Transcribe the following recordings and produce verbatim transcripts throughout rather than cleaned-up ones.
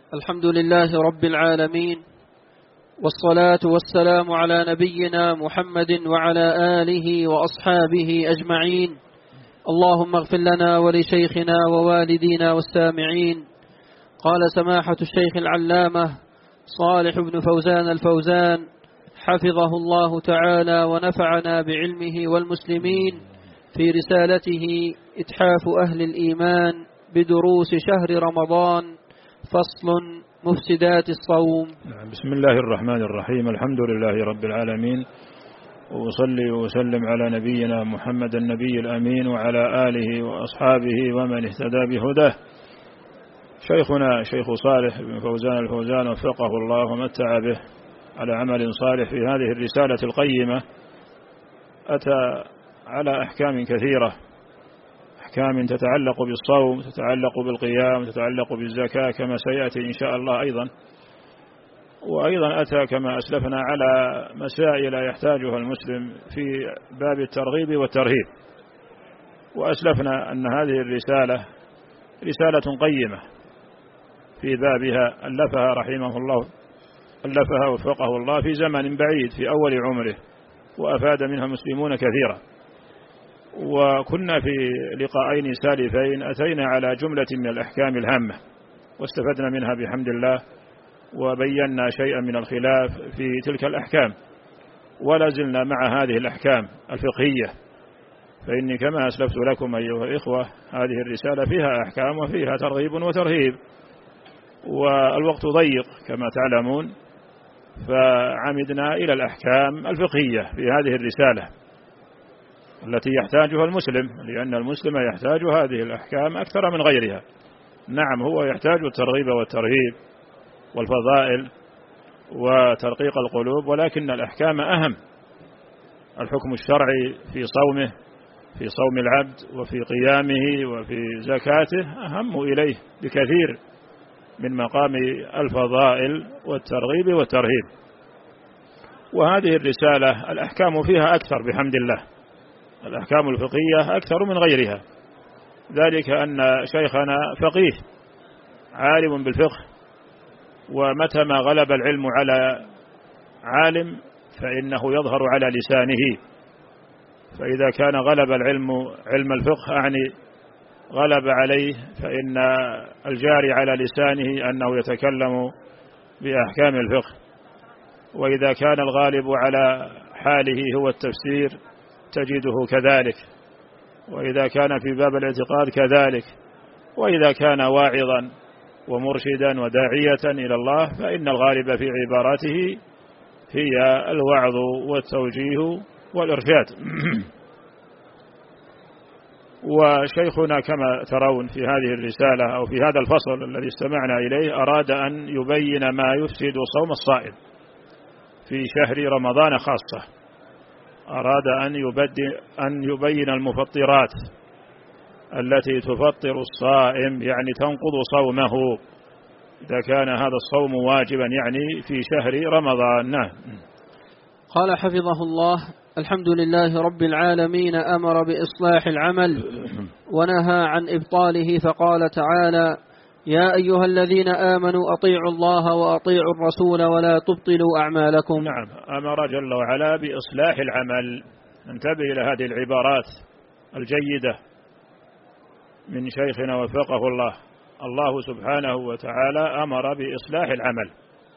الحمد لله رب العالمين، والصلاة والسلام على نبينا محمد وعلى آله وأصحابه أجمعين. اللهم اغفر لنا ولشيخنا ووالدينا والسامعين. قال سماحة الشيخ العلامة صالح بن فوزان الفوزان حفظه الله تعالى ونفعنا بعلمه والمسلمين في رسالته إتحاف أهل الإيمان بدروس شهر رمضان، فصل مفسدات الصوم. بسم الله الرحمن الرحيم. الحمد لله رب العالمين، وأصلي وسلم على نبينا محمد النبي الأمين وعلى آله وأصحابه ومن اهتدى بهداه. شيخنا شيخ صالح بن فوزان الفوزان وفقه الله ومتع به على عمل صالح في هذه الرسالة القيمة، أتى على أحكام كثيرة، أحكام تتعلق بالصوم، تتعلق بالقيام، تتعلق بالزكاة كما سيأتي إن شاء الله أيضا. وأيضا أتى كما أسلفنا على مسائل يحتاجها المسلم في باب الترغيب والترهيب. وأسلفنا أن هذه الرسالة رسالة قيمة في بابها ألفها رحمه الله ألفها وفقه الله في زمن بعيد في أول عمره، وأفاد منها مسلمون كثيرا. وكنا في لقاءين سالفين أتينا على جملة من الأحكام الهامة واستفدنا منها بحمد الله، وبينا شيئا من الخلاف في تلك الأحكام، ولا زلنا مع هذه الأحكام الفقهية. فإني كما أسلفت لكم أيها الإخوة هذه الرسالة فيها أحكام وفيها ترغيب وترهيب، والوقت ضيق كما تعلمون، فعمدنا إلى الأحكام الفقهية في هذه الرسالة التي يحتاجها المسلم، لأن المسلم يحتاج هذه الأحكام أكثر من غيرها. نعم، هو يحتاج الترغيب والترهيب والفضائل وترقيق القلوب، ولكن الأحكام أهم. الحكم الشرعي في صومه، في صوم العبد وفي قيامه وفي زكاته أهم إليه بكثير من مقام الفضائل والترغيب والترهيب. وهذه الرسالة الأحكام فيها أكثر بحمد الله، الأحكام الفقهية أكثر من غيرها، ذلك أن شيخنا فقيه عالم بالفقه، ومتى ما غلب العلم على عالم فإنه يظهر على لسانه. فإذا كان غلب العلم علم الفقه أعني غلب عليه، فإن الجاري على لسانه أنه يتكلم بأحكام الفقه. وإذا كان الغالب على حاله هو التفسير تجده كذلك، وإذا كان في باب الاعتقاد كذلك، وإذا كان واعظا ومرشدا وداعية إلى الله فإن الغالب في عباراته هي الوعظ والتوجيه والإرشاد. وشيخنا كما ترون في هذه الرسالة أو في هذا الفصل الذي استمعنا إليه أراد أن يبين ما يفسد صوم الصائم في شهر رمضان خاصة. أراد أن أن يبين المفطرات التي تفطر الصائم، يعني تنقض صومه إذا كان هذا الصوم واجبا، يعني في شهر رمضان. نعم. قال حفظه الله: الحمد لله رب العالمين، أمر بإصلاح العمل ونهى عن إبطاله، فقال تعالى: يا أيها الذين آمنوا أطيعوا الله وأطيعوا الرسول ولا تبطلوا أعمالكم. نعم، أمر جل وعلا بإصلاح العمل. انتبه إلى هذه العبارات الجيدة من شيخنا وفقه الله. الله سبحانه وتعالى أمر بإصلاح العمل،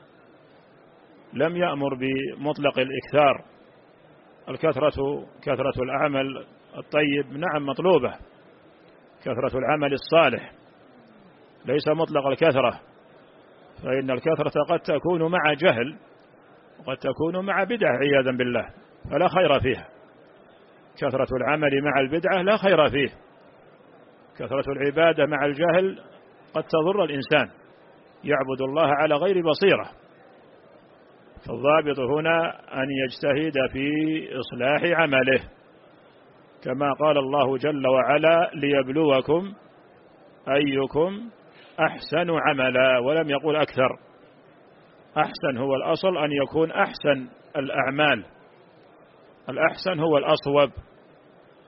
لم يأمر بمطلق الإكثار. الكثرة كثرة العمل الطيب نعم مطلوبة، كثرة العمل الصالح، ليس مطلق الكثرة، فإن الكثرة قد تكون مع جهل وقد تكون مع بدعة عياذا بالله، فلا خير فيها. كثرة العمل مع البدعة لا خير فيه. كثرة العبادة مع الجهل قد تضر الإنسان، يعبد الله على غير بصيرة. فالضابط هنا أن يجتهد في إصلاح عمله، كما قال الله جل وعلا: ليبلوكم أيكم أحسن عملا، ولم يقول أكثر. أحسن هو الأصل، أن يكون أحسن الأعمال. الأحسن هو الأصوب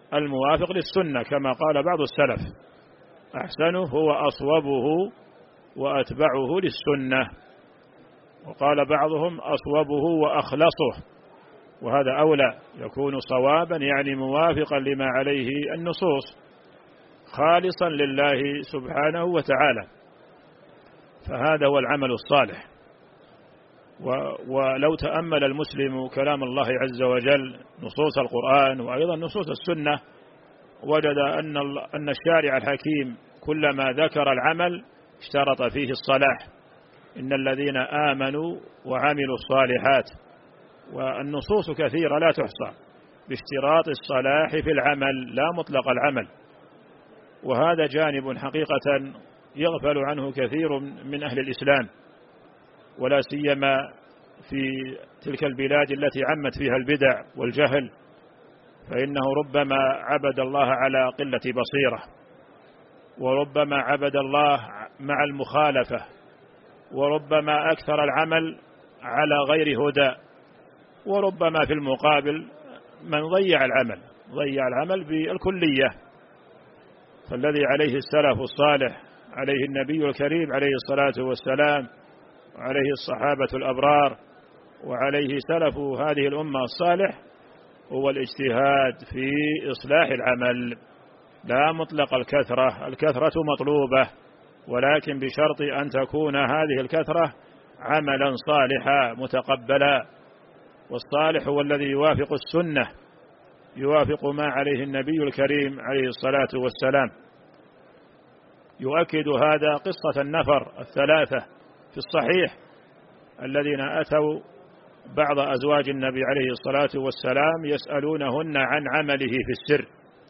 الموافق للسنة، كما قال بعض السلف: أحسنه هو أصوبه وأتبعه للسنة. وقال بعضهم أصوبه وأخلصه، وهذا أولى، يكون صوابا يعني موافقا لما عليه النصوص، خالصا لله سبحانه وتعالى، فهذا هو العمل الصالح. ولو تأمل المسلم كلام الله عز وجل نصوص القرآن وأيضا نصوص السنة وجد أن أن الشارع الحكيم كلما ذكر العمل اشترط فيه الصلاح، إن الذين آمنوا وعملوا الصالحات، والنصوص كثيرة لا تحصى باشتراط الصلاح في العمل لا مطلق العمل. وهذا جانب حقيقة يغفل عنه كثير من أهل الإسلام، ولا سيما في تلك البلاد التي عمت فيها البدع والجهل، فإنه ربما عبد الله على قلة بصيرة، وربما عبد الله مع المخالفة، وربما أكثر العمل على غير هدى، وربما في المقابل من ضيع العمل ضيع العمل بالكلية. فالذي عليه السلف الصالح، عليه النبي الكريم عليه الصلاة والسلام، وعليه الصحابة الأبرار، وعليه سلف هذه الأمة الصالح، هو الاجتهاد في إصلاح العمل لا مطلق الكثرة. الكثرة مطلوبة، ولكن بشرط أن تكون هذه الكثرة عملا صالحا متقبلا، والصالح هو الذي يوافق السنة، يوافق ما عليه النبي الكريم عليه الصلاة والسلام. يؤكد هذا قصة النفر الثلاثة في الصحيح الذين أتوا بعض أزواج النبي عليه الصلاة والسلام يسألونهن عن عمله في السر،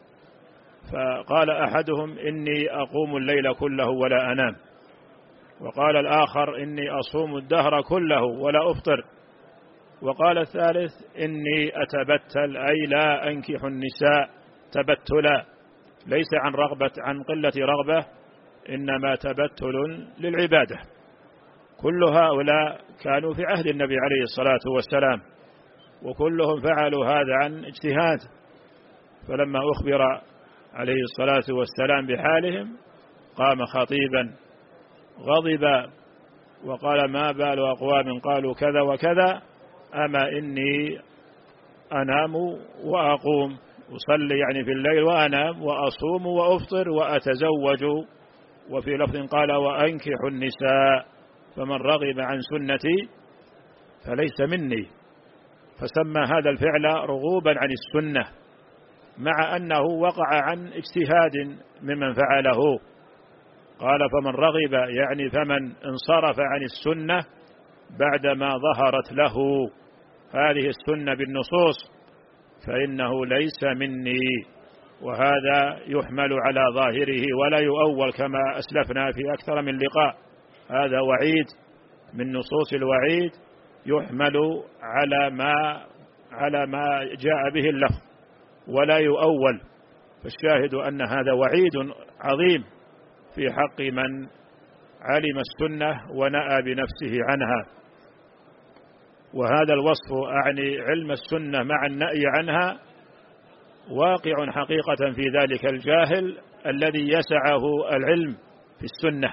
فقال أحدهم إني أقوم الليل كله ولا أنام، وقال الآخر إني أصوم الدهر كله ولا أفطر، وقال الثالث إني أتبتل أي لا أنكح النساء تبتلا، ليس عن رغبة عن قلة رغبة، إنما تبتل للعبادة. كل هؤلاء كانوا في عهد النبي عليه الصلاة والسلام، وكلهم فعلوا هذا عن اجتهاد. فلما أخبر عليه الصلاة والسلام بحالهم قام خطيبا غضبا وقال ما بال أقوام قالوا كذا وكذا، أما إني أنام وأقوم، أصلي يعني في الليل وأنام، وأصوم وأفطر وأتزوج، وفي لفظ قال وأنكح النساء، فمن رغب عن سنتي فليس مني. فسمى هذا الفعل رغوبا عن السنة، مع أنه وقع عن اجتهاد ممن فعله. قال فمن رغب يعني فمن انصرف عن السنة بعدما ظهرت له هذه السنة بالنصوص فإنه ليس مني. وهذا يحمل على ظاهره ولا يؤول كما أسلفنا في أكثر من لقاء، هذا وعيد من نصوص الوعيد يحمل على ما على ما جاء به اللفظ ولا يؤول. فالشاهد أن هذا وعيد عظيم في حق من علم السنة ونأى بنفسه عنها. وهذا الوصف أعني علم السنة مع النأي عنها واقع حقيقة في ذلك الجاهل الذي يسعه العلم في السنة،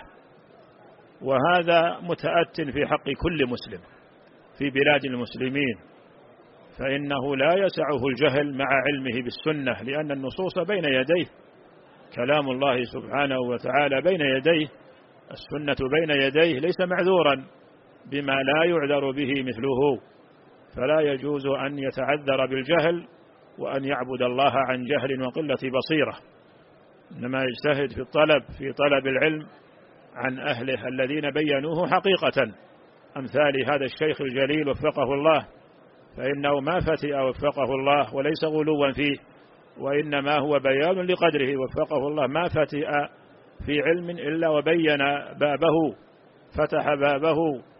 وهذا متأت في حق كل مسلم في بلاد المسلمين، فإنه لا يسعه الجهل مع علمه بالسنة، لأن النصوص بين يديه، كلام الله سبحانه وتعالى بين يديه، السنة بين يديه، ليس معذورا بما لا يعذر به مثله. فلا يجوز أن يتعذر بالجهل وأن يعبد الله عن جهل وقلة بصيرة، إنما يجتهد في الطلب في طلب العلم عن أهله الذين بينوه حقيقة، أمثال هذا الشيخ الجليل وفقه الله، فإنه ما فتئ وفقه الله وليس غلوا فيه، وإنما هو بيان لقدره وفقه الله، ما فتئ في علم إلا وبين بابه، فتح بابه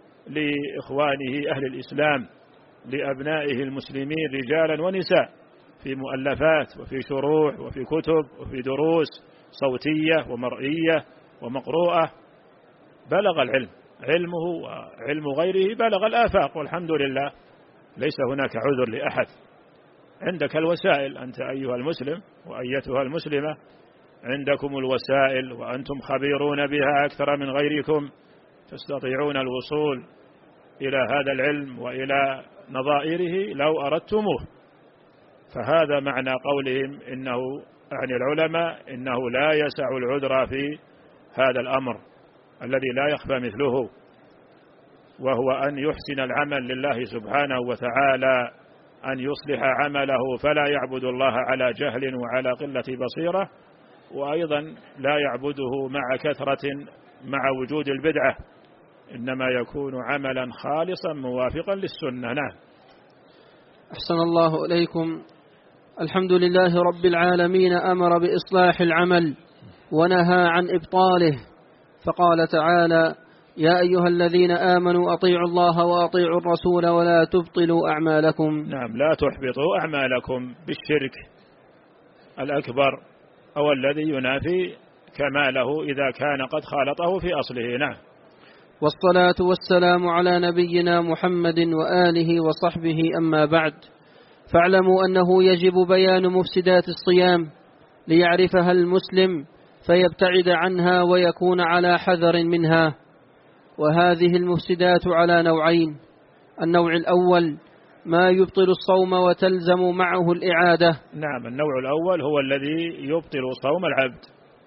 لإخوانه أهل الإسلام، لأبنائه المسلمين رجالا ونساء، في مؤلفات وفي شروح وفي كتب وفي دروس صوتية ومرئية ومقروءة. بلغ العلم، علمه وعلم غيره بلغ الآفاق، والحمد لله ليس هناك عذر لأحد. عندك الوسائل أنت أيها المسلم وأيتها المسلمة، عندكم الوسائل وأنتم خبيرون بها أكثر من غيركم، تستطيعون الوصول إلى هذا العلم وإلى نظائره لو أردتموه. فهذا معنى قولهم إنه يعني العلماء إنه لا يسع العذر في هذا الأمر الذي لا يخفى مثله، وهو أن يحسن العمل لله سبحانه وتعالى، أن يصلح عمله فلا يعبد الله على جهل وعلى قلة بصيرة، وأيضا لا يعبده مع كثرة مع وجود البدعة، إنما يكون عملا خالصا موافقا للسنة. نعم. أحسن الله إليكم. الحمد لله رب العالمين أمر بإصلاح العمل ونهى عن إبطاله، فقال تعالى: يا أيها الذين آمنوا أطيعوا الله وأطيعوا الرسول ولا تبطلوا أعمالكم. نعم، لا تحبطوا أعمالكم بالشرك الأكبر أو الذي ينافي كماله إذا كان قد خالطه في أصله. نعم. والصلاة والسلام على نبينا محمد وآله وصحبه، أما بعد، فاعلموا أنه يجب بيان مفسدات الصيام ليعرفها المسلم فيبتعد عنها ويكون على حذر منها. وهذه المفسدات على نوعين: النوع الأول ما يبطل الصوم وتلزم معه الإعادة. نعم، النوع الأول هو الذي يبطل صوم العبد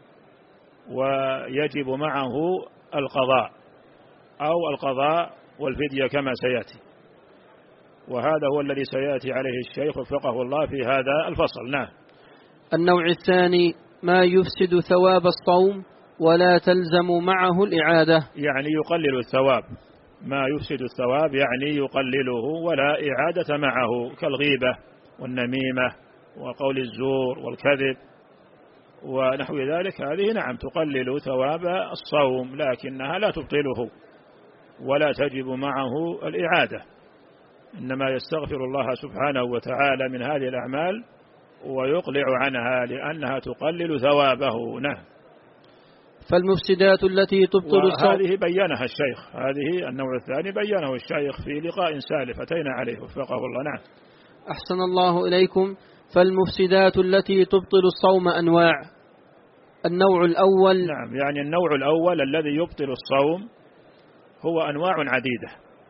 ويجب معه القضاء أو القضاء والفدية كما سيأتي، وهذا هو الذي سيأتي عليه الشيخ وفقه الله في هذا الفصل. نعم. النوع الثاني ما يفسد ثواب الصوم ولا تلزم معه الإعادة، يعني يقلل الثواب. ما يفسد الثواب يعني يقلله ولا إعادة معه، كالغيبة والنميمة وقول الزور والكذب ونحو ذلك. هذه نعم تقلل ثواب الصوم، لكنها لا تبطله ولا تجب معه الإعادة، إنما يستغفر الله سبحانه وتعالى من هذه الأعمال ويقلع عنها لأنها تقلل ثوابه. نعم. فالمفسدات التي تبطل الصوم، هذه بيّنها الشيخ، هذه النوع الثاني بيّنه الشيخ في لقاء سالف أتينا عليه وفقه الله. نعم. أحسن الله إليكم. فالمفسدات التي تبطل الصوم أنواع. النوع الأول، نعم، يعني النوع الأول الذي يبطل الصوم هو أنواع عديدة،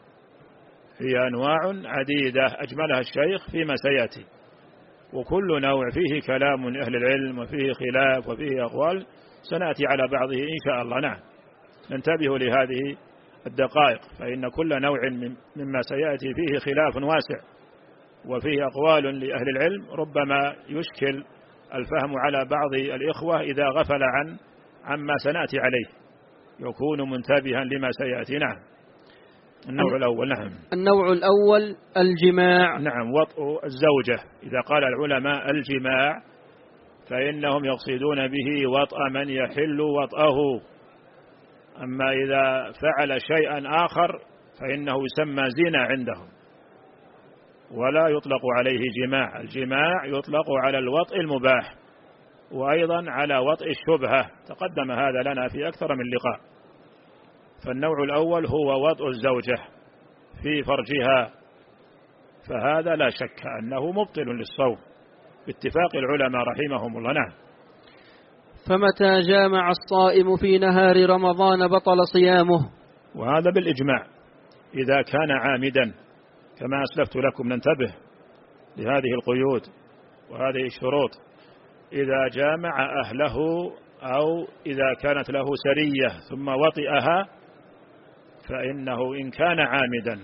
هي أنواع عديدة أجملها الشيخ فيما سيأتي، وكل نوع فيه كلام أهل العلم وفيه خلاف وفيه أقوال، سنأتي على بعضه إن شاء الله. نعم. ننتبه لهذه الدقائق، فإن كل نوع مما سيأتي فيه خلاف واسع وفيه أقوال لأهل العلم، ربما يشكل الفهم على بعض الإخوة إذا غفل عن عما سنأتي عليه، يكون منتبها لما سيأتي. نعم. النوع الأول. نعم. النوع الأول الجماع. نعم، وطء الزوجة. إذا قال العلماء الجماع فإنهم يقصدون به وطأ من يحل وطأه، أما إذا فعل شيئا آخر فإنه يسمى زنا عندهم ولا يطلق عليه جماع. الجماع يطلق على الوطء المباح وأيضا على وطء الشبهة، تقدم هذا لنا في أكثر من لقاء. فالنوع الأول هو وطء الزوجة في فرجها، فهذا لا شك أنه مبطل للصوم باتفاق العلماء رحمهم الله. نعم. فمتى جامع الصائم في نهار رمضان بطل صيامه، وهذا بالإجماع إذا كان عامدا، كما أسلفت لكم. ننتبه لهذه القيود وهذه الشروط. إذا جامع أهله أو إذا كانت له سرية ثم وطئها، فإنه إن كان عامدا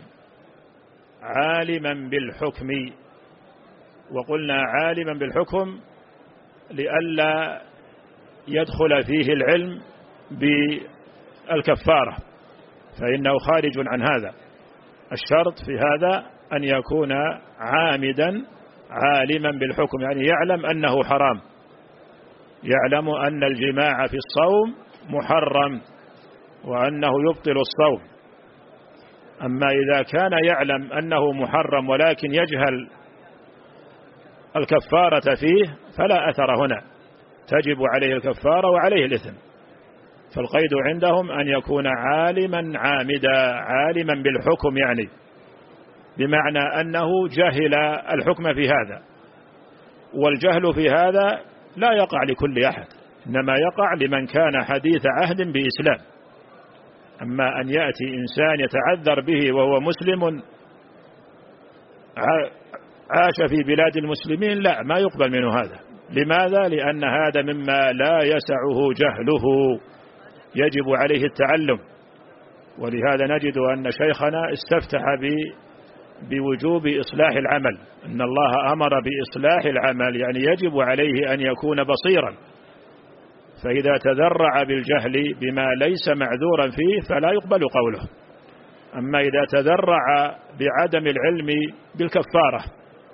عالما بالحكم، وقلنا عالما بالحكم لئلا يدخل فيه العلم بالكفارة، فإنه خارج عن هذا. الشرط في هذا أن يكون عامدا عالما بالحكم، يعني يعلم أنه حرام، يعلم أن الجماع في الصوم محرم وأنه يبطل الصوم. أما إذا كان يعلم أنه محرم ولكن يجهل الكفارة فيه فلا أثر هنا، تجب عليه الكفارة وعليه الإثم. فالقيد عندهم أن يكون عالما عامدا، عالما بالحكم، يعني بمعنى أنه جهل الحكم في هذا، والجهل في هذا لا يقع لكل أحد، إنما يقع لمن كان حديث عهد بإسلام. أما أن يأتي إنسان يتعذر به وهو مسلم عاش في بلاد المسلمين، لا، ما يقبل منه هذا. لماذا؟ لأن هذا مما لا يسعه جهله، يجب عليه التعلم. ولهذا نجد أن شيخنا استفتح بوجوب إصلاح العمل، أن الله أمر بإصلاح العمل، يعني يجب عليه أن يكون بصيرا. فإذا تذرع بالجهل بما ليس معذورا فيه فلا يقبل قوله. أما إذا تذرع بعدم العلم بالكفارة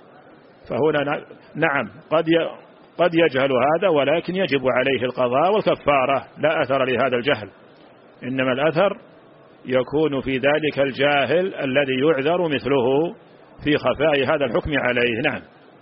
فهنا نعم قد قد يجهل هذا، ولكن يجب عليه القضاء والكفارة، لا أثر لهذا الجهل، إنما الأثر يكون في ذلك الجاهل الذي يعذر مثله في خفاء هذا الحكم عليه. نعم.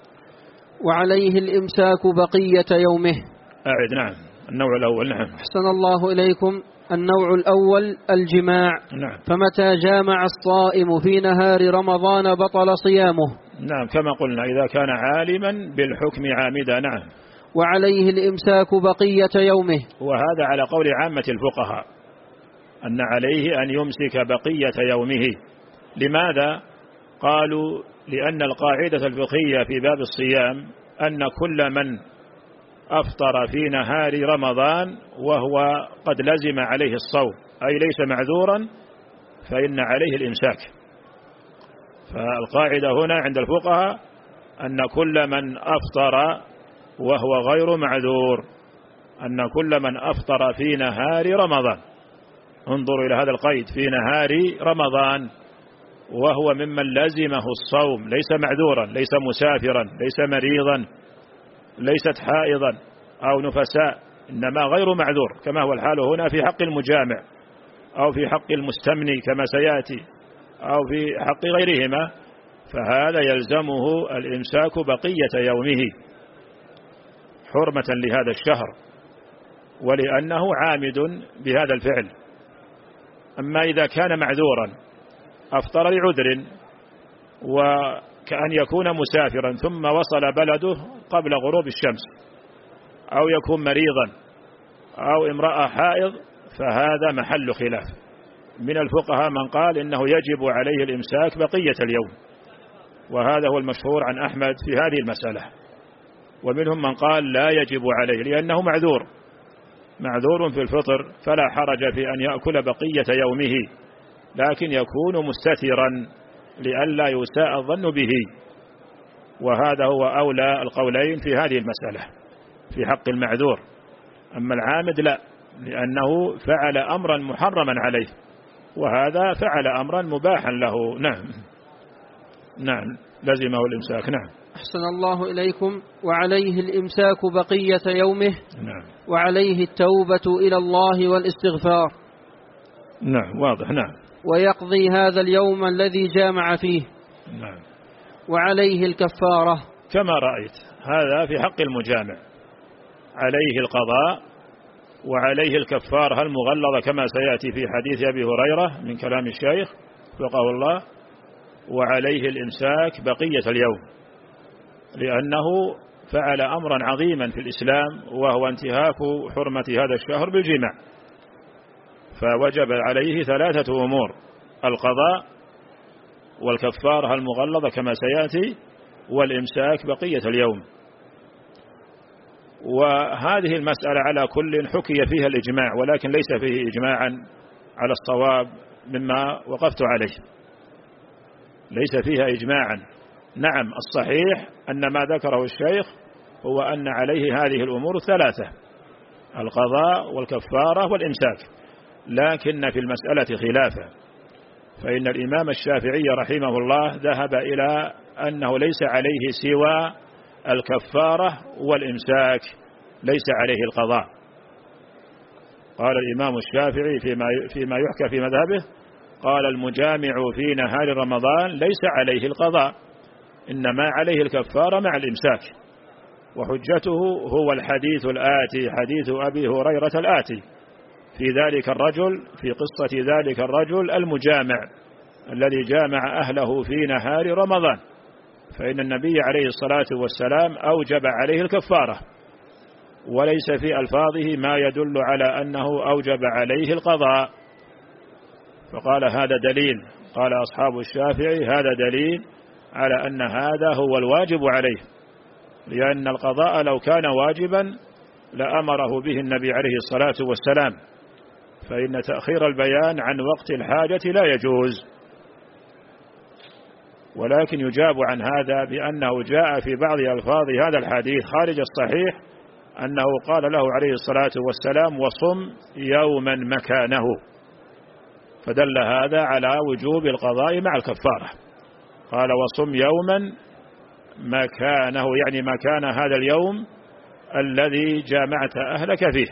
وعليه الإمساك بقية يومه. أعد. نعم. النوع الأول. نعم. أحسن الله إليكم. النوع الأول الجماع. نعم. فمتى جامع الصائم في نهار رمضان بطل صيامه. نعم، كما قلنا إذا كان عالما بالحكم عامدا. نعم. وعليه الإمساك بقية يومه. وهذا على قول عامة الفقهاء أن عليه أن يمسك بقية يومه. لماذا؟ قالوا لأن القاعدة الفقهية في باب الصيام أن كل من أفطر في نهار رمضان وهو قد لزم عليه الصوم أي ليس معذورا فإن عليه الإمساك. فالقاعدة هنا عند الفقهاء أن كل من أفطر وهو غير معذور، أن كل من أفطر في نهار رمضان، انظروا إلى هذا القيد، في نهار رمضان وهو ممن لزمه الصوم، ليس معذورا، ليس مسافرا، ليس مريضا، ليست حائضا أو نفساء، إنما غير معذور كما هو الحال هنا في حق المجامع أو في حق المستمني كما سيأتي أو في حق غيرهما، فهذا يلزمه الإمساك بقية يومه حرمة لهذا الشهر ولأنه عامد بهذا الفعل. أما إذا كان معذورا أفطر لعذر وكأن يكون مسافرا ثم وصل بلده قبل غروب الشمس أو يكون مريضا أو امرأة حائض، فهذا محل خلاف من الفقهاء من قال إنه يجب عليه الإمساك بقية اليوم، وهذا هو المشهور عن أحمد في هذه المسألة. ومنهم من قال لا يجب عليه لأنه معذور معذور في الفطر فلا حرج في أن يأكل بقية يومه، لكن يكون مستترا لئلا يساء الظن به، وهذا هو أولى القولين في هذه المسألة في حق المعذور. أما العامد لا، لأنه فعل أمرا محرما عليه وهذا فعل أمرا مباحا له. نعم. نعم لزمه الإمساك. نعم. أحسن الله إليكم. وعليه الإمساك بقية يومه. نعم. وعليه التوبة إلى الله والاستغفار. نعم واضح. نعم. ويقضي هذا اليوم الذي جامع فيه. نعم. وعليه الكفارة كما رأيت، هذا في حق المجامع، عليه القضاء وعليه الكفارة المغلظة كما سيأتي في حديث أبي هريرة من كلام الشيخ وفقه الله، وعليه الإمساك بقية اليوم لأنه فعل أمرا عظيما في الإسلام وهو انتهاك حرمة هذا الشهر بالجماع، فوجب عليه ثلاثة أمور: القضاء والكفارة المغلظة كما سيأتي والإمساك بقية اليوم. وهذه المسألة على كل حكي فيها الإجماع، ولكن ليس فيه إجماعا على الصواب مما وقفت عليه، ليس فيها إجماعا. نعم الصحيح أن ما ذكره الشيخ هو أن عليه هذه الأمور الثلاثة: القضاء والكفارة والإمساك، لكن في المسألة خلافة، فإن الإمام الشافعي رحمه الله ذهب إلى أنه ليس عليه سوى الكفارة والإمساك، ليس عليه القضاء. قال الإمام الشافعي فيما فيما يحكى في مذهبه، قال: المجامع في نهار رمضان ليس عليه القضاء، إنما عليه الكفارة مع الإمساك. وحجته هو الحديث الآتي، حديث أبي هريرة الآتي في ذلك الرجل، في قصة ذلك الرجل المجامع الذي جامع أهله في نهار رمضان، فإن النبي عليه الصلاة والسلام أوجب عليه الكفارة، وليس في ألفاظه ما يدل على أنه أوجب عليه القضاء. فقال هذا دليل، قال أصحاب الشافعي هذا دليل على أن هذا هو الواجب عليه، لأن القضاء لو كان واجبا لأمره به النبي عليه الصلاة والسلام، فإن تأخير البيان عن وقت الحاجة لا يجوز. ولكن يجاب عن هذا بأنه جاء في بعض ألفاظ هذا الحديث خارج الصحيح أنه قال له عليه الصلاة والسلام وصم يوما مكانه، فدل هذا على وجوب القضاء مع الكفارة. قال وصم يوما مكانه، يعني مكان هذا اليوم الذي جامعت أهلك فيه.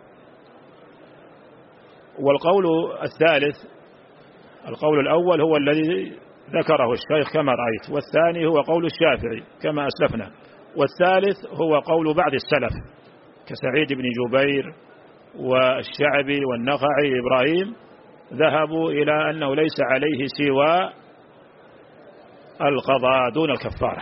والقول الثالث، القول الأول هو الذي ذكره الشيخ كما رأيت، والثاني هو قول الشافعي كما أسلفنا، والثالث هو قول بعض السلف كسعيد بن جبير والشعبي والنخعي إبراهيم، ذهبوا إلى أنه ليس عليه سوى القضاء دون الكفارة.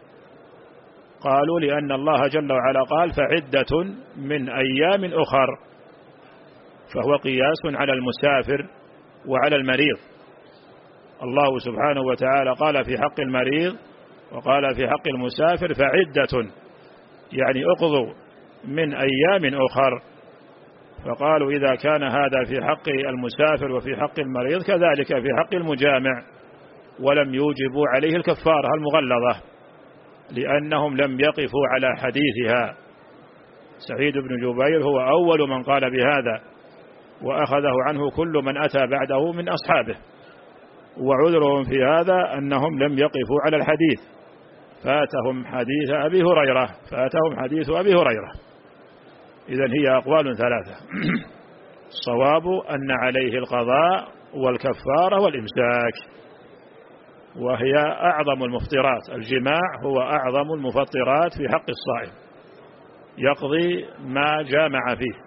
قالوا لأن الله جل وعلا قال فعدة من أيام أخر، فهو قياس على المسافر وعلى المريض. الله سبحانه وتعالى قال في حق المريض وقال في حق المسافر فعدة، يعني اقضوا من أيام أخر. فقالوا إذا كان هذا في حق المسافر وفي حق المريض كذلك في حق المجامع، ولم يوجبوا عليه الكفارة المغلظة لأنهم لم يقفوا على حديثها. سعيد بن جبير هو أول من قال بهذا، وأخذه عنه كل من أتى بعده من أصحابه، وعذرهم في هذا أنهم لم يقفوا على الحديث، فاتهم حديث أبي هريرة فاتهم حديث أبي هريرة. إذن هي أقوال ثلاثة. الصواب أن عليه القضاء والكفارة والإمساك، وهي أعظم المفطرات. الجماع هو أعظم المفطرات في حق الصائم، يقضي ما جامع فيه،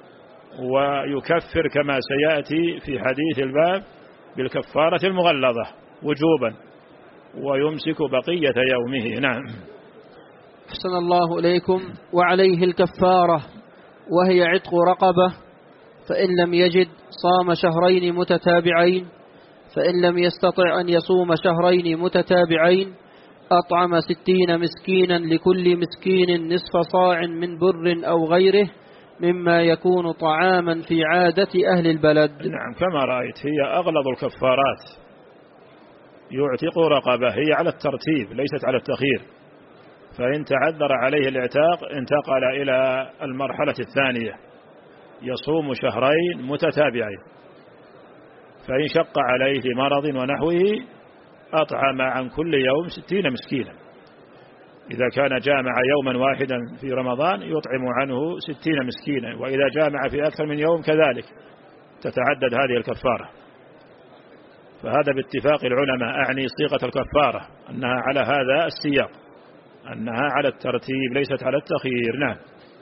ويكفر كما سيأتي في حديث الباب بالكفارة المغلظة وجوبا، ويمسك بقية يومه. نعم. أحسن الله إليكم. وعليه الكفارة وهي عتق رقبة، فإن لم يجد صام شهرين متتابعين، فإن لم يستطع أن يصوم شهرين متتابعين أطعم ستين مسكينا لكل مسكين نصف صاع من بر أو غيره مما يكون طعاما في عادة أهل البلد. نعم كما رأيت هي أغلظ الكفارات. يعتق رقبة، هي على الترتيب ليست على التخيير، فإن تعذر عليه الاعتاق انتقل إلى المرحلة الثانية، يصوم شهرين متتابعين، فإن شق عليه مرض ونحوه أطعم عن كل يوم ستين مسكينا. إذا كان جامع يوما واحدا في رمضان يطعم عنه ستين مسكينا، وإذا جامع في أكثر من يوم كذلك تتعدد هذه الكفارة. فهذا باتفاق العلماء، أعني صيغة الكفارة أنها على هذا السياق، أنها على الترتيب ليست على التخيير. نعم.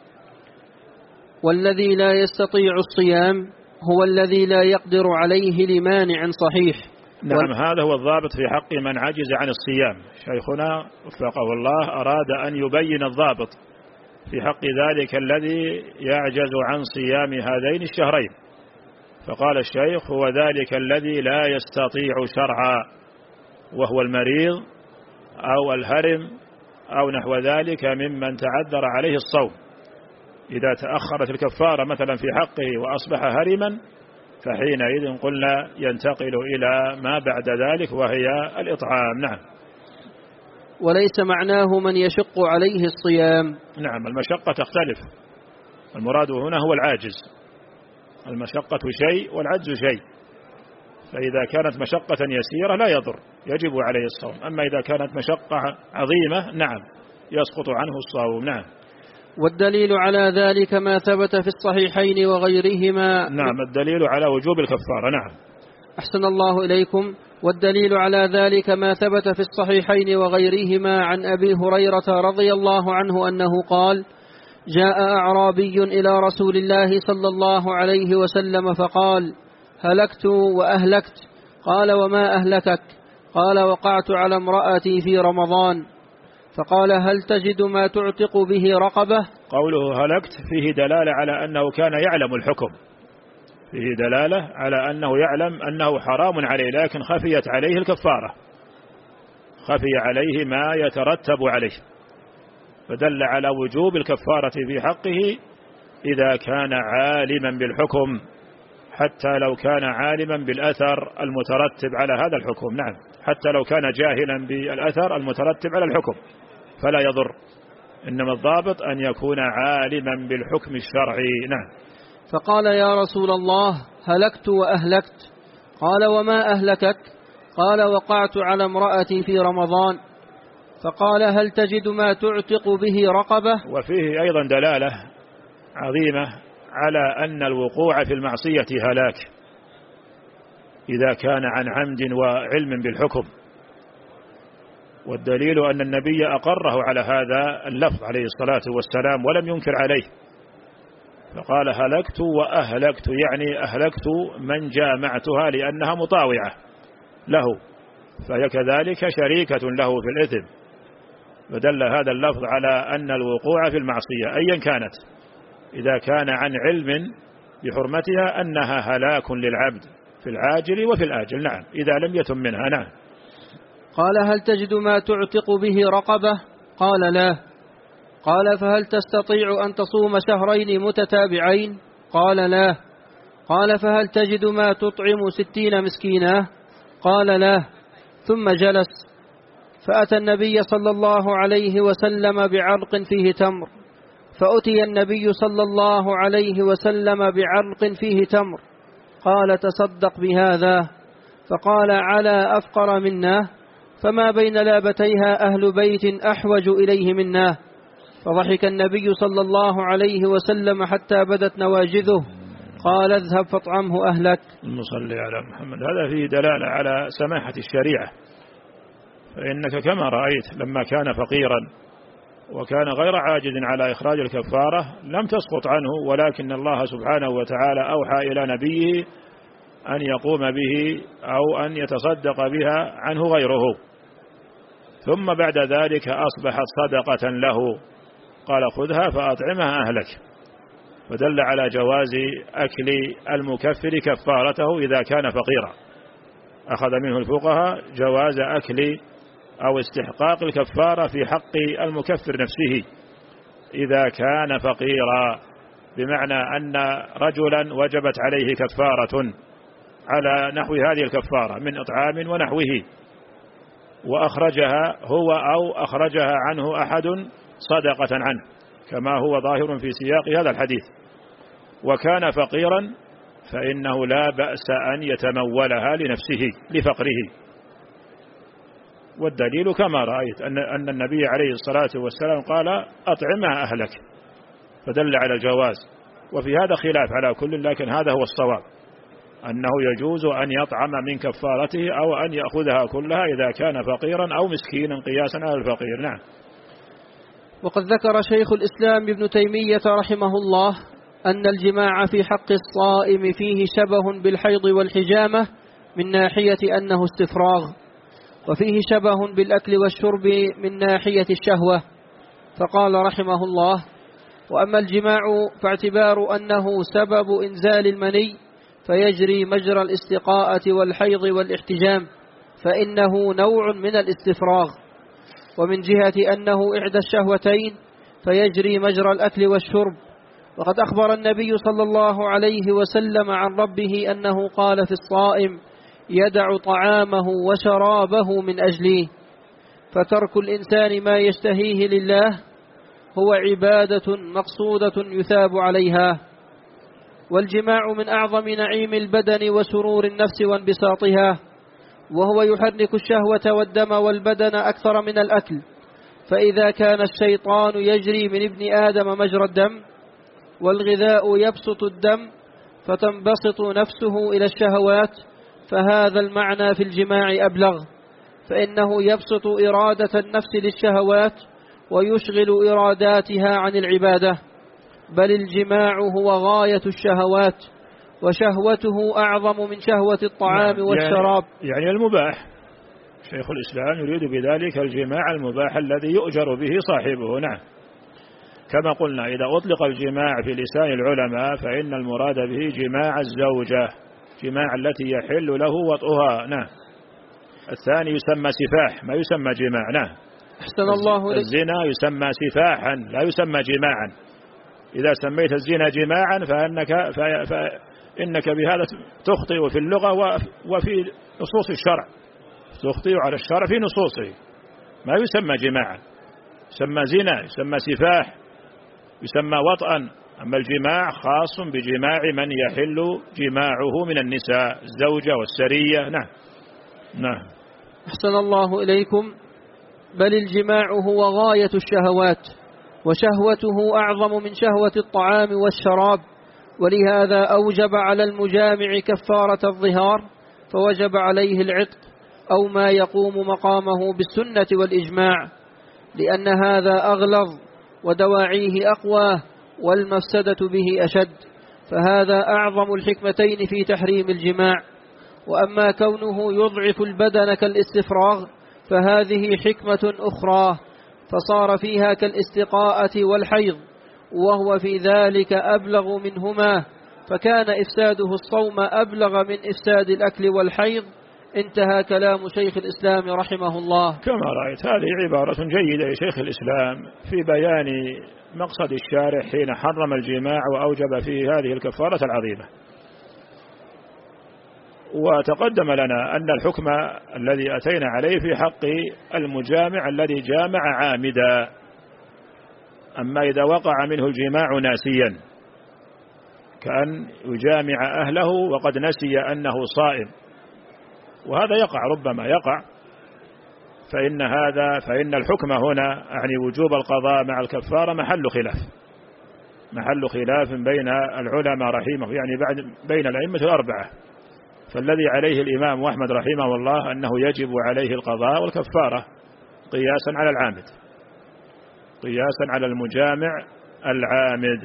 والذي لا يستطيع الصيام هو الذي لا يقدر عليه لمانع صحيح. نعم وال... هذا هو الضابط في حق من عجز عن الصيام. شيخنا وفقه الله أراد أن يبين الضابط في حق ذلك الذي يعجز عن صيام هذين الشهرين، فقال الشيخ هو ذلك الذي لا يستطيع شرعا، وهو المريض أو الهرم أو نحو ذلك ممن تعذر عليه الصوم. إذا تأخرت الكفارة مثلا في حقه وأصبح هرما فحينئذ قلنا ينتقل إلى ما بعد ذلك وهي الإطعام. نعم. وليس معناه من يشق عليه الصيام. نعم المشقة تختلف، المراد هنا هو العاجز، المشقة شيء والعجز شيء، فإذا كانت مشقة يسيرة لا يضر يجب عليه الصوم، أما إذا كانت مشقة عظيمة نعم يسقط عنه الصوم. نعم. والدليل على ذلك ما ثبت في الصحيحين وغيرهما. نعم الدليل على وجوب الكفارة. نعم. أحسن الله إليكم. والدليل على ذلك ما ثبت في الصحيحين وغيرهما عن أبي هريرة رضي الله عنه أنه قال: جاء أعرابي إلى رسول الله صلى الله عليه وسلم فقال: هلكت وأهلكت. قال: وما أهلكك؟ قال: وقعت على امرأتي في رمضان. فقال: هل تجد ما تعتق به رقبة؟ قوله هلكت فيه دلالة على أنه كان يعلم الحكم، فيه دلالة على أنه يعلم أنه حرام عليه، لكن خفيت عليه الكفارة، خفي عليه ما يترتب عليه، فدل على وجوب الكفارة في حقه إذا كان عالما بالحكم، حتى لو كان عالما بالأثر المترتب على هذا الحكم. نعم، حتى لو كان جاهلا بالأثر المترتب على الحكم فلا يضر، إنما الضابط أن يكون عالما بالحكم الشرعي. نعم. فقال يا رسول الله هلكت وأهلكت. قال وما أهلكك؟ قال وقعت على امرأتي في رمضان. فقال هل تجد ما تعتق به رقبة؟ وفيه أيضا دلالة عظيمة على أن الوقوع في المعصية هلاك إذا كان عن عمد وعلم بالحكم، والدليل أن النبي أقره على هذا اللفظ عليه الصلاة والسلام ولم ينكر عليه، فقال هلكت وأهلكت، يعني أهلكت من جامعتها لأنها مطاوعة له، فهي كذلك شريكة له في الإثم، فدل هذا اللفظ على أن الوقوع في المعصية أيا كانت إذا كان عن علم بحرمتها أنها هلاك للعبد في العاجل وفي الآجل. نعم، إذا لم يتم منها. نعم. قال هل تجد ما تعتق به رقبة؟ قال لا. قال فهل تستطيع أن تصوم شهرين متتابعين؟ قال لا. قال فهل تجد ما تطعم ستين مسكينا؟ قال لا. ثم جلس، فأتى النبي صلى الله عليه وسلم بعرق فيه تمر، فأتي النبي صلى الله عليه وسلم بعرق فيه تمر، قال تصدق بهذا، فقال على أفقر منا، فما بين لابتيها أهل بيت أحوج إليه منا. فضحك النبي صلى الله عليه وسلم حتى بدت نواجذه، قال اذهب فاطعمه أهلك. نصلي على محمد. هذا فيه دلالة على سماحة الشريعة، فإنك كما رأيت لما كان فقيرا وكان غير عاجز على إخراج الكفارة لم تسقط عنه، ولكن الله سبحانه وتعالى أوحى إلى نبيه أن يقوم به أو أن يتصدق بها عنه غيره، ثم بعد ذلك أصبحت صدقة له، قال خذها فأطعمها أهلك، فدل على جواز أكل المكفر كفارته إذا كان فقيرا. أخذ منه الفقهاء جواز أكل أو استحقاق الكفارة في حق المكفر نفسه إذا كان فقيرا، بمعنى أن رجلا وجبت عليه كفارة على نحو هذه الكفارة من إطعام ونحوه، وأخرجها هو أو أخرجها عنه أحد صدقة عنه كما هو ظاهر في سياق هذا الحديث، وكان فقيرا فإنه لا بأس أن يتمولها لنفسه لفقره. والدليل كما رأيت أن أن النبي عليه الصلاة والسلام قال أطعمها أهلك، فدل على الجواز. وفي هذا خلاف على كل، لكن هذا هو الصواب، أنه يجوز أن يطعم من كفارته أو أن يأخذها كلها إذا كان فقيرا أو مسكينا قياسا على الفقير. نعم. وقد ذكر شيخ الإسلام ابن تيمية رحمه الله أن الجماع في حق الصائم فيه شبه بالحيض والحجامة من ناحية أنه استفراغ، وفيه شبه بالأكل والشرب من ناحية الشهوة. فقال رحمه الله وأما الجماع فاعتبار أنه سبب إنزال المني فيجري مجرى الاستقاءة والحيض والاحتجام، فإنه نوع من الاستفراغ، ومن جهة أنه إحدى الشهوتين فيجري مجرى الأكل والشرب. وقد أخبر النبي صلى الله عليه وسلم عن ربه أنه قال في الصائم يدع طعامه وشرابه من أجلي، فترك الإنسان ما يشتهيه لله هو عبادة مقصودة يثاب عليها. والجماع من أعظم نعيم البدن وسرور النفس وانبساطها، وهو يحرك الشهوة والدم والبدن أكثر من الأكل، فإذا كان الشيطان يجري من ابن آدم مجرى الدم والغذاء يبسط الدم فتنبسط نفسه إلى الشهوات، فهذا المعنى في الجماع أبلغ، فإنه يبسط إرادة النفس للشهوات ويشغل إراداتها عن العبادة، بل الجماع هو غاية الشهوات، وشهوته أعظم من شهوة الطعام والشراب. يعني المباح. شيخ الإسلام يريد بذلك الجماع المباح الذي يؤجر به صاحبه. نعم. كما قلنا إذا أطلق الجماع في لسان العلماء فإن المراد به جماع الزوجة، جماع التي يحل له وطئها. نعم. الثاني يسمى سفاح، ما يسمى جماع. نعم. أحسن الله لك. الزنا يسمى سفاحا لا يسمى جماعا. إذا سميت الزنا جماعا فإنك, فإنك بهذا تخطئ في اللغة وفي نصوص الشرع، تخطئ على الشرع في نصوصه. ما يسمى جماعا، يسمى زنا، يسمى سفاح، يسمى وطئا. أما الجماع خاص بجماع من يحل جماعه من النساء، الزوجة والسرية. نعم. نعم. أحسن الله إليكم. بل الجماع هو غاية الشهوات، وشهوته أعظم من شهوة الطعام والشراب، ولهذا أوجب على المجامع كفارة الظهار، فوجب عليه العتق أو ما يقوم مقامه بالسنة والإجماع، لأن هذا أغلظ ودواعيه أقوى والمفسدة به أشد، فهذا أعظم الحكمتين في تحريم الجماع. وأما كونه يضعف البدن كالاستفراغ فهذه حكمة أخرى، فصار فيها كالاستقاءة والحيض، وهو في ذلك أبلغ منهما، فكان إفساده الصوم أبلغ من إفساد الأكل والحيض. انتهى كلام شيخ الإسلام رحمه الله. كما رأيت هذه عبارة جيدة لشيخ الإسلام في بيان مقصد الشارع حين حرم الجماع وأوجب فيه هذه الكفارة العظيمة. وتقدم لنا أن الحكم الذي أتينا عليه في حق المجامع الذي جامع عامدا. أما إذا وقع منه الجماع ناسيا، كأن يجامع أهله وقد نسي أنه صائم، وهذا يقع، ربما يقع، فإن هذا فإن الحكم هنا يعني وجوب القضاء مع الكفارة محل خلاف، محل خلاف بين العلماء رحمه، يعني بعد بين الأئمة الأربعة. فالذي عليه الإمام أحمد رحمه الله أنه يجب عليه القضاء والكفارة قياسا على العامد، قياسا على المجامع العامد.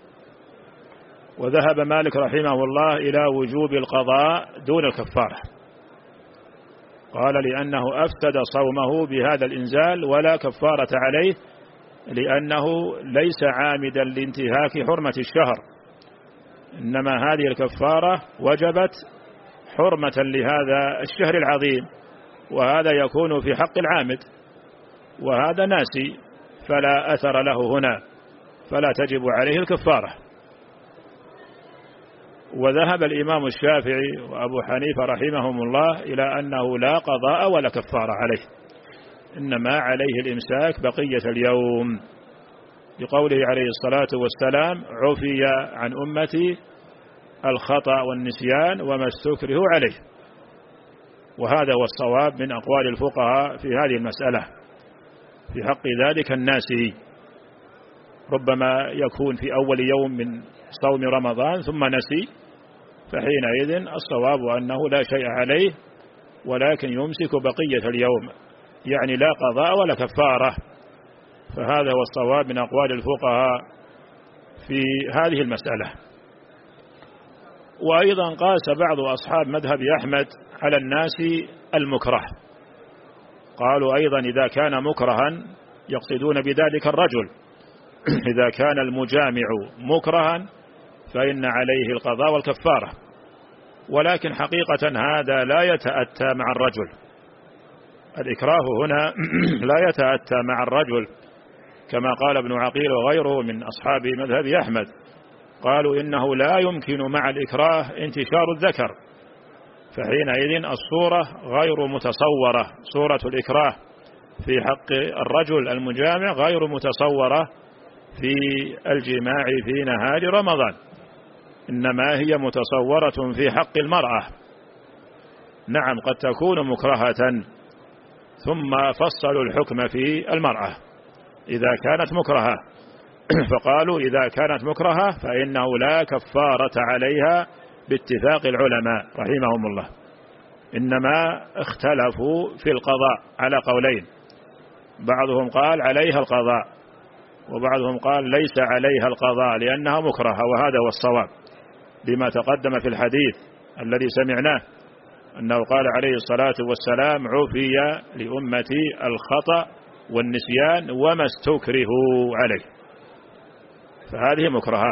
وذهب مالك رحمه الله إلى وجوب القضاء دون الكفارة، قال لأنه أفسد صومه بهذا الإنزال ولا كفارة عليه، لأنه ليس عامدا لانتهاك حرمة الشهر، إنما هذه الكفارة وجبت حرمة لهذا الشهر العظيم، وهذا يكون في حق العامد، وهذا ناسي فلا أثر له هنا، فلا تجب عليه الكفارة. وذهب الإمام الشافعي وأبو حنيفة رحمهم الله إلى أنه لا قضاء ولا كفارة عليه، إنما عليه الإمساك بقية اليوم، بقوله عليه الصلاة والسلام: عفي عن أمتي الخطأ والنسيان وما استكره عليه. وهذا هو الصواب من أقوال الفقهاء في هذه المسألة في حق ذلك الناسي. ربما يكون في أول يوم من صوم رمضان ثم نسي، فحينئذ الصواب أنه لا شيء عليه، ولكن يمسك بقية اليوم، يعني لا قضاء ولا كفارة. فهذا هو الصواب من أقوال الفقهاء في هذه المسألة. وأيضا قاس بعض أصحاب مذهب أحمد على الناس المكره، قالوا أيضا إذا كان مكرها يقصدون بذلك الرجل، إذا كان المجامع مكرها فإن عليه القضاء والكفارة، ولكن حقيقة هذا لا يتأتى مع الرجل، الإكراه هنا لا يتأتى مع الرجل، كما قال ابن عقيل وغيره من أصحاب مذهب أحمد، قالوا إنه لا يمكن مع الإكراه انتشار الذكر، فحينئذ الصورة غير متصورة، صورة الإكراه في حق الرجل المجامع غير متصورة في الجماع في نهار رمضان، إنما هي متصورة في حق المرأة. نعم قد تكون مكرهة، ثم فصلوا الحكم في المرأة إذا كانت مكرهة، فقالوا إذا كانت مكرهة فإنه لا كفارة عليها باتفاق العلماء رحمهم الله، إنما اختلفوا في القضاء على قولين، بعضهم قال عليها القضاء، وبعضهم قال ليس عليها القضاء لأنها مكرهة، وهذا هو الصواب لما تقدم في الحديث الذي سمعناه أنه قال عليه الصلاة والسلام: عفي لأمتي الخطأ والنسيان وما استكرهوا عليه. فهذه مكرهة.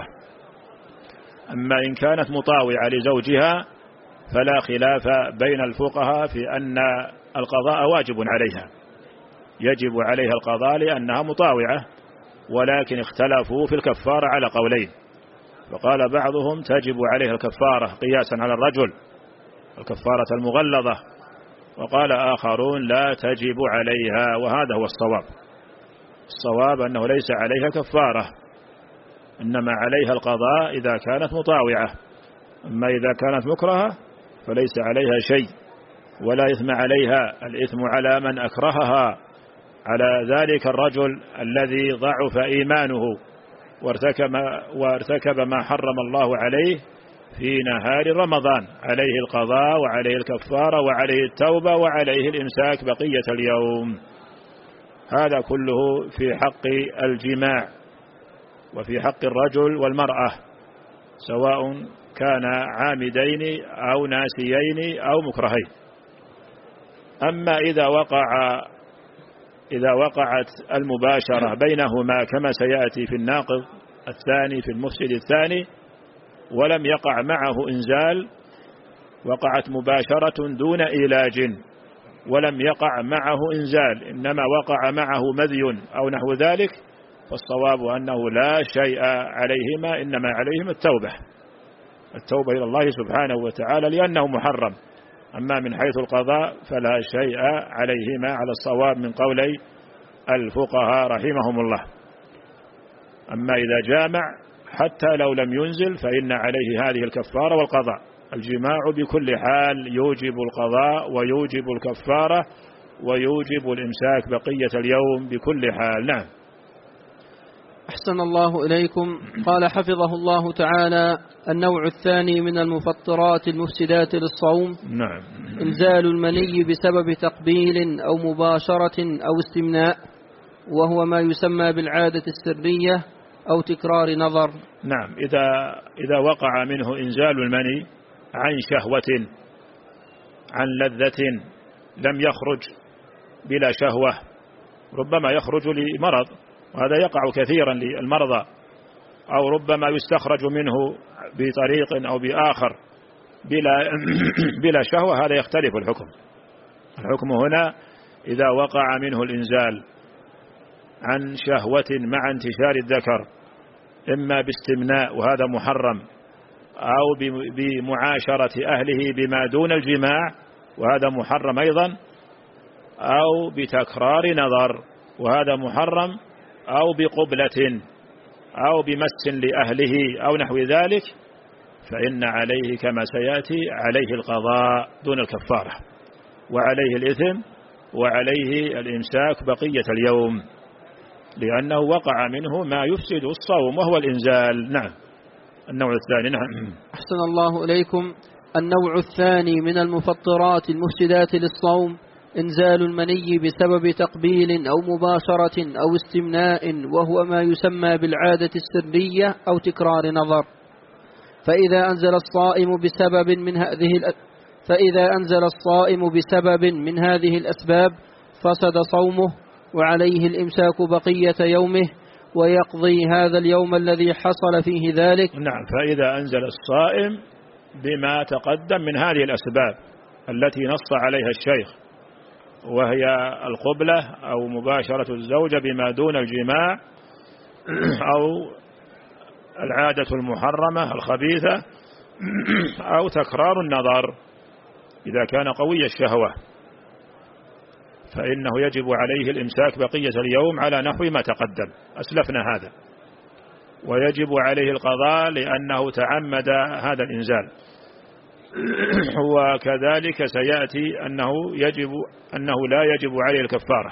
أما إن كانت مطاوعة لزوجها فلا خلاف بين الفقهاء في أن القضاء واجب عليها، يجب عليها القضاء لأنها مطاوعة، ولكن اختلفوا في الكفارة على قولين، فقال بعضهم تجب عليها الكفارة قياسا على الرجل الكفارة المغلظة، وقال آخرون لا تجب عليها، وهذا هو الصواب. الصواب أنه ليس عليها كفارة، إنما عليها القضاء إذا كانت مطاوعة، أما إذا كانت مكرهة فليس عليها شيء، ولا إثم عليها، الإثم على من أكرهها، على ذلك الرجل الذي ضعف إيمانه وارتكب, وارتكب ما حرم الله عليه في نهار رمضان، عليه القضاء وعليه الكفارة وعليه التوبة وعليه الإمساك بقية اليوم. هذا كله في حق الجماع وفي حق الرجل والمرأة، سواء كان عامدين أو ناسيين أو مكرهين. أما إذا وقع إذا وقعت المباشرة بينهما كما سيأتي في الناقض الثاني في المفسد الثاني، ولم يقع معه إنزال، وقعت مباشرة دون إيلاج ولم يقع معه إنزال، إنما وقع معه مذي أو نحو ذلك، فالصواب أنه لا شيء عليهما، إنما عليهم التوبة التوبة إلى الله سبحانه وتعالى لأنه محرم. أما من حيث القضاء فلا شيء عليهما على الصواب من قولي الفقهاء رحمهم الله. أما إذا جامع حتى لو لم ينزل فإن عليه هذه الكفارة والقضاء. الجماع بكل حال يوجب القضاء ويوجب الكفارة ويوجب الإمساك بقية اليوم بكل حال. نعم. أحسن الله إليكم. قال حفظه الله تعالى: النوع الثاني من المفطرات المفسدات للصوم نعم. إنزال المني بسبب تقبيل أو مباشرة أو استمناء، وهو ما يسمى بالعادة السرية أو تكرار نظر. نعم. إذا, إذا وقع منه إنزال المني عن شهوة، عن لذة، لم يخرج بلا شهوة، ربما يخرج لمرض، وهذا يقع كثيرا للمرضى، أو ربما يستخرج منه بطريق أو بآخر بلا, بلا شهوة، هذا يختلف الحكم. الحكم هنا إذا وقع منه الإنزال عن شهوة مع انتشار الذكر، إما باستمناء وهذا محرم، أو بمعاشرة أهله بما دون الجماع وهذا محرم أيضا، أو بتكرار نظر وهذا محرم، أو بقبلة أو بمس لأهله أو نحو ذلك، فإن عليه كما سيأتي عليه القضاء دون الكفارة، وعليه الإثم وعليه الإمساك بقية اليوم، لأنه وقع منه ما يفسد الصوم وهو الإنزال. نعم. النوع الثاني. نعم. أحسن الله إليكم. النوع الثاني من المفطرات المفسدات للصوم إنزال المني بسبب تقبيل أو مباشرة أو استمناء، وهو ما يسمى بالعادة السرية أو تكرار نظر. فإذا أنزل الصائم بسبب من هذه فإذا أنزل الصائم بسبب من هذه الأسباب فسد صومه، وعليه الإمساك بقية يومه، ويقضي هذا اليوم الذي حصل فيه ذلك. نعم. فإذا أنزل الصائم بما تقدم من هذه الأسباب التي نص عليها الشيخ، وهي القبلة أو مباشرة الزوجة بما دون الجماع، أو العادة المحرمة الخبيثة، أو تكرار النظر إذا كان قوي الشهوة، فإنه يجب عليه الإمساك بقية اليوم على نحو ما تقدم، أسلفنا هذا، ويجب عليه القضاء لأنه تعمد هذا الإنزال. وكذلك سيأتي أنه يجب أنه لا يجب عليه الكفارة.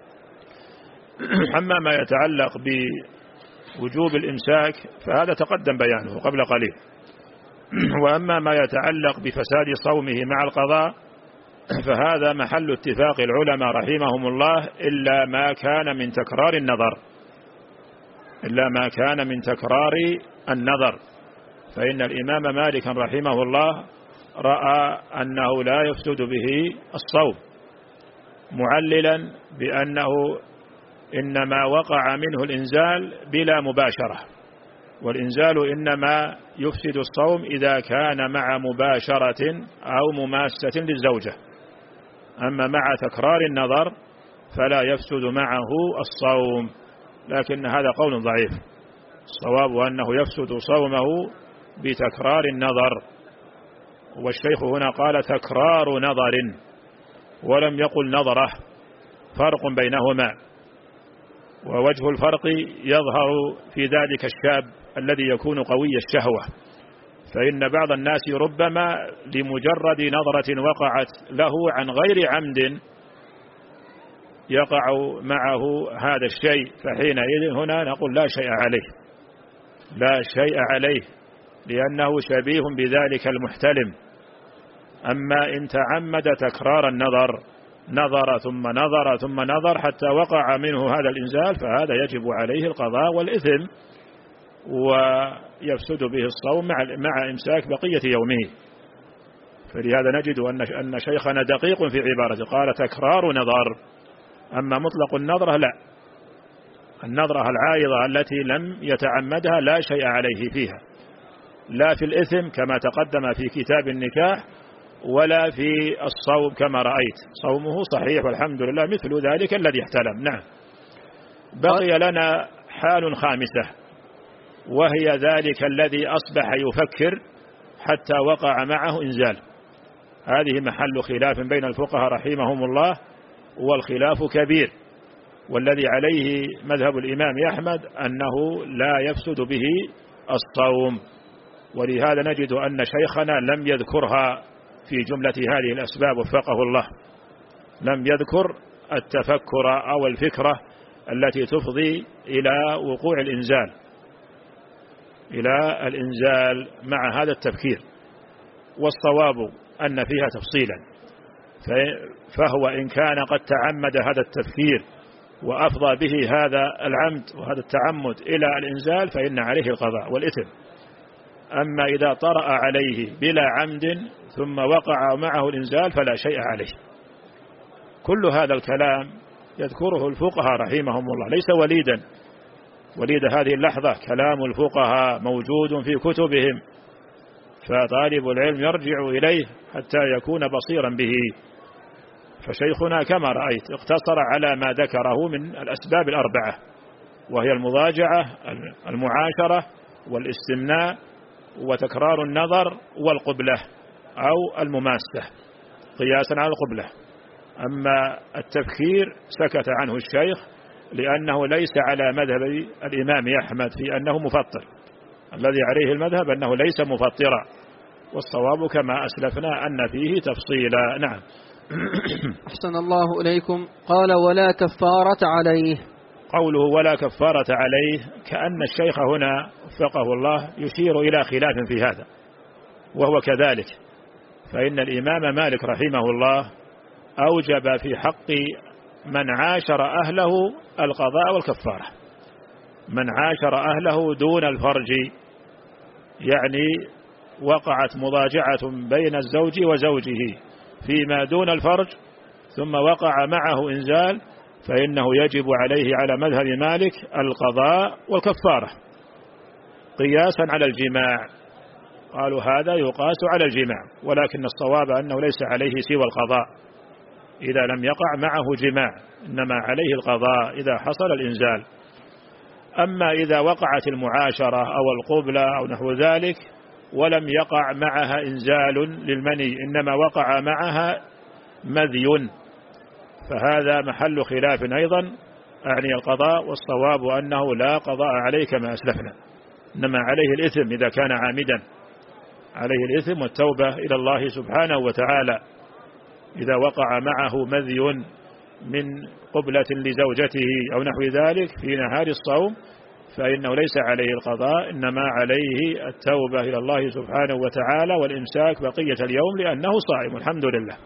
أما ما يتعلق بوجوب الإمساك فهذا تقدم بيانه قبل قليل. وأما ما يتعلق بفساد صومه مع القضاء فهذا محل اتفاق العلماء رحمهم الله، إلا ما كان من تكرار النظر إلا ما كان من تكرار النظر فإن الإمام مالك رحمه الله رأى أنه لا يفسد به الصوم، معللا بأنه إنما وقع منه الإنزال بلا مباشرة، والإنزال إنما يفسد الصوم إذا كان مع مباشرة أو مماسة للزوجة، أما مع تكرار النظر فلا يفسد معه الصوم، لكن هذا قول ضعيف. الصواب أنه يفسد صومه بتكرار النظر، والشيخ هنا قال تكرار نظر ولم يقل نظره، فرق بينهما، ووجه الفرق يظهر في ذلك الشاب الذي يكون قوي الشهوة، فإن بعض الناس ربما لمجرد نظرة وقعت له عن غير عمد يقع معه هذا الشيء، فحينئذ هنا نقول لا شيء عليه، لا شيء عليه لأنه شبيه بذلك المحتلم. أما إن تعمد تكرار النظر، نظر ثم نظر ثم نظر حتى وقع منه هذا الإنزال، فهذا يجب عليه القضاء والإثم، ويفسد به الصوم مع مع إمساك بقية يومه. فلهذا نجد أن شيخنا دقيق في عبارته، قال تكرار نظر، أما مطلق النظرة لا، النظرة العارضة التي لم يتعمدها لا شيء عليه فيها، لا في الإثم كما تقدم في كتاب النكاح ولا في الصوم كما رأيت، صومه صحيح والحمد لله مثل ذلك الذي احتلم. نعم. بقي لنا حال خامسة، وهي ذلك الذي أصبح يفكر حتى وقع معه إنزال. هذه محل خلاف بين الفقهاء رحمهم الله، والخلاف كبير، والذي عليه مذهب الإمام أحمد أنه لا يفسد به الصوم، ولهذا نجد أن شيخنا لم يذكرها في جملة هذه الأسباب وفقه الله، لم يذكر التفكر أو الفكرة التي تفضي إلى وقوع الإنزال، إلى الإنزال مع هذا التفكير. والصواب أن فيها تفصيلا، فهو إن كان قد تعمد هذا التفكير وأفضى به هذا العمد وهذا التعمد إلى الإنزال فإن عليه القضاء والإثم. أما إذا طرأ عليه بلا عمد ثم وقع معه الإنزال فلا شيء عليه. كل هذا الكلام يذكره الفقهاء رحمهم الله، ليس وليدا، وليد هذه اللحظة كلام الفقهاء موجود في كتبهم، فطالب العلم يرجع إليه حتى يكون بصيرا به. فشيخنا كما رأيت اقتصر على ما ذكره من الأسباب الأربعة، وهي المضاجعة، المعاشرة، والاستمناء، وتكرار النظر، والقبلة أو المماسة قياسا على القبلة. أما التفكير سكت عنه الشيخ لأنه ليس على مذهب الإمام أحمد في أنه مفطر، الذي عليه المذهب أنه ليس مفطرا، والصواب كما أسلفنا أن فيه تفصيلا. نعم. أحسن الله إليكم. قال ولا كفارة عليه. قوله ولا كفارة عليه كأن الشيخ هنا وفقه الله يشير إلى خلاف في هذا، وهو كذلك، فإن الإمام مالك رحمه الله أوجب في حق من عاشر أهله القضاء والكفارة. من عاشر أهله دون الفرج، يعني وقعت مضاجعة بين الزوج وزوجه فيما دون الفرج ثم وقع معه إنزال، فإنه يجب عليه على مذهب مالك القضاء والكفارة قياسا على الجماع. قالوا هذا يقاس على الجماع، ولكن الصواب أنه ليس عليه سوى القضاء إذا لم يقع معه جماع، إنما عليه القضاء إذا حصل الإنزال. أما إذا وقعت المعاشرة أو القبلة أو نحو ذلك ولم يقع معها إنزال للمني، إنما وقع معها مذي، فهذا محل خلاف أيضا، أعني القضاء، والصواب أنه لا قضاء عليه كما أسلفنا، إنما عليه الإثم إذا كان عامدا، عليه الإثم والتوبة إلى الله سبحانه وتعالى. إذا وقع معه مذي من قبلة لزوجته أو نحو ذلك في نهار الصوم فإنه ليس عليه القضاء، إنما عليه التوبة إلى الله سبحانه وتعالى والإمساك بقية اليوم لأنه صائم الحمد لله.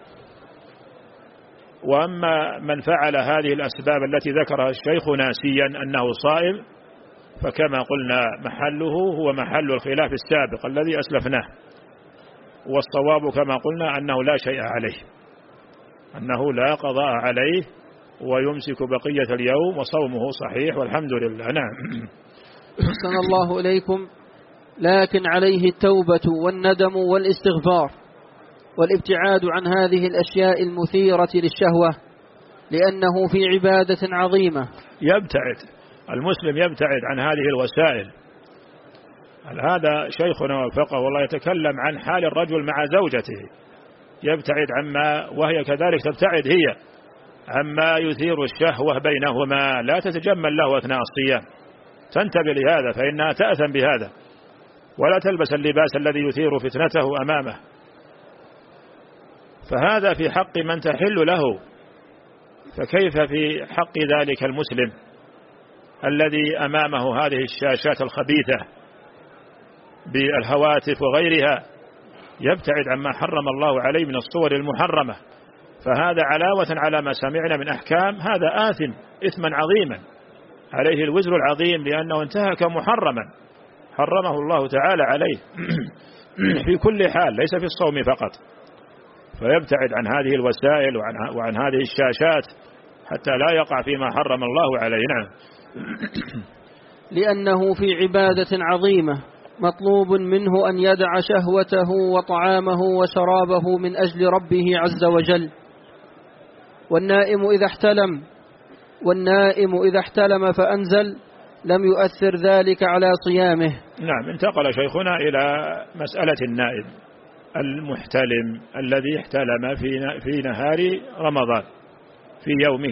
وأما من فعل هذه الأسباب التي ذكرها الشيخ ناسيا أنه صائم، فكما قلنا محله هو محل الخلاف السابق الذي أسلفناه، والصواب كما قلنا أنه لا شيء عليه، أنه لا قضاء عليه ويمسك بقية اليوم وصومه صحيح والحمد لله. نعم. أحسن الله إليكم. لكن عليه التوبة والندم والاستغفار والابتعاد عن هذه الأشياء المثيرة للشهوة، لأنه في عبادة عظيمة. يبتعد المسلم يبتعد عن هذه الوسائل. هذا شيخنا وفقه والله يتكلم عن حال الرجل مع زوجته، يبتعد عما وهي كذلك تبتعد هي عما يثير الشهوة بينهما، لا تتجمل له أثناء الصيام، تنتبه لهذا فإنها تأثم بهذا، ولا تلبس اللباس الذي يثير فتنته أمامه. فهذا في حق من تحل له، فكيف في حق ذلك المسلم الذي أمامه هذه الشاشات الخبيثة بالهواتف وغيرها، يبتعد عما حرم الله عليه من الصور المحرمة. فهذا علاوة على ما سمعنا من أحكام، هذا آثم إثما عظيما، عليه الوزر العظيم لأنه انتهك محرما حرمه الله تعالى عليه في كل حال، ليس في الصوم فقط. فيبتعد عن هذه الوسائل وعن, وعن هذه الشاشات حتى لا يقع فيما حرم الله عليه. نعم. لأنه في عبادة عظيمة مطلوب منه أن يدع شهوته وطعامه وشرابه من أجل ربه عز وجل. والنائم إذا احتلم والنائم إذا احتلم فأنزل لم يؤثر ذلك على صيامه. نعم. انتقل شيخنا إلى مسألة النائم المحتلم الذي احتلم في في نهار رمضان في يومه،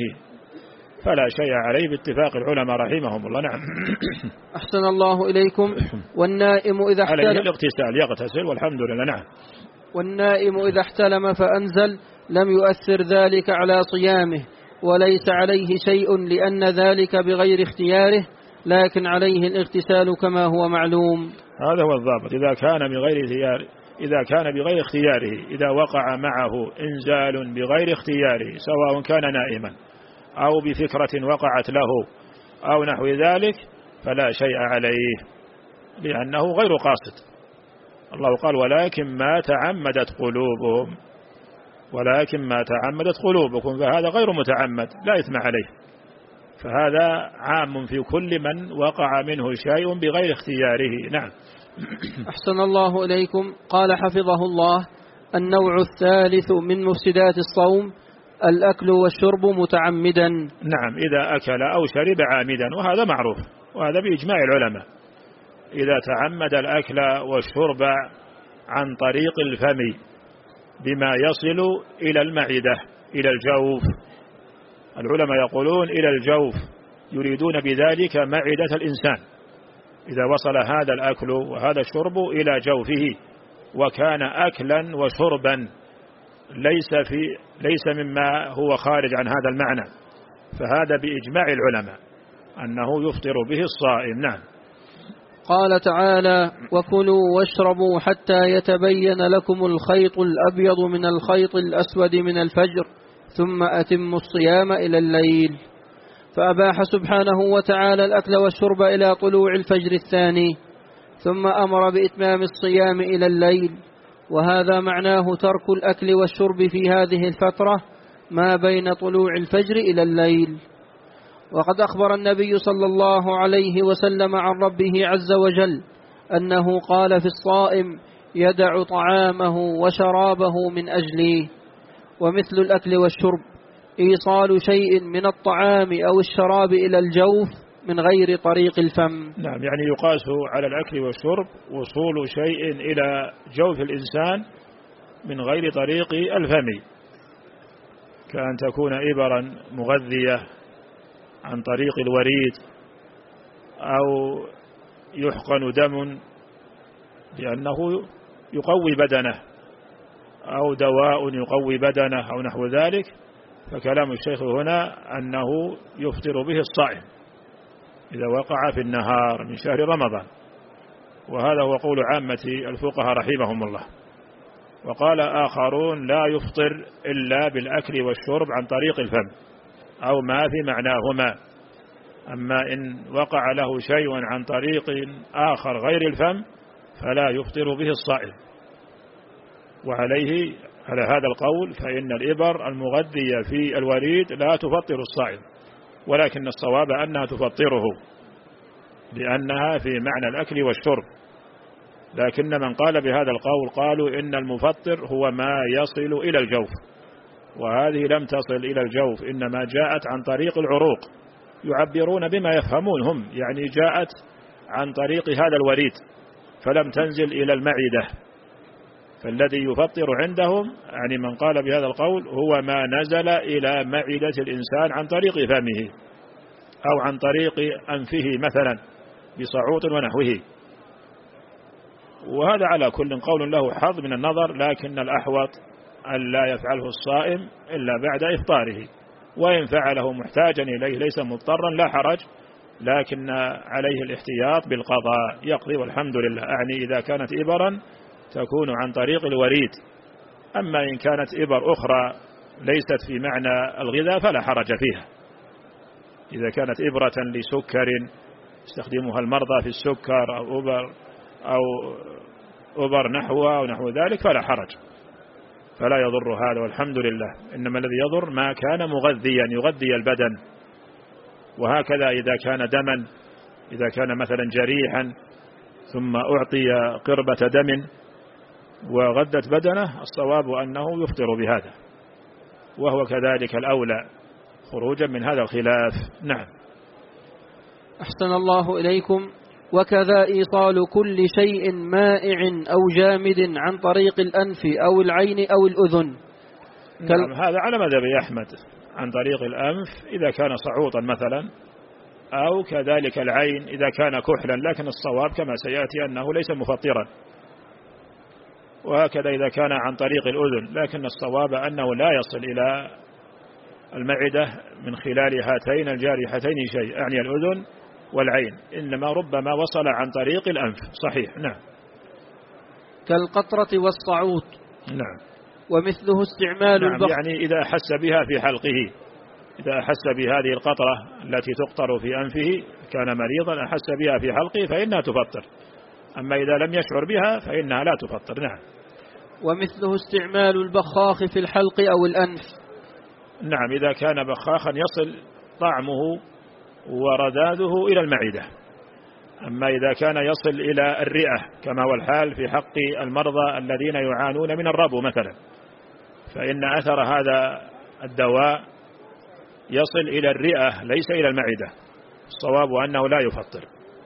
فلا شيء عليه باتفاق العلماء رحمهم الله. نعم. أحسن الله إليكم. والنائم إذا احتلم عليه الاغتسال، يغتسل والحمد لله. نعم. والنائم إذا احتلم فأنزل لم يؤثر ذلك على صيامه، وليس عليه شيء لأن ذلك بغير اختياره، لكن عليه الاغتسال كما هو معلوم. هذا هو الضابط. إذا كان بغير اختيار إذا كان بغير اختياره، إذا وقع معه إنزال بغير اختياره سواء كان نائما أو بفكرة وقعت له أو نحو ذلك، فلا شيء عليه لأنه غير قاصد. الله قال ولكن ما تعمدت قلوبهم، ولكن ما تعمدت قلوبكم، فهذا غير متعمد لا إثم عليه. فهذا عام في كل من وقع منه شيء بغير اختياره. نعم. أحسن الله إليكم. قال حفظه الله: النوع الثالث من مفسدات الصوم الأكل والشرب متعمدا. نعم. إذا أكل أو شرب عامدا، وهذا معروف، وهذا بإجماع العلماء. إذا تعمد الأكل والشرب عن طريق الفم بما يصل إلى المعدة إلى الجوف، العلماء يقولون إلى الجوف، يريدون بذلك معدة الإنسان. إذا وصل هذا الأكل وهذا الشرب إلى جوفه وكان أكلا وشربا ليس في ليس مما هو خارج عن هذا المعنى، فهذا بإجماع العلماء أنه يفطر به الصائم. نعم. قال تعالى: وكلوا واشربوا حتى يتبين لكم الخيط الأبيض من الخيط الأسود من الفجر ثم أتموا الصيام إلى الليل. فأباح سبحانه وتعالى الأكل والشرب إلى طلوع الفجر الثاني، ثم أمر بإتمام الصيام إلى الليل، وهذا معناه ترك الأكل والشرب في هذه الفترة ما بين طلوع الفجر إلى الليل. وقد أخبر النبي صلى الله عليه وسلم عن ربه عز وجل أنه قال في الصائم: يدع طعامه وشرابه من أجلي. ومثل الأكل والشرب إيصال شيء من الطعام أو الشراب إلى الجوف من غير طريق الفم. نعم. يعني يقاس على الأكل والشرب وصول شيء إلى جوف الإنسان من غير طريق الفم، كأن تكون إبرا مغذية عن طريق الوريد، أو يحقن دم لأنه يقوي بدنه، أو دواء يقوي بدنه أو نحو ذلك. فكلام الشيخ هنا أنه يفطر به الصائم إذا وقع في النهار من شهر رمضان، وهذا هو قول عامة الفقهاء رحمهم الله. وقال آخرون: لا يفطر إلا بالأكل والشرب عن طريق الفم أو ما في معناهما. أما إن وقع له شيء عن طريق آخر غير الفم فلا يفطر به الصائم. وعليه على هذا القول فإن الإبر المغذية في الوريد لا تفطر الصائم، ولكن الصواب أنها تفطره، لأنها في معنى الأكل والشرب. لكن من قال بهذا القول قالوا إن المفطر هو ما يصل إلى الجوف، وهذه لم تصل إلى الجوف، إنما جاءت عن طريق العروق، يعبرون بما يفهمون هم، يعني جاءت عن طريق هذا الوريد فلم تنزل إلى المعدة. فالذي يفطر عندهم يعني من قال بهذا القول هو ما نزل إلى معدة الإنسان عن طريق فمه أو عن طريق أنفه مثلا بصعوط ونحوه. وهذا على كل قول له حظ من النظر، لكن الأحوط أن لا يفعله الصائم إلا بعد إفطاره، وإن فعله محتاجا إليه ليس مضطرا لا حرج، لكن عليه الاحتياط بالقضاء، يقضي والحمد لله. أعني إذا كانت إبرا تكون عن طريق الوريد، أما إن كانت إبر أخرى ليست في معنى الغذاء فلا حرج فيها. إذا كانت إبرة لسكر يستخدمها المرضى في السكر أو أبر أو أبر نحوها أو نحو ذلك فلا حرج، فلا يضر هذا والحمد لله. إنما الذي يضر ما كان مغذيا يغذي البدن، وهكذا إذا كان دما، إذا كان مثلا جريحا ثم أعطي قربة دم وغذت بدنه، الصواب أنه يفطر بهذا، وهو كذلك الأولى خروجا من هذا الخلاف. نعم. أحسن الله إليكم. وكذا إيصال كل شيء مائع أو جامد عن طريق الأنف أو العين أو الأذن. نعم، هذا على مذهب أحمد، عن طريق الأنف إذا كان صعوطا مثلا، أو كذلك العين إذا كان كحلا، لكن الصواب كما سيأتي أنه ليس مفطرا. وهكذا إذا كان عن طريق الأذن، لكن الصواب أنه لا يصل إلى المعدة من خلال هاتين الجارحتين شيء، يعني الأذن والعين، إنما ربما وصل عن طريق الأنف. صحيح. نعم. كالقطرة والصعود. نعم. ومثله استعمال نعم، البخ. يعني إذا أحس بها في حلقه، إذا أحس بهذه القطرة التي تقطر في أنفه كان مريضا أحس بها في حلقه فإنها تفطر، أما إذا لم يشعر بها فإنها لا تفطر. نعم. ومثله استعمال البخاخ في الحلق أو الأنف. نعم، إذا كان بخاخا يصل طعمه ورذاذه إلى المعدة. أما إذا كان يصل إلى الرئة كما هو الحال في حق المرضى الذين يعانون من الربو مثلا، فإن أثر هذا الدواء يصل إلى الرئة ليس إلى المعدة، الصواب أنه لا يفطر،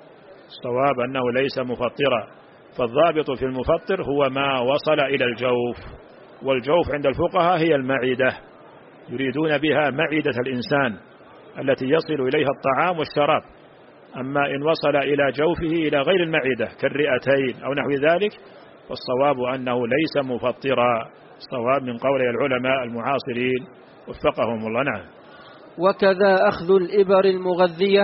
الصواب أنه ليس مفطرا. فالضابط في المفطر هو ما وصل إلى الجوف، والجوف عند الفقهاء هي المعدة، يريدون بها معدة الإنسان التي يصل إليها الطعام والشراب. أما إن وصل إلى جوفه إلى غير المعدة كالرئتين أو نحو ذلك فالصواب أنه ليس مفطرا، الصواب من قول العلماء المعاصرين وفقهم الله. نعم. وكذا أخذ الإبر المغذية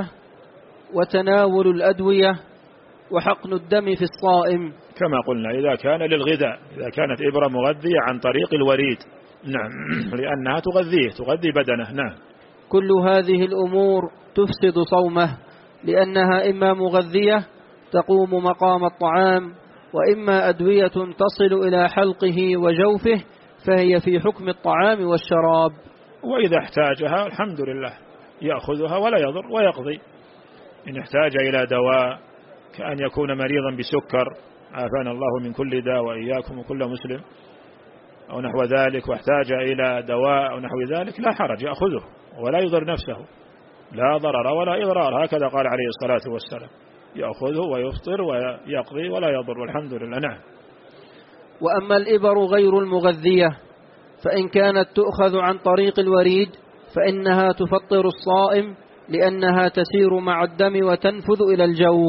وتناول الأدوية وحقن الدم في الصائم، كما قلنا إذا كان للغذاء، إذا كانت إبرة مغذية عن طريق الوريد. نعم، لأنها تغذيه تغذي بدنه. نعم. كل هذه الأمور تفسد صومه، لأنها إما مغذية تقوم مقام الطعام، وإما أدوية تصل إلى حلقه وجوفه فهي في حكم الطعام والشراب. وإذا احتاجها الحمد لله يأخذها ولا يضر ويقضي. إن احتاج إلى دواء كأن يكون مريضا بسكر، عافانا الله من كل داء وإياكم وكل مسلم، أو نحو ذلك، واحتاج إلى دواء أو نحو ذلك لا حرج يأخذه ولا يضر نفسه، لا ضرر ولا إضرار، هكذا قال عليه الصلاة والسلام، يأخذه ويفطر ويقضي ولا يضر والحمد لله. نعم. وأما الإبر غير المغذية فإن كانت تؤخذ عن طريق الوريد فإنها تفطر الصائم، لأنها تسير مع الدم وتنفذ إلى الجوف.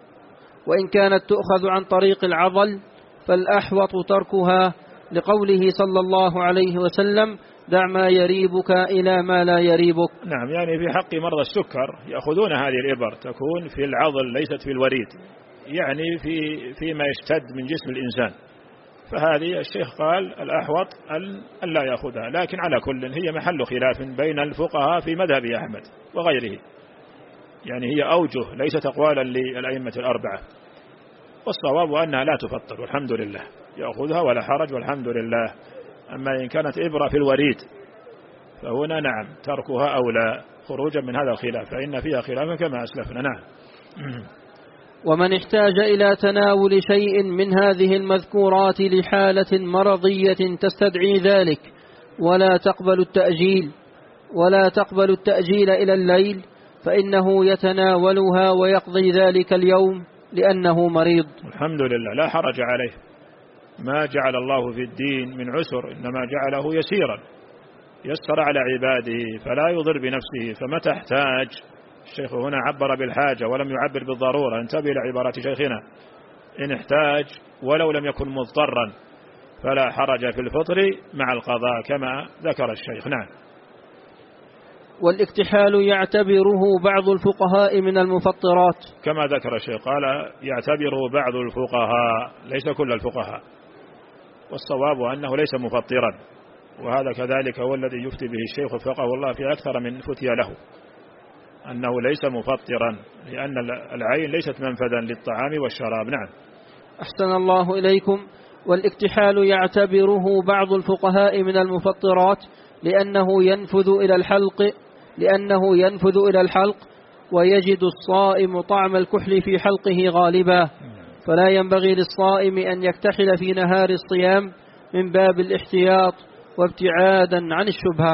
وإن كانت تؤخذ عن طريق العضل فالأحوط تركها، لقوله صلى الله عليه وسلم: دع ما يريبك إلى ما لا يريبك. نعم، يعني في حق مرضى السكر يأخذون هذه الإبر، تكون في العضل ليست في الوريد، يعني في فيما يشتد من جسم الإنسان، فهذه الشيخ قال الأحوط أن لا يأخذها. لكن على كل هي محل خلاف بين الفقهاء في مذهب أحمد وغيره، يعني هي أوجه ليست أقوالا للأئمة الأربعة، والصواب أنها لا تفطر والحمد لله، يأخذها ولا حرج والحمد لله. أما إن كانت إبرة في الوريد فهنا نعم تركها أولى خروجا من هذا الخلاف، فإن فيها خلافا كما أسلفنا. نعم. ومن احتاج إلى تناول شيء من هذه المذكورات لحالة مرضية تستدعي ذلك ولا تقبل التأجيل ولا تقبل التأجيل إلى الليل فإنه يتناولها ويقضي ذلك اليوم لأنه مريض. الحمد لله، لا حرج عليه، ما جعل الله في الدين من عسر، إنما جعله يسيرا، يسر على عباده فلا يضر بنفسه. فمتى احتاج، الشيخ هنا عبر بالحاجة ولم يعبر بالضرورة، انتبه لعبارات شيخنا، إن احتاج ولو لم يكن مضطرا فلا حرج في الفطر مع القضاء كما ذكر الشيخ. نعم. والاكتحال يعتبره بعض الفقهاء من المفطرات كما ذكر الشيخ، قال يعتبره بعض الفقهاء ليس كل الفقهاء، والصواب أنه ليس مفطرا، وهذا كذلك هو الذي يفتي به الشيخ وفقه الله في أكثر من فتيا له، أنه ليس مفطرا لأن العين ليست منفذا للطعام والشراب. نعم. أحسن الله إليكم. والاكتحال يعتبره بعض الفقهاء من المفطرات لأنه ينفذ إلى الحلق لأنه ينفذ إلى الحلق ويجد الصائم طعم الكحل في حلقه غالبا، فلا ينبغي للصائم أن يكتحل في نهار الصيام من باب الاحتياط وابتعادا عن الشبهة.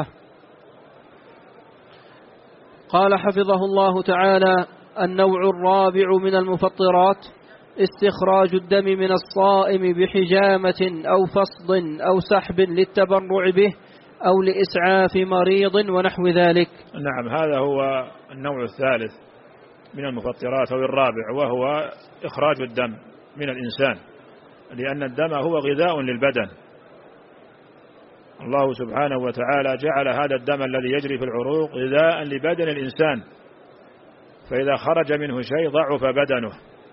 قال حفظه الله تعالى: النوع الرابع من المفطرات استخراج الدم من الصائم بحجامة أو فصد أو سحب للتبرع به أو لإسعاف مريض ونحو ذلك. نعم، هذا هو النوع الثالث من المفطرات أو الرابع، وهو إخراج الدم من الإنسان، لأن الدم هو غذاء للبدن. الله سبحانه وتعالى جعل هذا الدم الذي يجري في العروق غذاء لبدن الإنسان، فإذا خرج منه شيء ضعف بدنه،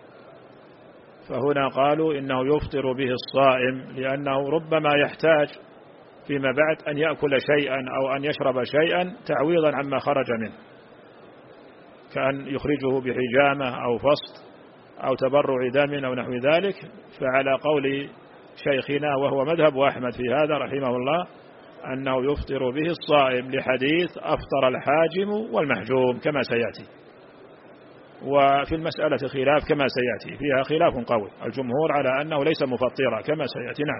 فهنا قالوا إنه يفطر به الصائم، لأنه ربما يحتاج فيما بعد أن يأكل شيئا أو أن يشرب شيئا تعويضا عما خرج منه، كأن يخرجه بحجامة أو فصد أو تبرع دم أو نحو ذلك. فعلى قول شيخنا وهو مذهب أحمد في هذا رحمه الله أنه يفطر به الصائم، لحديث أفطر الحاجم والمحجوم كما سيأتي. وفي المسألة خلاف كما سيأتي، فيها خلاف قوي، الجمهور على أنه ليس مفطرا كما سيأتي. نعم.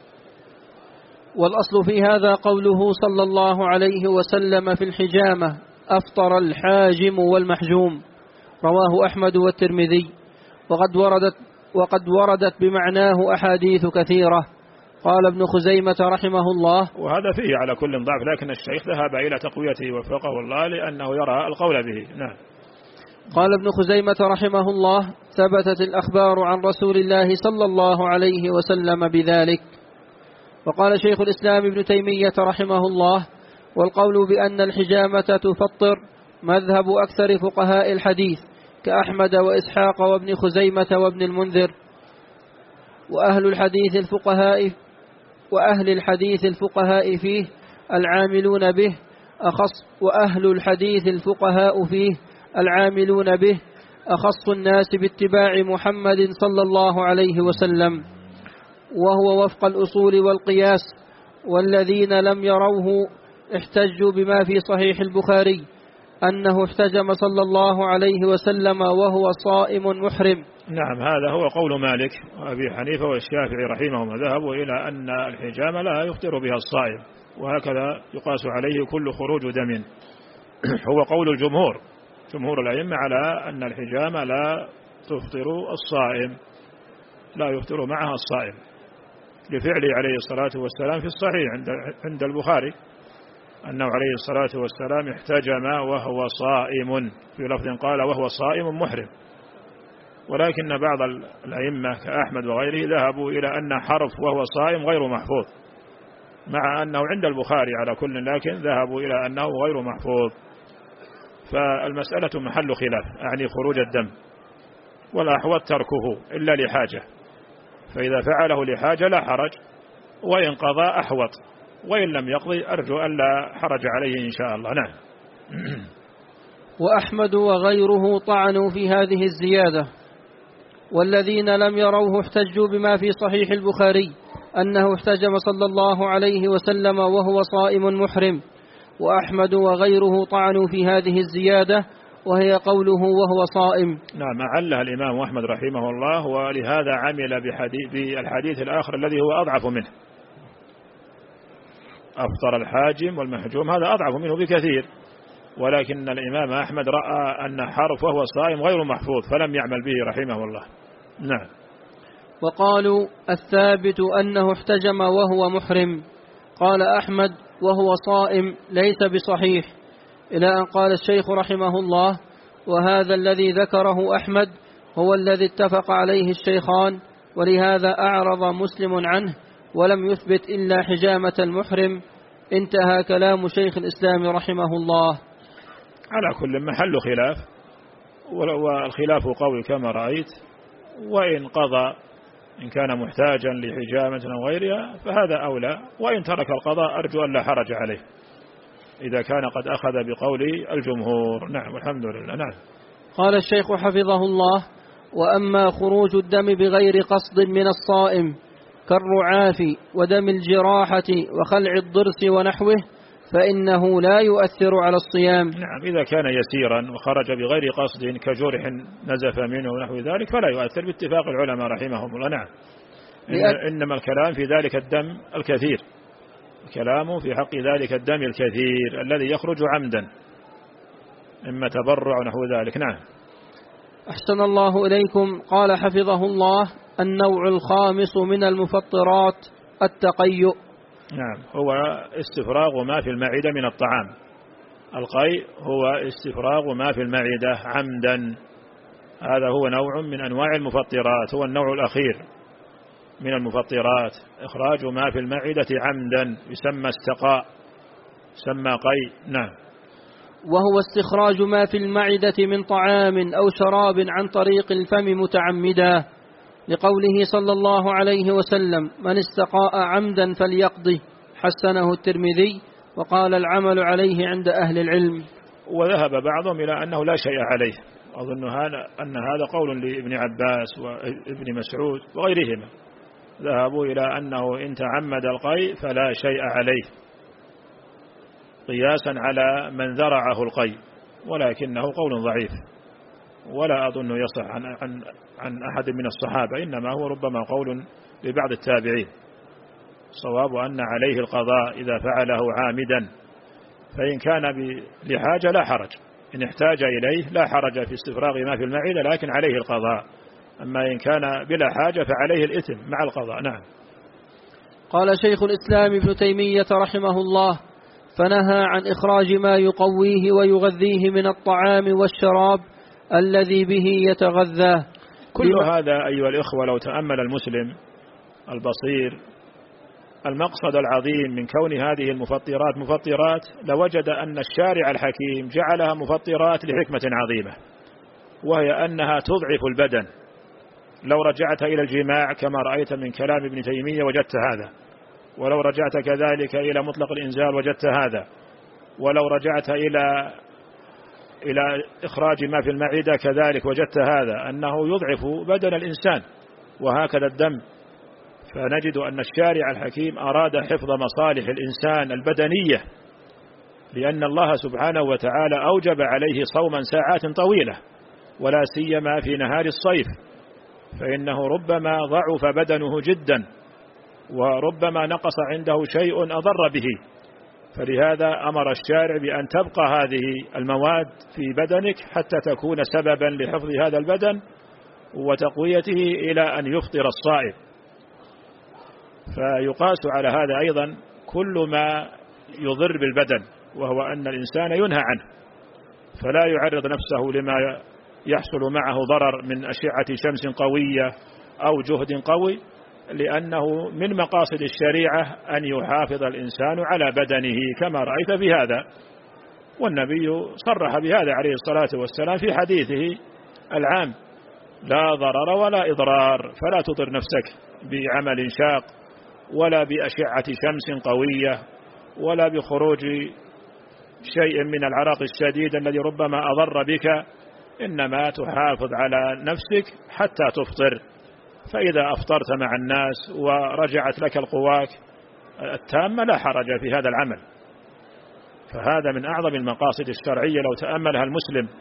والأصل في هذا قوله صلى الله عليه وسلم في الحجامة: أفطر الحاجم والمحجوم، رواه أحمد والترمذي. وقد وردت, وقد وردت بمعناه أحاديث كثيرة. قال ابن خزيمة رحمه الله: وهذا فيه على كل ضعف، لكن الشيخ ذهب إلى تقويته وفقه الله لأنه يرى القول به. نعم. قال ابن خزيمة رحمه الله: ثبتت الأخبار عن رسول الله صلى الله عليه وسلم بذلك. وقال شيخ الإسلام ابن تيمية رحمه الله: والقول بأن الحجامة تفطر مذهب أكثر فقهاء الحديث كأحمد وإسحاق وابن خزيمة وابن المنذر. وأهل الحديث الفقهاء وأهل الحديث الفقهاء فيه العاملون به أخص وأهل الحديث الفقهاء فيه العاملون به أخص الناس باتباع محمد صلى الله عليه وسلم، وهو وفق الأصول والقياس. والذين لم يروه احتجوا بما في صحيح البخاري أنه احتجم صلى الله عليه وسلم وهو صائم محرم. نعم، هذا هو قول مالك وأبي حنيفة والشافعي رحمهما، ذهبوا إلى أن الحجامة لا يفطر بها الصائم، وهكذا يقاس عليه كل خروج دم. هو قول الجمهور، جمهور الأئمة على أن الحجامة لا تفطر الصائم، لا يفطر معها الصائم، لفعله عليه الصلاة والسلام في الصحيح عند عند البخاري أنه عليه الصلاة والسلام احتجم وهو صائم، في لفظ قال وهو صائم محرم. ولكن بعض الأئمة كأحمد وغيره ذهبوا إلى أن حرف وهو صائم غير محفوظ، مع أنه عند البخاري على كل، لكن ذهبوا إلى أنه غير محفوظ. فالمسألة محل خلاف، أعني خروج الدم، والأحوط تركه إلا لحاجة، فإذا فعله لحاجة لا حرج، وإن قضى أحوط، وإن لم يقضي أرجو أن لا حرج عليه إن شاء الله. نعم. وأحمد وغيره طعنوا في هذه الزيادة. والذين لم يروه احتجوا بما في صحيح البخاري أنه احتجم صلى الله عليه وسلم وهو صائم محرم. وأحمد وغيره طعنوا في هذه الزيادة وهي قوله وهو صائم. نعم، أعلها الإمام أحمد رحمه الله، ولهذا عمل بحديث بالحديث الآخر الذي هو أضعف منه، أفطر الحاجم والمحجوم، هذا أضعف منه بكثير، ولكن الإمام أحمد رأى أن حرف وهو صائم غير محفوظ فلم يعمل به رحمه الله. نعم. وقالوا الثابت أنه احتجم وهو محرم. قال أحمد وهو صائم ليس بصحيح، إلى أن قال الشيخ رحمه الله وهذا الذي ذكره أحمد هو الذي اتفق عليه الشيخان، ولهذا أعرض مسلم عنه ولم يثبت إلا حجامة المحرم. انتهى كلام شيخ الإسلام رحمه الله. على كل محل خلاف، والخلاف قوي كما رأيت، وإن قضى إن كان محتاجا لحجامة أو غيرها فهذا أولى، وإن ترك القضاء أرجو أن لا حرج عليه إذا كان قد أخذ بقول الجمهور. نعم والحمد لله. نعم. قال الشيخ حفظه الله: وأما خروج الدم بغير قصد من الصائم كالرعاف ودم الجراحة وخلع الضرس ونحوه فإنه لا يؤثر على الصيام. نعم، إذا كان يسيرا وخرج بغير قصد كجرح نزف منه ونحو ذلك فلا يؤثر باتفاق العلماء رحمهم الله. نعم. إنما الكلام في ذلك الدم الكثير، الكلام في حق ذلك الدم الكثير الذي يخرج عمدا إما تبرع ونحو ذلك. نعم. أحسن الله إليكم. قال حفظه الله: النوع الخامس من المفطرات التقيؤ. نعم، هو استفراغ ما في المعدة من الطعام. القيء هو استفراغ ما في المعدة عمدا، هذا هو نوع من أنواع المفطرات، هو النوع الأخير من المفطرات، إخراج ما في المعدة عمدا يسمى استقاء، يسمى قيء. نعم. وهو استخراج ما في المعدة من طعام أو شراب عن طريق الفم متعمدا، لقوله صلى الله عليه وسلم: من استقاء عمدا فليقضه، حسنه الترمذي، وقال العمل عليه عند أهل العلم. وذهب بعضهم إلى أنه لا شيء عليه، أظن هذا أن هذا قول لابن عباس وابن مسعود وغيرهما، ذهبوا إلى أنه إن تعمد القيء فلا شيء عليه، قياسا على من ذرعه القيء، ولكنه قول ضعيف ولا أظن يصح عن, عن, عن أحد من الصحابة، إنما هو ربما قول لبعض التابعين. صواب أن عليه القضاء إذا فعله عامدا، فإن كان لحاجة لا حرج، إن احتاج إليه لا حرج في استفراغ ما في المعدة، لكن عليه القضاء. أما إن كان بلا حاجة فعليه الإثم مع القضاء. نعم. قال شيخ الإسلام ابن تيمية رحمه الله: فنهى عن إخراج ما يقويه ويغذيه من الطعام والشراب الذي به يتغذى. كل هذا أيها الإخوة لو تأمل المسلم البصير المقصد العظيم من كون هذه المفطرات مفطرات، لوجد أن الشارع الحكيم جعلها مفطرات لحكمة عظيمة، وهي أنها تضعف البدن. لو رجعت إلى الجماع كما رأيت من كلام ابن تيمية وجدت هذا، ولو رجعت كذلك إلى مطلق الإنزال وجدت هذا، ولو رجعت إلى إلى إخراج ما في المعدة كذلك وجدت هذا، أنه يضعف بدن الإنسان، وهكذا الدم. فنجد أن الشارع الحكيم أراد حفظ مصالح الإنسان البدنية، لأن الله سبحانه وتعالى أوجب عليه صوما ساعات طويلة، ولا سيما في نهار الصيف، فإنه ربما ضعف بدنه جدا، وربما نقص عنده شيء أضر به، فلهذا أمر الشارع بأن تبقى هذه المواد في بدنك حتى تكون سببا لحفظ هذا البدن وتقويته إلى أن يفطر الصائم. فيقاس على هذا أيضا كل ما يضر بالبدن، وهو أن الإنسان ينهى عنه، فلا يعرض نفسه لما يحصل معه ضرر من أشعة شمس قوية أو جهد قوي، لأنه من مقاصد الشريعة أن يحافظ الإنسان على بدنه كما رأيت بهذا، والنبي صرح بهذا عليه الصلاة والسلام في حديثه العام: لا ضرر ولا إضرار، فلا تضر نفسك بعمل شاق ولا بأشعة شمس قوية ولا بخروج شيء من العرق الشديد الذي ربما أضر بك، إنما تحافظ على نفسك حتى تفطر، فإذا أفطرت مع الناس ورجعت لك القواك التامة لا حرج في هذا العمل. فهذا من أعظم المقاصد الشرعية لو تأملها المسلم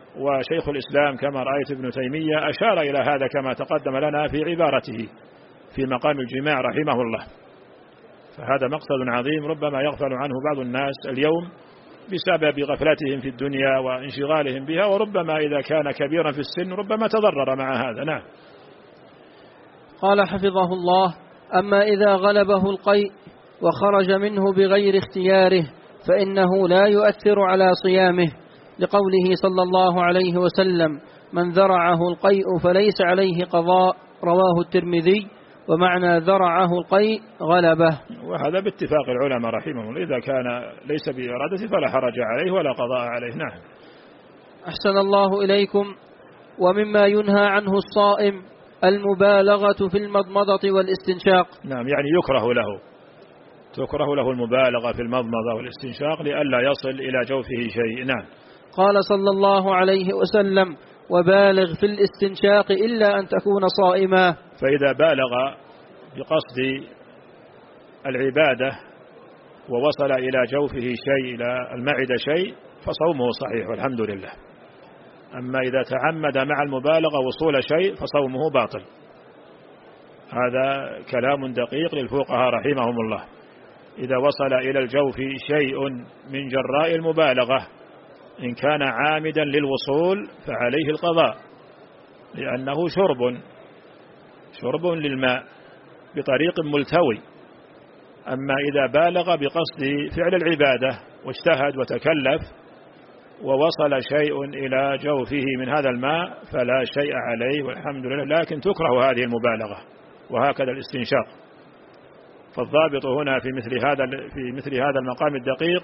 وشيخ الإسلام كما رأيت ابن تيمية أشار إلى هذا كما تقدم لنا في عبارته في مقام الجماع رحمه الله. فهذا مقصد عظيم ربما يغفل عنه بعض الناس اليوم بسبب غفلتهم في الدنيا وانشغالهم بها، وربما إذا كان كبيرا في السن ربما تضرر مع هذا. نعم. قال حفظه الله: أما إذا غلبه القيء وخرج منه بغير اختياره فإنه لا يؤثر على صيامه، لقوله صلى الله عليه وسلم: من ذرعه القيء فليس عليه قضاء، رواه الترمذي. ومعنى ذرعه القيء غلبه. وهذا باتفاق العلماء رحمهم الله، إذا كان ليس بإرادته فلا حرج عليه ولا قضاء عليه. نعم. أحسن الله إليكم. ومما ينهى عنه الصائم المبالغة في المضمضة والاستنشاق. نعم، يعني يكره له تكره له المبالغة في المضمضة والاستنشاق لئلا يصل إلى جوفه شيء. نعم. قال صلى الله عليه وسلم: وبالغ في الاستنشاق إلا أن تكون صائما. فإذا بالغ بقصد العبادة ووصل إلى جوفه شيء، إلى المعدة شيء، فصومه صحيح والحمد لله. أما إذا تعمد مع المبالغة وصول شيء فصومه باطل. هذا كلام دقيق للفقهاء رحمهم الله. إذا وصل إلى الجوف شيء من جراء المبالغة إن كان عامدا للوصول فعليه القضاء، لأنه شرب شرب للماء بطريق ملتوي. أما إذا بالغ بقصد فعل العبادة واجتهد وتكلف ووصل شيء إلى جوفه من هذا الماء فلا شيء عليه والحمد لله، لكن تكره هذه المبالغة. وهكذا الاستنشاق. فالضابط هنا في مثل هذا في مثل هذا المقام الدقيق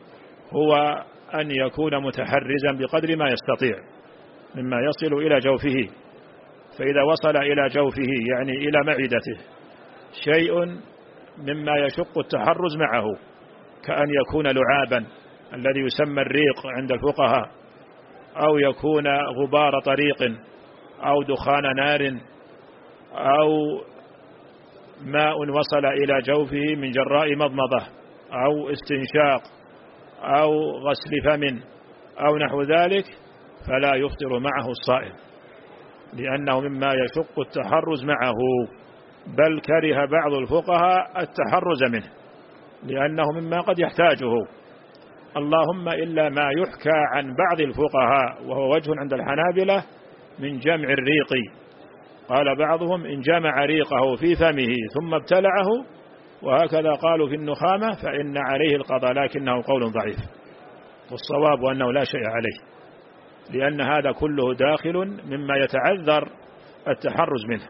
هو أن يكون متحرزا بقدر ما يستطيع مما يصل إلى جوفه. فإذا وصل إلى جوفه يعني إلى معدته شيء مما يشق التحرز معه، كأن يكون لعابا الذي يسمى الريق عند الفقهاء، أو يكون غبار طريق، أو دخان نار، أو ماء وصل إلى جوفه من جراء مضمضة أو استنشاق أو غسل فم أو نحو ذلك، فلا يفطر معه الصائم، لأنه مما يشق التحرز معه. بل كره بعض الفقهاء التحرز منه لأنه مما قد يحتاجه، اللهم إلا ما يحكى عن بعض الفقهاء وهو وجه عند الحنابلة من جمع الريق. قال بعضهم إن جمع ريقه في فمه ثم ابتلعه، وهكذا قالوا في النخامة، فإن عليه القضاء، لكنه قول ضعيف، والصواب أنه لا شيء عليه، لأن هذا كله داخل مما يتعذر التحرز منه.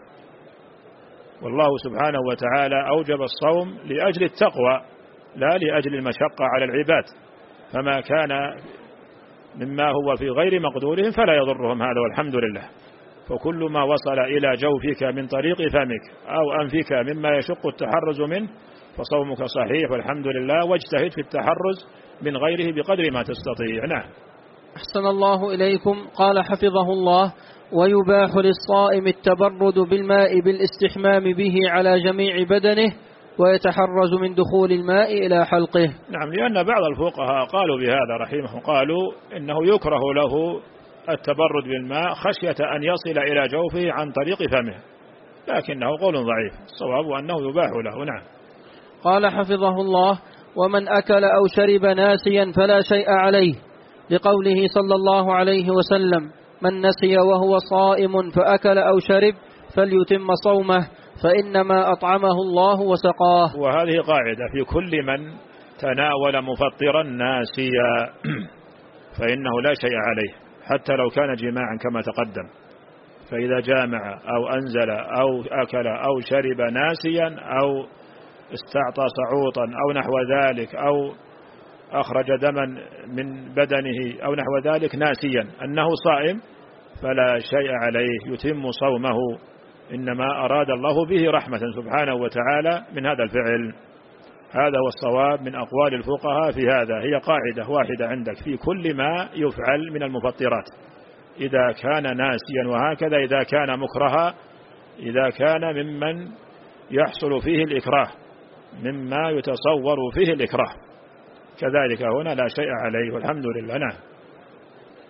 والله سبحانه وتعالى أوجب الصوم لأجل التقوى لا لأجل المشقة على العباد، فما كان مما هو في غير مقدورهم فلا يضرهم هذا والحمد لله. فكل ما وصل إلى جوفك من طريق فمك أو أنفك مما يشق التحرز منه فصومك صحيح والحمد لله، واجتهد في التحرز من غيره بقدر ما تستطيع. نعم. أحسن الله إليكم. قال حفظه الله: ويباح للصائم التبرد بالماء بالاستحمام به على جميع بدنه، ويتحرز من دخول الماء إلى حلقه. نعم، لأن بعض الفقهاء قالوا بهذا رحمه، قالوا إنه يكره له التبرد بالماء خشية أن يصل إلى جوفه عن طريق فمه، لكنه قول ضعيف، الصواب أنه يباح له. نعم. قال حفظه الله: ومن أكل أو شرب ناسيا فلا شيء عليه، لقوله صلى الله عليه وسلم: من نسي وهو صائم فأكل أو شرب فليتم صومه، فإنما أطعمه الله وسقاه. وهذه قاعدة في كل من تناول مفطرا ناسيا فإنه لا شيء عليه، حتى لو كان جماعا كما تقدم. فإذا جامع أو أنزل أو أكل أو شرب ناسيا أو استعطى صعوطا أو نحو ذلك أو أخرج دما من بدنه أو نحو ذلك ناسيا أنه صائم فلا شيء عليه، يتم صومه، إنما أراد الله به رحمة سبحانه وتعالى من هذا الفعل. هذا هو الصواب من أقوال الفقهاء في هذا. هي قاعدة واحدة عندك في كل ما يفعل من المفطرات، إذا كان ناسيا، وهكذا إذا كان مكرها، إذا كان ممن يحصل فيه الإكراه، مما يتصور فيه الإكراه، كذلك هنا لا شيء عليه والحمد لله. نعم.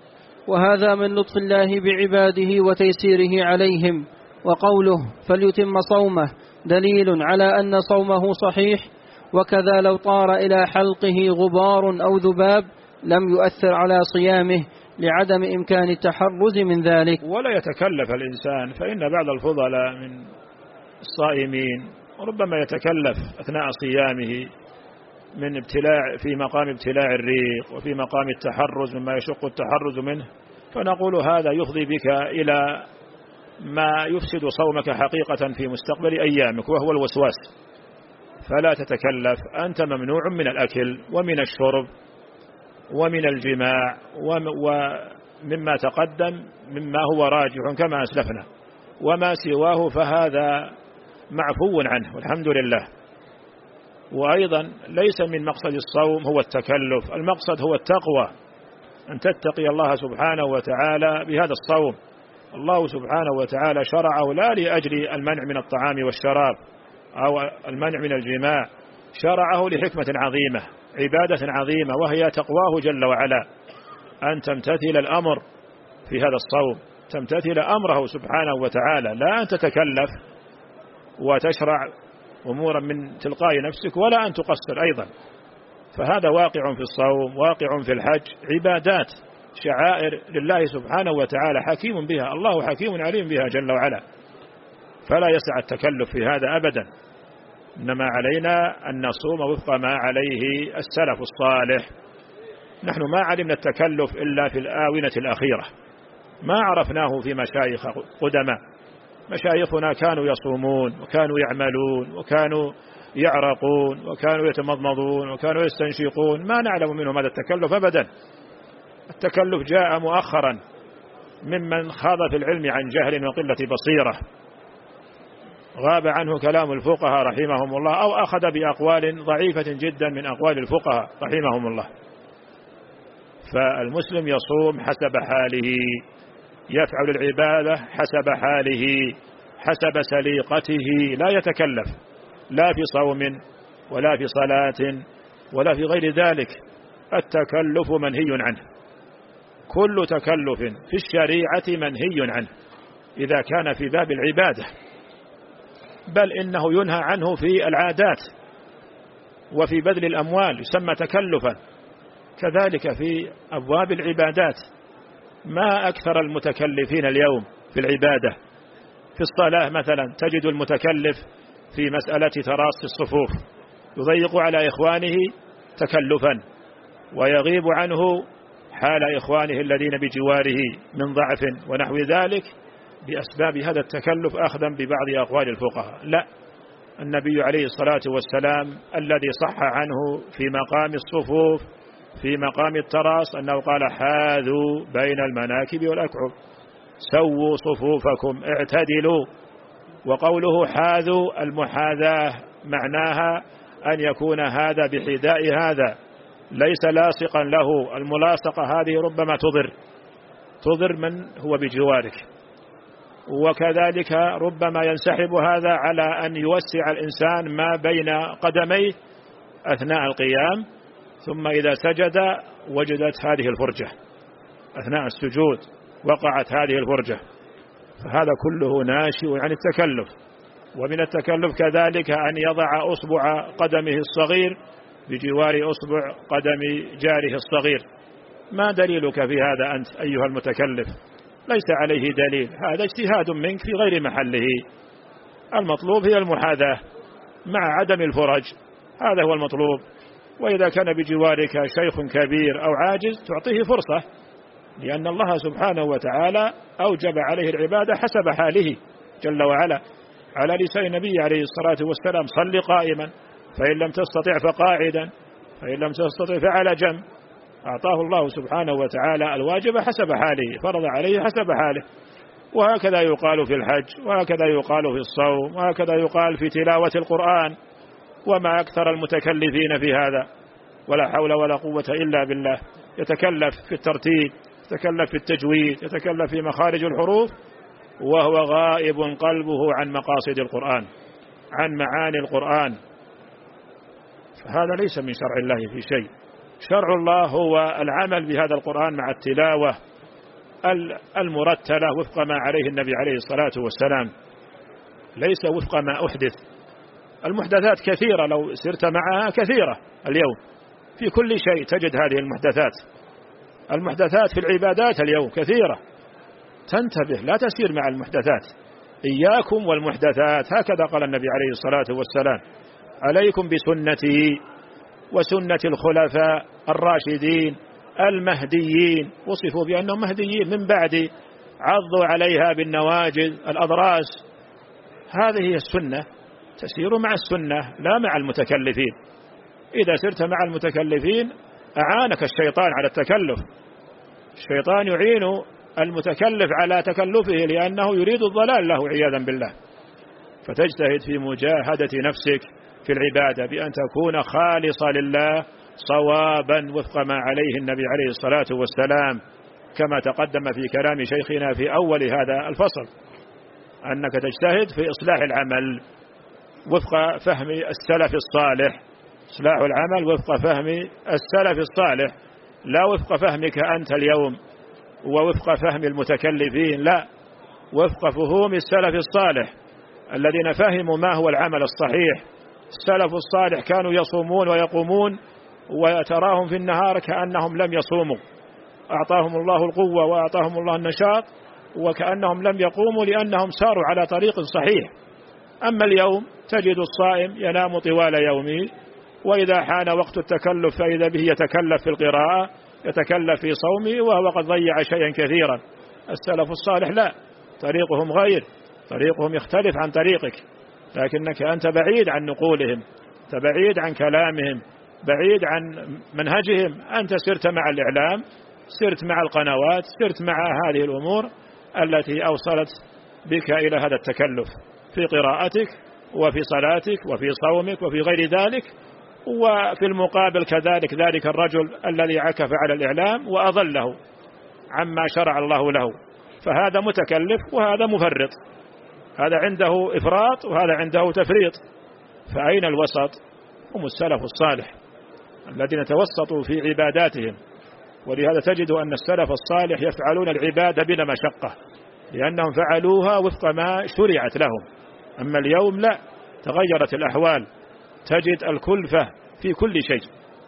وهذا من لطف الله بعباده وتيسيره عليهم. وقوله فليتم صومه دليل على أن صومه صحيح، وكذا لو طار إلى حلقه غبار أو ذباب لم يؤثر على صيامه لعدم إمكان التحرز من ذلك. ولا يتكلف الإنسان، فإن بعض الفضلاء من الصائمين ربما يتكلف أثناء صيامه من ابتلاع في مقام ابتلاع الريق وفي مقام التحرز مما يشق التحرز منه، فنقول هذا يفضي بك إلى ما يفسد صومك حقيقة في مستقبل أيامك، وهو الوسواس. فلا تتكلف، أنت ممنوع من الأكل ومن الشرب ومن الجماع ومما تقدم مما هو راجح كما أسلفنا، وما سواه فهذا معفو عنه والحمد لله. وأيضا ليس من مقصد الصوم هو التكلف، المقصد هو التقوى، أن تتقي الله سبحانه وتعالى بهذا الصوم. الله سبحانه وتعالى شرعه لا لأجل المنع من الطعام والشراب أو المنع من الجماع، شرعه لحكمة عظيمة، عبادة عظيمة، وهي تقواه جل وعلا، أن تمتثل الأمر في هذا الصوم، تمتثل أمره سبحانه وتعالى، لا أن تتكلف وتشرع أمورا من تلقاء نفسك، ولا أن تقصر أيضا. فهذا واقع في الصوم، واقع في الحج، عبادات شعائر لله سبحانه وتعالى حكيم بها، الله حكيم عليم بها جل وعلا، فلا يسع التكلف في هذا أبدا. إنما علينا أن نصوم وفق ما عليه السلف الصالح. نحن ما علمنا التكلف إلا في الآونة الأخيرة، ما عرفناه في مشايخ قدماء. مشايخنا كانوا يصومون وكانوا يعملون وكانوا يعرقون وكانوا يتمضمضون وكانوا يستنشقون، ما نعلم منهم هذا التكلف أبدا. التكلف جاء مؤخرا ممن خاض في العلم عن جهل وقلة بصيرة، غاب عنه كلام الفقهاء رحمهم الله، أو أخذ بأقوال ضعيفة جدا من أقوال الفقهاء رحمهم الله. فالمسلم يصوم حسب حاله، يفعل العبادة حسب حاله حسب سليقته، لا يتكلف لا في صوم ولا في صلاة ولا في غير ذلك. التكلف منهي عنه، كل تكلف في الشريعة منهي عنه إذا كان في باب العبادة، بل إنه ينهى عنه في العادات وفي بذل الأموال، يسمى تكلفا. كذلك في أبواب العبادات، ما أكثر المتكلفين اليوم في العبادة. في الصلاة مثلا تجد المتكلف في مسألة تراص الصفوف يضيق على إخوانه تكلفا، ويغيب عنه حال إخوانه الذين بجواره من ضعف ونحو ذلك بأسباب هذا التكلف، أخذا ببعض أقوال الفقهاء. لا، النبي عليه الصلاة والسلام الذي صح عنه في مقام الصفوف في مقام التراص أنه قال حاذوا بين المناكب والأكعب، سووا صفوفكم، اعتدلوا. وقوله حاذوا المحاذاة معناها أن يكون هذا بحذاء هذا، ليس لاصقا له. الملاصقة هذه ربما تضر تضر من هو بجوارك، وكذلك ربما ينسحب هذا على أن يوسع الإنسان ما بين قدميه أثناء القيام، ثم إذا سجد وجدت هذه الفرجة، أثناء السجود وقعت هذه الفرجة، فهذا كله ناشئ عن التكلف. ومن التكلف كذلك أن يضع أصبع قدمه الصغير بجوار أصبع قدم جاره الصغير. ما دليلك في هذا أنت أيها المتكلف؟ ليس عليه دليل، هذا اجتهاد منك في غير محله. المطلوب هي المحاذاة مع عدم الفرج، هذا هو المطلوب. وإذا كان بجوارك شيخ كبير أو عاجز تعطيه فرصة، لأن الله سبحانه وتعالى أوجب عليه العبادة حسب حاله جل وعلا، على لسان النبي عليه الصلاة والسلام صل قائما، فإن لم تستطع فقاعدا، فإن لم تستطع فعلى جنب. أعطاه الله سبحانه وتعالى الواجب حسب حاله، فرض عليه حسب حاله. وهكذا يقال في الحج، وهكذا يقال في الصوم، وهكذا يقال في تلاوة القرآن. وما أكثر المتكلفين في هذا، ولا حول ولا قوة إلا بالله. يتكلف في الترتيب، يتكلف في التجويد، يتكلف في مخارج الحروف، وهو غائب قلبه عن مقاصد القرآن، عن معاني القرآن. فهذا ليس من شرع الله في شيء. شرع الله هو العمل بهذا القرآن مع التلاوة المرتلة وفق ما عليه النبي عليه الصلاة والسلام، ليس وفق ما أحدث. المحدثات كثيرة، لو سرت معها كثيرة اليوم، في كل شيء تجد هذه المحدثات. المحدثات في العبادات اليوم كثيرة، تنتبه لا تسير مع المحدثات. إياكم والمحدثات، هكذا قال النبي عليه الصلاة والسلام: عليكم بسنتي وسنة الخلفاء الراشدين المهديين، وصفوا بأنهم مهديين من بعد، عضوا عليها بالنواجذ الأضراس. هذه هي السنة، تسير مع السنة لا مع المتكلفين. إذا سرت مع المتكلفين أعانك الشيطان على التكلف. الشيطان يعين المتكلف على تكلفه لأنه يريد الضلال له عياذا بالله. فتجتهد في مجاهدة نفسك في العبادة بأن تكون خالصة لله صوابا وفق ما عليه النبي عليه الصلاة والسلام، كما تقدم في كلام شيخنا في أول هذا الفصل، أنك تجتهد في إصلاح العمل وفق فهم السلف الصالح. إصلاح العمل وفق فهم السلف الصالح، لا وفق فهمك أنت اليوم ووفق فهم المتكلفين، لا، وفق فهوم السلف الصالح الذين فهموا ما هو العمل الصحيح. السلف الصالح كانوا يصومون ويقومون وتراهم في النهار كأنهم لم يصوموا، أعطاهم الله القوة وأعطاهم الله النشاط وكأنهم لم يقوموا لأنهم ساروا على طريق صحيح. أما اليوم تجد الصائم ينام طوال يومه، وإذا حان وقت التكلف فإذا به يتكلف في القراءة، يتكلف في صومه، وهو قد ضيع شيئا كثيرا. السلف الصالح لا، طريقهم غير، طريقهم يختلف عن طريقك، لكنك أنت بعيد عن نقولهم، بعيد عن كلامهم، بعيد عن منهجهم. أنت سرت مع الإعلام، سرت مع القنوات، سرت مع هذه الأمور التي أوصلت بك إلى هذا التكلف في قراءتك وفي صلاتك وفي صومك وفي غير ذلك. وفي المقابل كذلك ذلك الرجل الذي عكف على الإعلام وأضله عما شرع الله له، فهذا متكلف وهذا مفرط، هذا عنده إفراط وهذا عنده تفريط. فأين الوسط؟ هم السلف الصالح الذين توسطوا في عباداتهم. ولهذا تجد أن السلف الصالح يفعلون العبادة بلا مشقة، لأنهم فعلوها وفق ما شرعت لهم. أما اليوم لا، تغيرت الأحوال، تجد الكلفة في كل شيء،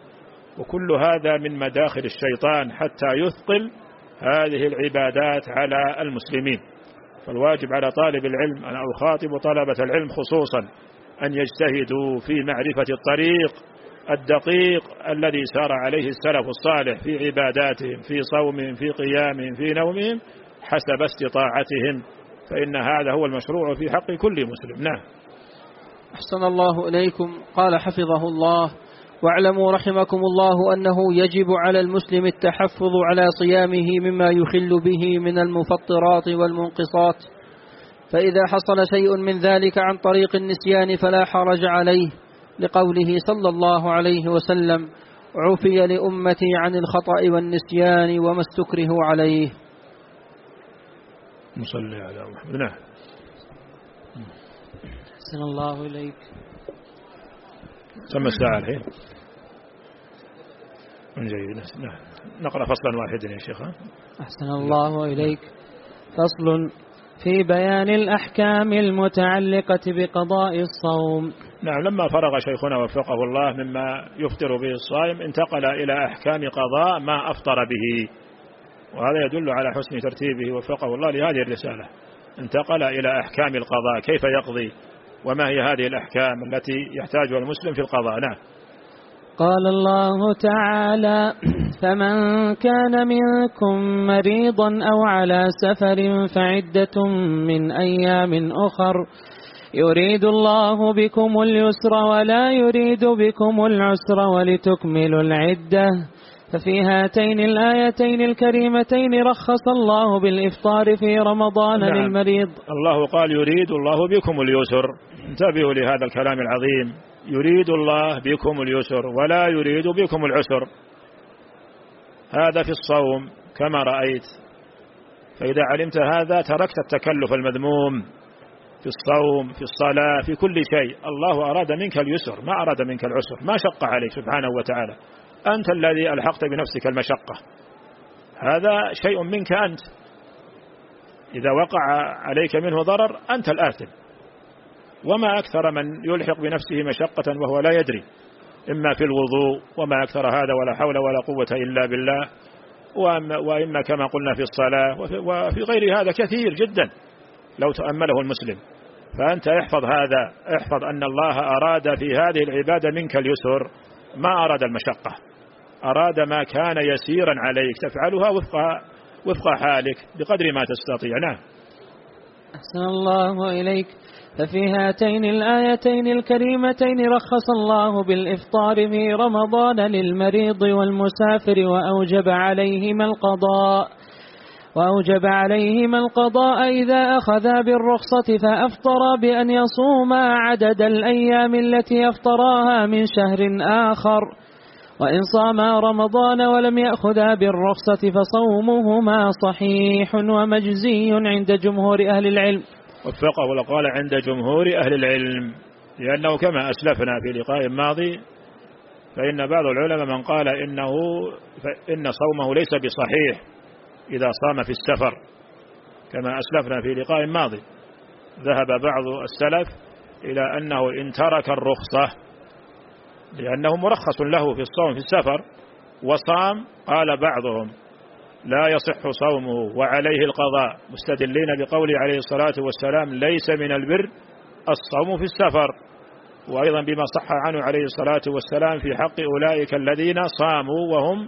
وكل هذا من مداخل الشيطان حتى يثقل هذه العبادات على المسلمين. فالواجب على طالب العلم، أنا أخاطب طلبة العلم خصوصا، أن يجتهدوا في معرفة الطريق الدقيق الذي سار عليه السلف الصالح في عباداتهم، في صومهم، في قيامهم، في نومهم، حسب استطاعتهم، فإن هذا هو المشروع في حق كل مسلم. نعم. أحسن الله إليكم. قال حفظه الله: واعلموا رحمكم الله أنه يجب على المسلم التحفظ على صيامه مما يخل به من المفطرات والمنقصات، فإذا حصل شيء من ذلك عن طريق النسيان فلا حرج عليه، لقوله صلى الله عليه وسلم: عفي لأمتي عن الخطأ والنسيان وما استكرهوا عليه. نصلي على محمد. نعم. أحسن الله إليك. سمى الساعة الحين من جيد. نعم. نقرأ فصلا واحدا يا شيخ. أحسن الله إليك. فصل في بيان الأحكام المتعلقة بقضاء الصوم. نعم. لما فرغ شيخنا وفقه الله مما يفطر به الصائم، انتقل إلى أحكام قضاء ما أفطر به، وهذا يدل على حسن ترتيبه وفقه الله لهذه الرسالة. انتقل إلى أحكام القضاء، كيف يقضي وما هي هذه الأحكام التي يحتاجها المسلم في القضاء. نعم. قال الله تعالى: فمن كان منكم مريضا أو على سفر فعدة من أيام أخر يريد الله بكم اليسر ولا يريد بكم العسر ولتكملوا العدة. ففي هاتين الآيتين الكريمتين رخص الله بالإفطار في رمضان. نعم. للمريض. الله قال: يريد الله بكم اليسر. انتبهوا لهذا الكلام العظيم، يريد الله بكم اليسر ولا يريد بكم العسر. هذا في الصوم كما رأيت. فإذا علمت هذا تركت التكلف المذموم في الصوم، في الصلاة، في كل شيء. الله أراد منك اليسر، ما أراد منك العسر، ما شق عليك سبحانه وتعالى. أنت الذي ألحقت بنفسك المشقة، هذا شيء منك أنت. إذا وقع عليك منه ضرر أنت الآثم. وما أكثر من يلحق بنفسه مشقة وهو لا يدري، إما في الوضوء وما أكثر هذا ولا حول ولا قوة إلا بالله، وإما كما قلنا في الصلاة وفي غير هذا كثير جدا لو تأمله المسلم. فأنت احفظ هذا، احفظ أن الله أراد في هذه العبادة منك اليسر، ما أراد المشقة، أراد ما كان يسيرا عليك تفعلها وفق وفق حالك بقدر ما تستطيع. نعم. أحسن الله إليك. ففي هاتين الآيتين الكريمتين رخص الله بالإفطار في رمضان للمريض والمسافر وأوجب عليهما القضاء وأوجب عليهما القضاء إذا أخذا بالرخصة فأفطرا بأن يصوما عدد الأيام التي يفطراها من شهر آخر، وإن صاما رمضان ولم يأخذا بالرخصة فصومهما صحيح ومجزي عند جمهور أهل العلم. وفقه وقال عند جمهور أهل العلم، لأنه كما أسلفنا في لقاء ماضي فإن بعض العلماء من قال إنه إن صومه ليس بصحيح إذا صام في السفر، كما أسلفنا في لقاء ماضي ذهب بعض السلف إلى أنه إن ترك الرخصة لأنه مرخص له في الصوم في السفر وصام، قال بعضهم لا يصح صومه وعليه القضاء، مستدلين بقوله عليه الصلاة والسلام ليس من البر الصوم في السفر، وأيضا بما صح عنه عليه الصلاة والسلام في حق أولئك الذين صاموا وهم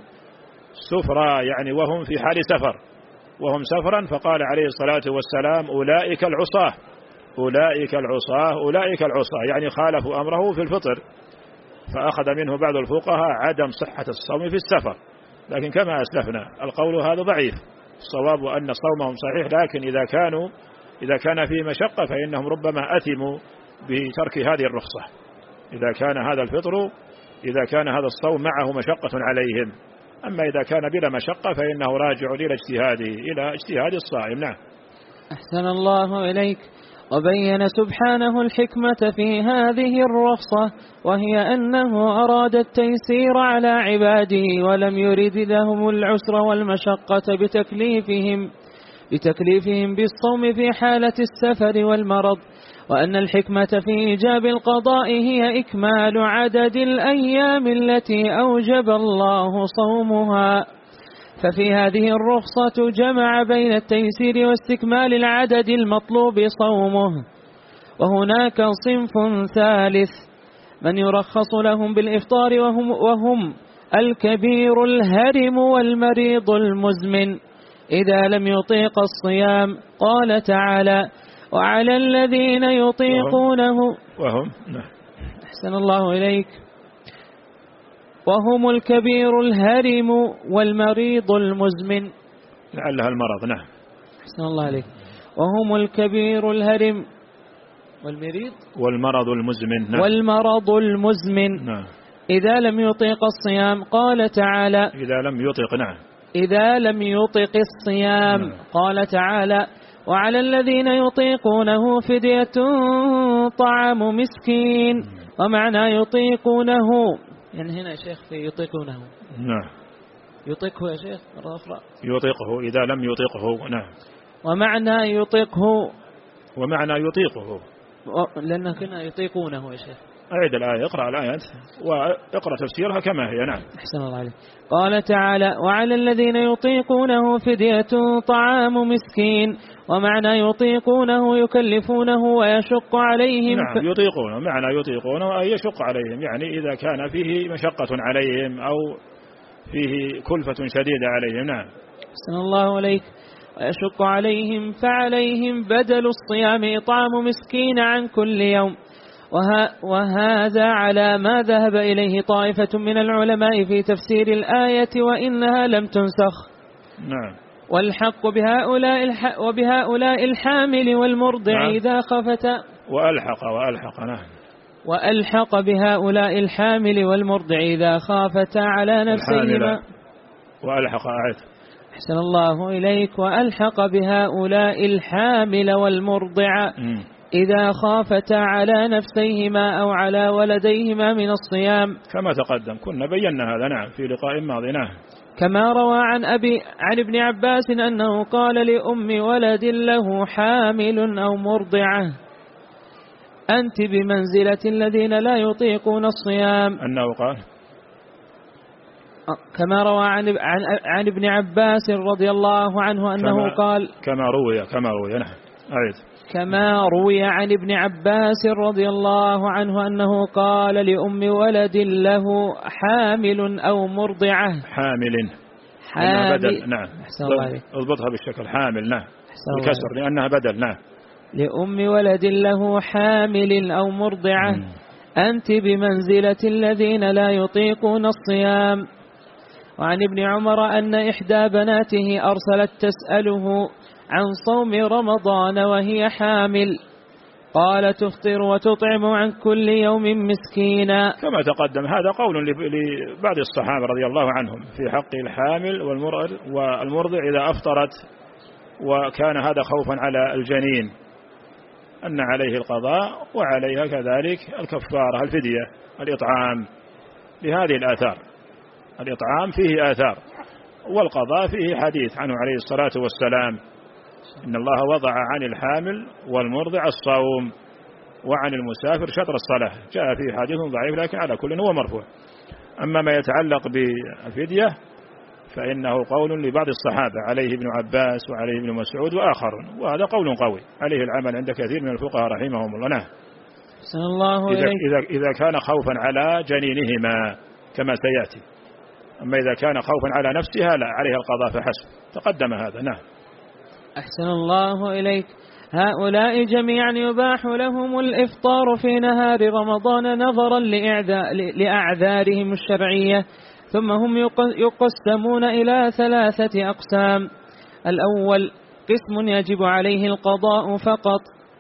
سفرا، يعني وهم في حال سفر وهم سفرا، فقال عليه الصلاة والسلام أولئك العصاة أولئك العصاة أولئك العصاة، يعني خالفوا أمره في الفطر، فأخذ منه بعض الفقهاء عدم صحة الصوم في السفر. لكن كما أسلفنا القول هذا ضعيف، الصواب أن صومهم صحيح، لكن إذا كانوا إذا كان فيه مشقة فإنهم ربما أثموا بترك هذه الرخصة، إذا كان هذا الفطر إذا كان هذا الصوم معه مشقة عليهم. أما إذا كان بلا مشقة فإنه راجع إلى اجتهاده إلى اجتهاد الصائم. نعم. أحسن الله إليك. وبين سبحانه الحكمة في هذه الرخصة، وهي أنه أراد التيسير على عباده ولم يرد لهم العسر والمشقة بتكليفهم بتكليفهم بالصوم في حالة السفر والمرض، وأن الحكمة في إيجاب القضاء هي إكمال عدد الأيام التي أوجب الله صومها. ففي هذه الرخصة جمع بين التيسير واستكمال العدد المطلوب صومه. وهناك صنف ثالث من يرخص لهم بالإفطار وهم, وهم الكبير الهرم والمريض المزمن إذا لم يطيق الصيام. قال تعالى وعلى الذين يطيقونه وهم أحسن الله إليك وهم الكبير الهرم والمريض المزمن، لعلها المرض. نعم. أحسن الله عليك. وهم الكبير الهرم والمريض والمرض المزمن. نعم. والمرض المزمن. نعم. إذا لم يطيق الصيام. قال تعالى إذا لم يطيق. نعم. إذا لم يطيق الصيام. نعم. قال تعالى وعلى الذين يطيقونه فدية طعام مسكين. نعم. ومعنى يطيقونه يعني هنا يا شيخ في يطيقونه. نعم. يطيقه يا شيخ مرة أخرى. يطيقه إذا لم يطيقه. نعم. ومعنى يطيقه ومعنى يطيقه لأنه كنا يطيقونه يا شيخ. أعيد الآية، اقرأ الآيات واقرأ تفسيرها كما هي. نعم. أحسن الله عليك. قال تعالى وعلى الذين يطيقونه فدية طعام مسكين. ومعنى يطيقونه يكلفونه ويشق عليهم. نعم. يطيقونه معنى يطيقونه أي يشق عليهم، يعني إذا كان فيه مشقة عليهم أو فيه كلفة شديدة عليهم. نعم. أحسن الله عليك. ويشق عليهم فعليهم بدل الصيام إطعام مسكين عن كل يوم. وه وهذا على ما ذهب إليه طائفة من العلماء في تفسير الآية وإنها لم تنسخ. نعم. والحق بهؤلاء الح وبهؤلاء الحامل والمرضع. نعم. إذا خفتا وألحق وألحق. نعم. وألحق بهؤلاء الحامل والمرضع إذا خافتا على نفسهما. وألحق أعد. أحسن الله إليك. وألحق بهؤلاء الحامل والمرضع م. إذا خافتا على نفسيهما أو على ولديهما من الصيام، كما تقدم كنا بينا هذا. نعم. في لقاء ماضي. نعم. كما روى عن أبي عن ابن عباس أنه قال لأم ولد له حامل أو مرضعة أنت بمنزلة الذين لا يطيقون الصيام. أنه قال كما روى عن عن, عن ابن عباس رضي الله عنه أنه كما قال كما روي كما روي نعم أعيد كما روي عن ابن عباس رضي الله عنه أنه قال لأم ولد له حامل أو مرضعة حامل حامل بدل نعم اضبطها بالشكل حامل نعم الكسر لأنها بدل نعم لأم ولد له حامل أو مرضعة م. أنت بمنزلة الذين لا يطيقون الصيام. وعن ابن عمر أن إحدى بناته أرسلت تسأله عن صوم رمضان وهي حامل قال تفطر وتطعم عن كل يوم مسكينا. كما تقدم هذا قول لبعض الصحابة رضي الله عنهم في حق الحامل والمرضع إذا أفطرت وكان هذا خوفا على الجنين أن عليه القضاء وعليها كذلك الكفارة الفدية الإطعام لهذه الآثار. الإطعام فيه آثار والقضاء فيه حديث عنه عليه الصلاة والسلام إن الله وضع عن الحامل والمرضع الصوم وعن المسافر شطر الصلاة. جاء فيه حديث ضعيف لكن على كل هو مرفوع. أما ما يتعلق بالفدية فإنه قول لبعض الصحابة عليه ابن عباس وعليه ابن مسعود وآخرون وهذا قول قوي عليه العمل عند كثير من الفقهاء رحمهم الله. نعم الله إذا, إذا, إذا كان خوفا على جنينهما كما سيأتي. أما إذا كان خوفا على نفسها لا عليها القضاء فحسب تقدم هذا. نعم أحسن الله إليك. هؤلاء جميعا يباح لهم الإفطار في نهار رمضان نظرا لأعذارهم الشرعية ثم هم يقسمون إلى ثلاثة أقسام. الأول قسم يجب عليه القضاء فقط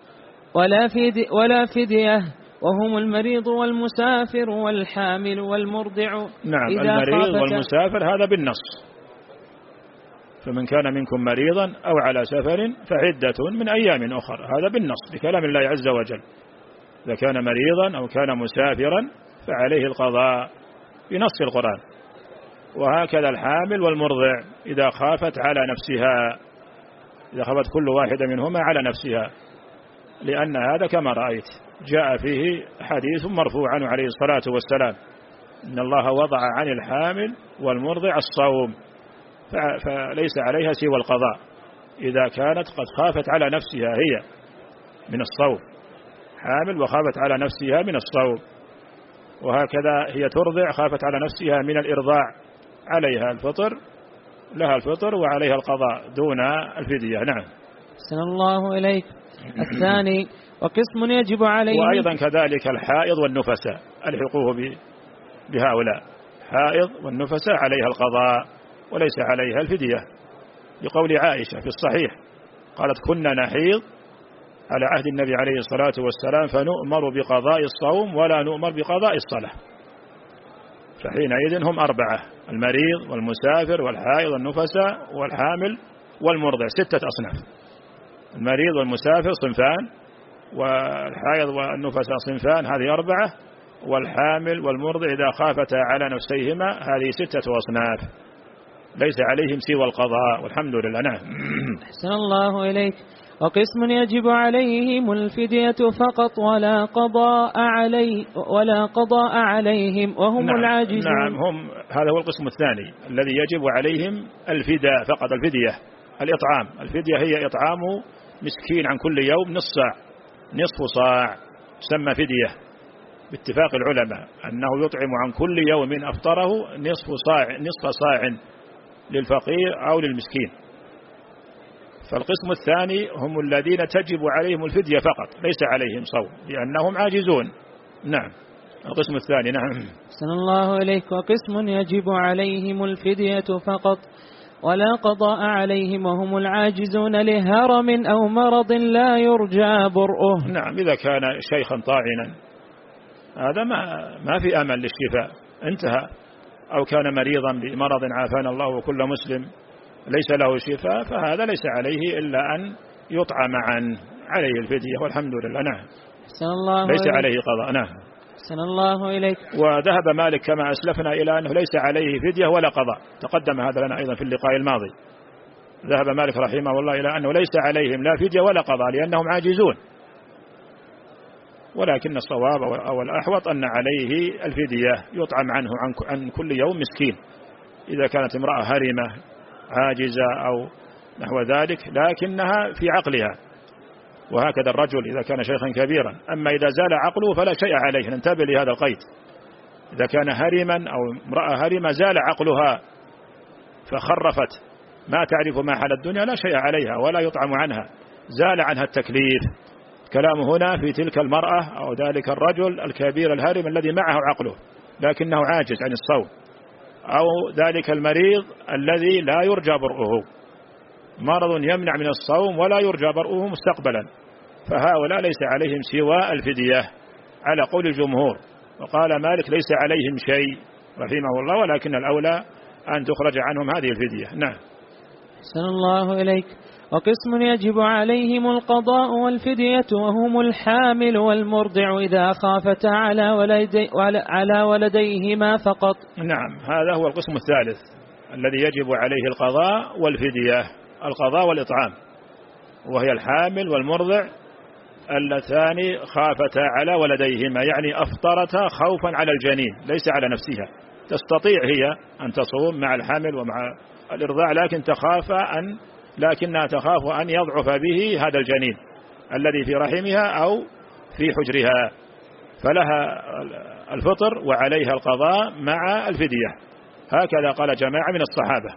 ولا فدية, ولا فدية وهم المريض والمسافر والحامل والمرضع. نعم المريض والمسافر هذا بالنص فمن كان منكم مريضا أو على سفر فعدة من أيام أخر هذا بالنص بكلام الله عز وجل. إذا كان مريضا أو كان مسافرا فعليه القضاء بنص القرآن. وهكذا الحامل والمرضع إذا خافت على نفسها إذا خافت كل واحدة منهما على نفسها لأن هذا كما رأيت جاء فيه حديث مرفوع عنه عليه الصلاة والسلام إن الله وضع عن الحامل والمرضع الصوم فليس عليها سوى القضاء إذا كانت قد خافت على نفسها هي من الصوم حامل وخافت على نفسها من الصوم. وهكذا هي ترضع خافت على نفسها من الإرضاع عليها الفطر لها الفطر وعليها القضاء دون الفدية. نعم أحسن الله إليك. الثاني وقسم يجب عليه وأيضا كذلك الحائض والنفساء الحقوه بهؤلاء حائض والنفساء عليها القضاء وليس عليها الفدية لقول عائشة في الصحيح قالت كنا نحيض على عهد النبي عليه الصلاة والسلام فنؤمر بقضاء الصوم ولا نؤمر بقضاء الصلاة. فحينئذ هم أربعة المريض والمسافر والحائض والنفساء والحامل والمرضع ستة أصناف. المريض والمسافر صنفان والحائض والنفساء صنفان هذه أربعة والحامل والمرضع إذا خافتا على نفسيهما هذه ستة أصناف ليس عليهم سوى القضاء والحمد لله. نعم أحسن الله إليك. وقسم يجب عليهم الفدية فقط ولا قضاء علي ولا قضاء عليهم وهم نعم العاجزون. نعم هم هذا هو القسم الثاني الذي يجب عليهم الفداء فقط الفدية الإطعام. الفدية هي إطعام مسكين عن كل يوم نصف صاع نصف صاع تسمى فدية باتفاق العلماء أنه يطعم عن كل يوم أفطره نصف صاع نصف صاع للفقير أو للمسكين. فالقسم الثاني هم الذين تجب عليهم الفدية فقط ليس عليهم صوم لأنهم عاجزون. نعم القسم الثاني. نعم أحسن الله إليك. وقسم يجب عليهم الفدية فقط ولا قضاء عليهم وهم العاجزون لهرم أو مرض لا يرجى برؤه. نعم إذا كان شيخا طاعنا هذا ما ما في أمل للشفاء انتهى أو كان مريضا بمرض عافانا الله وكل مسلم ليس له شفاء فهذا ليس عليه إلا أن يطعم عنه عليه الفدية والحمد لله. نعم الله ليس عليه قضاء. نعم أحسن الله إليك. وذهب مالك كما أسلفنا إلى أنه ليس عليه فدية ولا قضاء، تقدم هذا لنا أيضا في اللقاء الماضي. ذهب مالك رحمه الله إلى أنه ليس عليهم لا فدية ولا قضاء لأنهم عاجزون، ولكن الصواب أو الأحوط أن عليه الفدية، يطعم عنه عن كل يوم مسكين إذا كانت امرأة هرمة عاجزة أو نحو ذلك لكنها في عقلها، وهكذا الرجل إذا كان شيخا كبيرا. أما إذا زال عقله فلا شيء عليه، ننتبه لهذا القيد. إذا كان هرما أو امرأة هرمة زال عقلها فخرفت ما تعرف ما حال الدنيا لا شيء عليها ولا يطعم عنها، زال عنها التكليف. كلام هنا في تلك المرأة أو ذلك الرجل الكبير الهرم الذي معه عقله لكنه عاجز عن الصوم، أو ذلك المريض الذي لا يرجى برؤه، مرض يمنع من الصوم ولا يرجى برؤه مستقبلا، فهؤلاء ليس عليهم سوى الفدية على قول الجمهور. وقال مالك ليس عليهم شيء رحمه الله، ولكن الأولى أن تخرج عنهم هذه الفدية. نعم. أحسن الله إليك. وقسم يجب عليهم القضاء والفدية وهم الحامل والمرضع إذا خافتا على, ولدي على ولديهما فقط. نعم، هذا هو القسم الثالث الذي يجب عليه القضاء والفدية، القضاء والإطعام، وهي الحامل والمرضع اللتان خافتا على ولديهما، يعني أفطرتا خوفا على الجنين ليس على نفسها، تستطيع هي أن تصوم مع الحامل ومع الإرضاع لكن تخاف أن لكنها تخاف أن يضعف به هذا الجنين الذي في رحمها أو في حجرها، فلها الفطر وعليها القضاء مع الفدية. هكذا قال جماعة من الصحابة،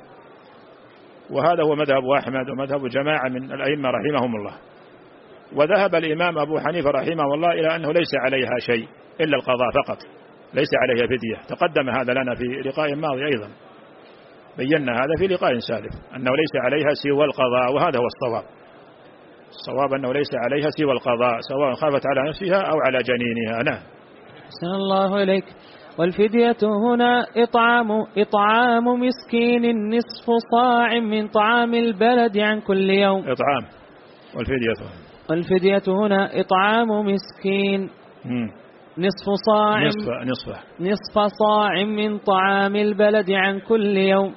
وهذا هو مذهب أحمد ومذهب جماعة من الأئمة رحمهم الله. وذهب الإمام أبو حنيفة رحمه الله إلى أنه ليس عليها شيء إلا القضاء فقط، ليس عليها فدية. تقدم هذا لنا في لقاء ماضي أيضا، بينا هذا في لقاء سالف أنه ليس عليها سوى القضاء، وهذا هو الصواب. الصواب أنه ليس عليها سوى القضاء سواء خافت على نفسها أو على جنينها. نعم. أحسن الله إليك. والفدية هنا إطعام إطعام مسكين نصف صاع من طعام البلد عن كل يوم. إطعام والفدية والفدية هنا إطعام مسكين مم. نصف صاع نصف نصف نصف صاع من طعام البلد عن كل يوم.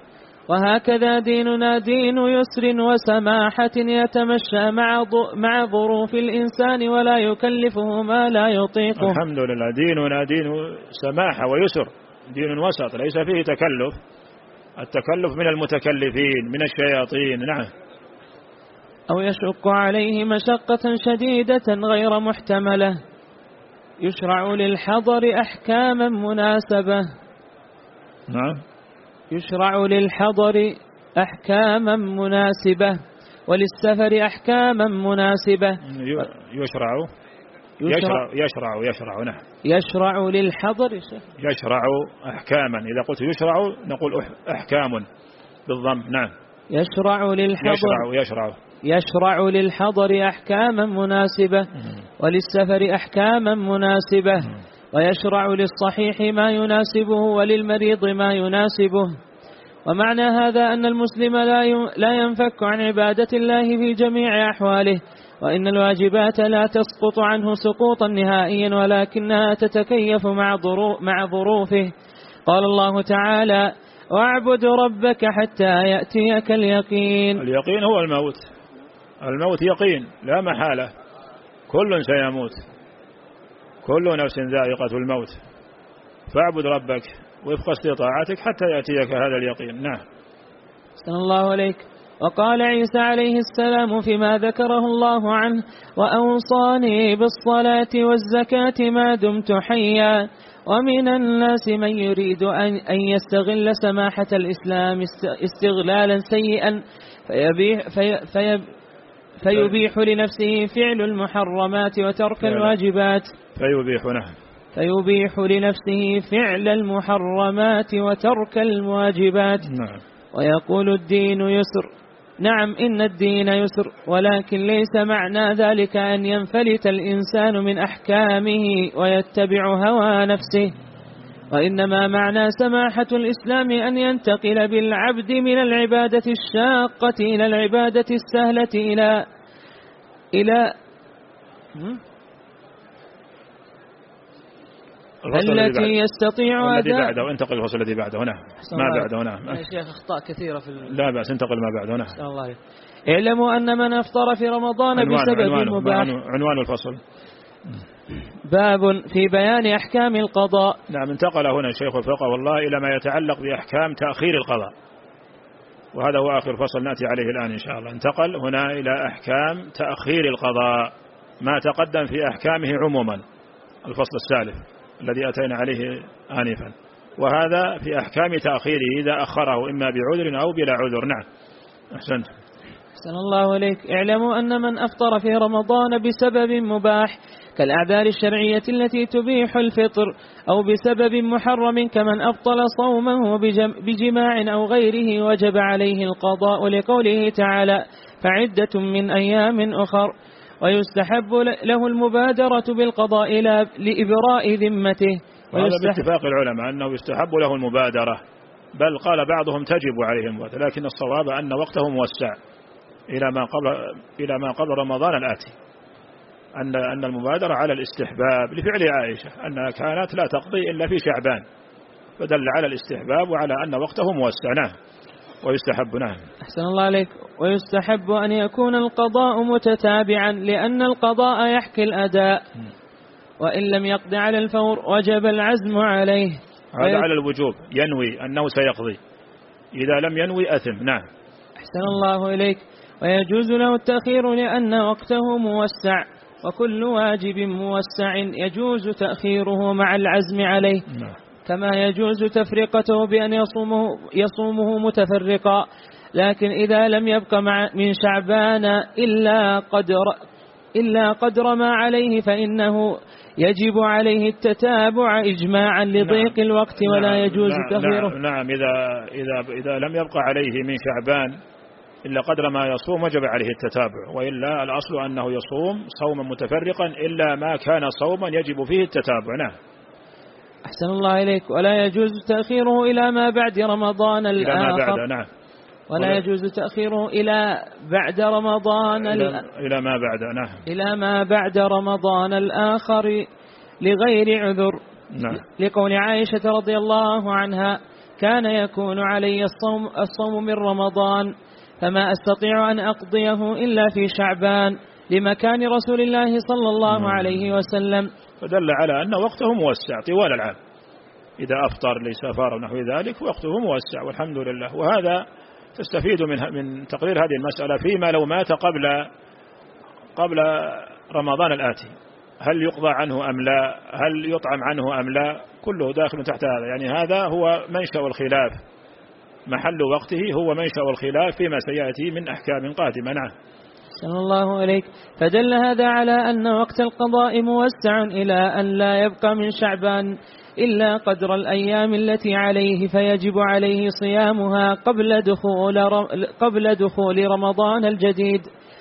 وهكذا ديننا دين يسر وسماحة يتمشى مع مع ظروف الإنسان ولا يكلفه ما لا يطيقه. الحمد لله، ديننا دين سماحة ويسر، دين وسط ليس فيه تكلف. التكلف من المتكلفين من الشياطين. نعم. أو يشق عليه مشقة شديدة غير محتملة، يشرع للحضر أحكاما مناسبة. نعم. يشرع للحضر أحكاما مناسبة وللسفر أحكاما مناسبة. يشرع يشرع يشرع يشرع نعم. يشرع للحضر يشرع أحكاما، إذا قلت يشرع نقول أحكام بالضم. نعم. يشرع للحضر يشرع يشرع يشرع للحضر أحكاما مناسبة وللسفر أحكاما مناسبة، ويشرع للصحيح ما يناسبه وللمريض ما يناسبه. ومعنى هذا أن المسلم لا ينفك عن عبادة الله في جميع أحواله، وإن الواجبات لا تسقط عنه سقوطا نهائيا ولكنها تتكيف مع ظروفه. قال الله تعالى: واعبد ربك حتى يأتيك اليقين. اليقين هو الموت، الموت يقين لا محالة، كل سيموت، كل نفس ذائقة الموت، فاعبد ربك وفق استطاعتك حتى يأتيك هذا اليقين. نعم. صلى الله عليك. وقال عيسى عليه السلام فيما ذكره الله عنه: وأوصاني بالصلاة والزكاة ما دمت حيا. ومن الناس من يريد أن يستغل سماحة الإسلام استغلالا سيئا فيبيح, في في فيبيح لنفسه فعل المحرمات وترك الواجبات. فيبيح نعم. فيبيح لنفسه فعل المحرمات وترك الواجبات. نعم. ويقول الدين يسر. نعم، إن الدين يسر، ولكن ليس معنى ذلك أن ينفلت الإنسان من أحكامه ويتبع هوى نفسه، وإنما معنى سماحة الإسلام أن ينتقل بالعبد من العبادة الشاقة إلى العبادة السهلة إلى إلى التي يستطيع الذي أداء بعده. انتقل الفصل الذي بعده هنا ما بعده هنا. يا شيخ أخطاء كثيرة في ال... لا بأس انتقل ما بعده هنا. الله عليك. اعلموا أن من أفطر في رمضان عنوان بسبب عنوانه مباح. عنوان الفصل باب في بيان أحكام القضاء. نعم. انتقل هنا الشيخ الفقه والله إلى ما يتعلق بأحكام تأخير القضاء، وهذا هو آخر فصل نأتي عليه الآن إن شاء الله. انتقل هنا إلى أحكام تأخير القضاء، ما تقدم في أحكامه عموما الفصل السالف الذي أتينا عليه آنفا، وهذا في أحكام تأخيره إذا أخره إما بعذر أو بلا عذر. نعم أحسنت. أحسن الله عليك. اعلموا أن من أفطر في رمضان بسبب مباح كالأعذار الشرعية التي تبيح الفطر، أو بسبب محرم كمن أبطل صومه بجماع أو غيره، وجب عليه القضاء لقوله تعالى فعدة من أيام أخر. ويستحب له المبادرة بالقضاء لإبراء ذمته. وهذا باتفاق العلماء أنه يستحب له المبادرة، بل قال بعضهم تجب عليه المبادرة، لكن الصواب أن وقته موسع إلى ما قبل إلى ما قبل رمضان الآتي، أن أن المبادرة على الاستحباب لفعل عائشة أنها كانت لا تقضي إلا في شعبان، فدل على الاستحباب وعلى أن وقته موسع. نعم ويستحب. نعم أحسن الله عليك. ويستحب أن يكون القضاء متتابعا لأن القضاء يحكي الأداء، وإن لم يقض على الفور وجب العزم عليه. هذا على الوجوب، ينوي أنه سيقضي، إذا لم ينوي أثم. نعم أحسن الله إليك. ويجوز له التأخير لأن وقته موسع، وكل واجب موسع يجوز تأخيره مع العزم عليه. نعم. كما يجوز تفرقته بأن يصومه, يصومه متفرقا، لكن إذا لم يبق مع من شعبان إلا قدر, إلا قدر ما عليه فإنه يجب عليه التتابع إجماعا لضيق نعم. الوقت ولا نعم. يجوز نعم. تأخيره. نعم. نعم إذا, إذا, إذا لم يبق عليه من شعبان إلا قدر ما يصوم وجب عليه التتابع، وإلا الأصل أنه يصوم صوما متفرقا إلا ما كان صوما يجب فيه التتابع. نعم أحسن الله إليك. ولا يجوز تأخيره إلى ما بعد رمضان الآخر. إلى ما بعد. نعم ولا يجوز تأخيره إلى بعد رمضان إلى, إلى ما بعد. نعم إلى ما بعد رمضان الآخر لغير عذر. نعم. لقول عائشة رضي الله عنها كان يكون علي الصوم, الصوم من رمضان فما أستطيع أن أقضيه إلا في شعبان لمكان رسول الله صلى الله نعم. عليه وسلم. فدل على أن وقته موسع طوال العام، إذا أفطر لسفر ونحو ذلك وقته موسع والحمد لله. وهذا تستفيد من من تقرير هذه المسألة فيما لو مات قبل قبل رمضان الآتي، هل يقضى عنه أم لا، هل يطعم عنه أم لا، كله داخل تحت هذا. يعني هذا هو منشأ الخلاف، محل وقته هو منشأ الخلاف فيما سيأتي من أحكام قادمة. نعم صلى الله عليك. فدل هذا على أن وقت القضاء موسع إلى أن لا يبقى من شعبان إلا قدر الأيام التي عليه، فيجب عليه صيامها قبل دخول قبل دخول رمضان الجديد.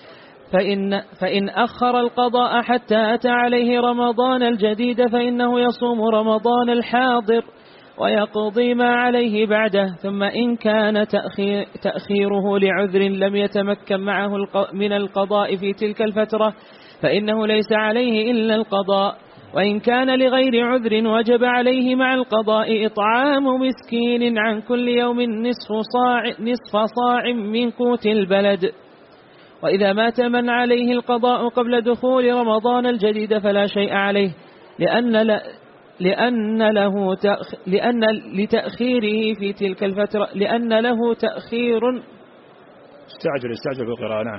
فإن فإن أخر القضاء حتى أتى عليه رمضان الجديد فإنه يصوم رمضان الحاضر ويقضي ما عليه بعده. ثم إن كان تأخير تأخيره لعذر لم يتمكن معه من القضاء في تلك الفترة فإنه ليس عليه إلا القضاء. وإن كان لغير عذر وجب عليه مع القضاء إطعام مسكين عن كل يوم نصف صاع, نصف صاع من قوت البلد. وإذا مات من عليه القضاء قبل دخول رمضان الجديد فلا شيء عليه، لأن لا لأن له تأخ... لأن لتأخيره في تلك الفترة لأن له تأخير استعجل استعجل بالقراءة. نعم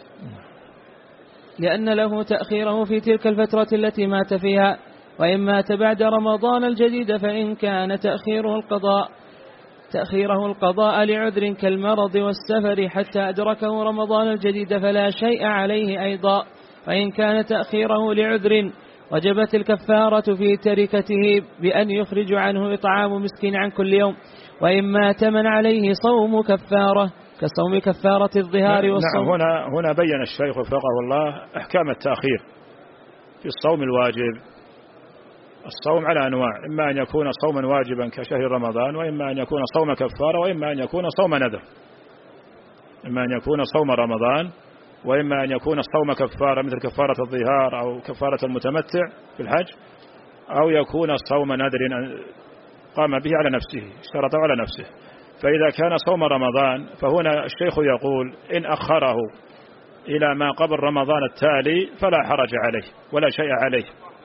لأن له تأخيره في تلك الفترة التي مات فيها. وإن مات بعد رمضان الجديد فإن كان تأخيره القضاء تأخيره القضاء لعذر كالمرض والسفر حتى أدركه رمضان الجديد فلا شيء عليه أيضا. وإن كان تأخيره لعذر وجبت الكفارة في تركته بأن يخرج عنه إطعام مسكين عن كل يوم. وإن مات من عليه صوم كفارة كصوم كفارة الظهار والصوم. نعم هنا هنا بين الشيخ وفقه الله أحكام التأخير في الصوم الواجب. الصوم على أنواع، إما أن يكون صوما واجبا كشهر رمضان، وإما أن يكون صوم كفارة، وإما أن يكون صوم نذر. إما أن يكون صوم رمضان، وإما أن يكون صوم كفارة مثل كفارة الظهار أو كفارة المتمتع في الحج، أو يكون صوم نذر قام به على نفسه، اشترطه على نفسه. فإذا كان صوم رمضان فهنا الشيخ يقول إن أخره إلى ما قبل رمضان التالي فلا حرج عليه ولا شيء عليه،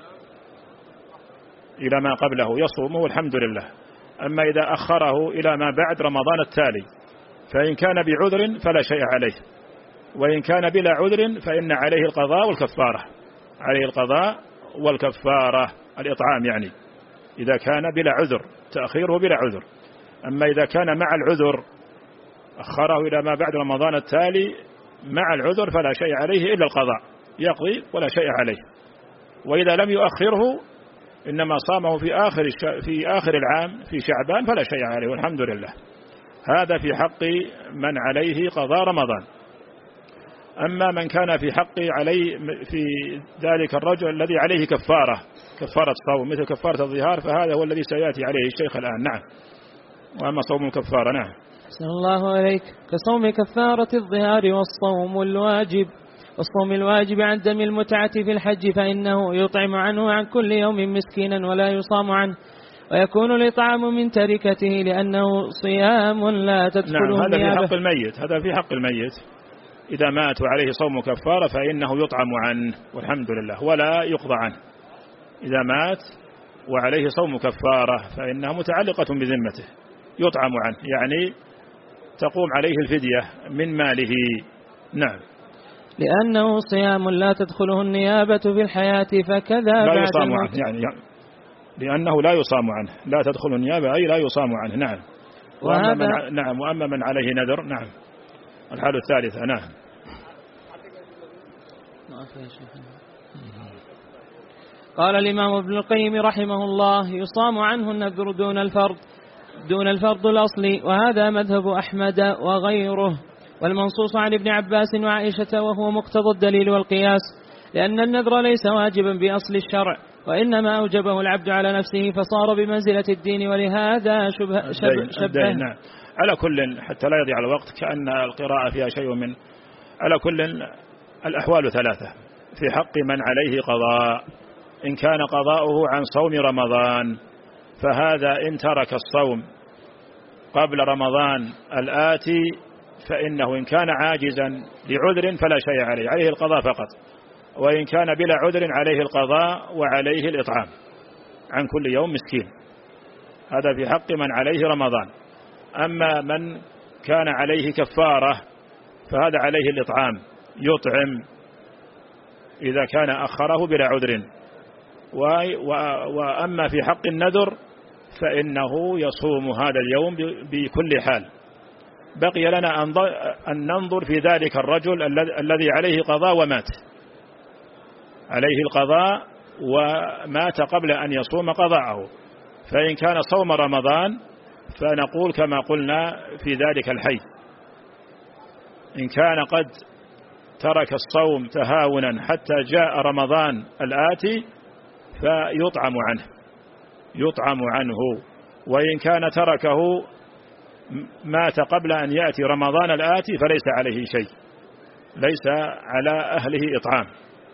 إلى ما قبله يصومه والحمد لله. أما إذا أخره إلى ما بعد رمضان التالي فإن كان بعذر فلا شيء عليه، وإن كان بلا عذر فإن عليه القضاء والكفارة، عليه القضاء والكفارة الإطعام يعني إذا كان بلا عذر، تأخيره بلا عذر. أما إذا كان مع العذر أخره إلى ما بعد رمضان التالي مع العذر فلا شيء عليه إلا القضاء، يقضي ولا شيء عليه. وإذا لم يؤخره إنما صامه في آخر في آخر العام في شعبان فلا شيء عليه والحمد لله. هذا في حق من عليه قضاء رمضان. أما من كان في حق عليه في ذلك الرجل الذي عليه كفارة كفارة صوم مثل كفارة الظهار فهذا هو الذي سيأتي عليه الشيخ الآن. نعم. وأما صوم الكفارة نعم. أحسن الله عليك. كصوم كفارة الظهار والصوم الواجب والصوم الواجب عن دم المتعة في الحج فإنه يطعم عنه عن كل يوم مسكينا ولا يصام عنه، ويكون الإطعام من تركته لأنه صيام لا تدخله نعم. هذا النيابة. في حق الميت، هذا في حق الميت إذا مات وعليه صوم كفارة فإنه يطعم عنه والحمد لله ولا يقضى عنه. إذا مات وعليه صوم كفارة فإنها متعلقة بذمته، يطعم عنه يعني تقوم عليه الفدية من ماله. نعم. لأنه صيام لا تدخله النيابة في الحياة فكذا لا بعد يصام الموت. عنه يعني لأنه لا يصام عنه، لا تدخل النيابة أي لا يصام عنه. نعم. وأما من نعم وأما من عليه نذر نعم الحالة الثالثة. نعم. قال الإمام ابن القيم رحمه الله يصام عنه النذر دون الفرض دون الفرض الأصلي، وهذا مذهب أحمد وغيره، والمنصوص عن ابن عباس وعائشة وهو مقتضى الدليل والقياس، لأن النذر ليس واجبا بأصل الشرع وإنما أوجبه العبد على نفسه فصار بمنزلة الدين، ولهذا شبه, شبه, شبه نعم. على كل حتى لا يضيع الوقت كأن القراءة فيها شيء من على كل الأحوال ثلاثة في حق من عليه قضاء. إن كان قضاؤه عن صوم رمضان فهذا إن ترك الصوم قبل رمضان الآتي فإنه إن كان عاجزا لعذر فلا شيء عليه، عليه القضاء فقط، وإن كان بلا عذر عليه القضاء وعليه الإطعام عن كل يوم مسكين. هذا في حق من عليه رمضان. أما من كان عليه كفارة فهذا عليه الإطعام، يطعم إذا كان أخره بلا عذر. وأما في حق النذر فإنه يصوم هذا اليوم بكل حال. بقي لنا أن ننظر في ذلك الرجل الذي عليه قضاء ومات، عليه القضاء ومات قبل أن يصوم قضاءه، فإن كان صوم رمضان فنقول كما قلنا في ذلك الحي، إن كان قد ترك الصوم تهاونا حتى جاء رمضان الآتي فيطعم عنه يطعم عنه وإن كان تركه مات قبل أن يأتي رمضان الآتي فليس عليه شيء، ليس على أهله إطعام.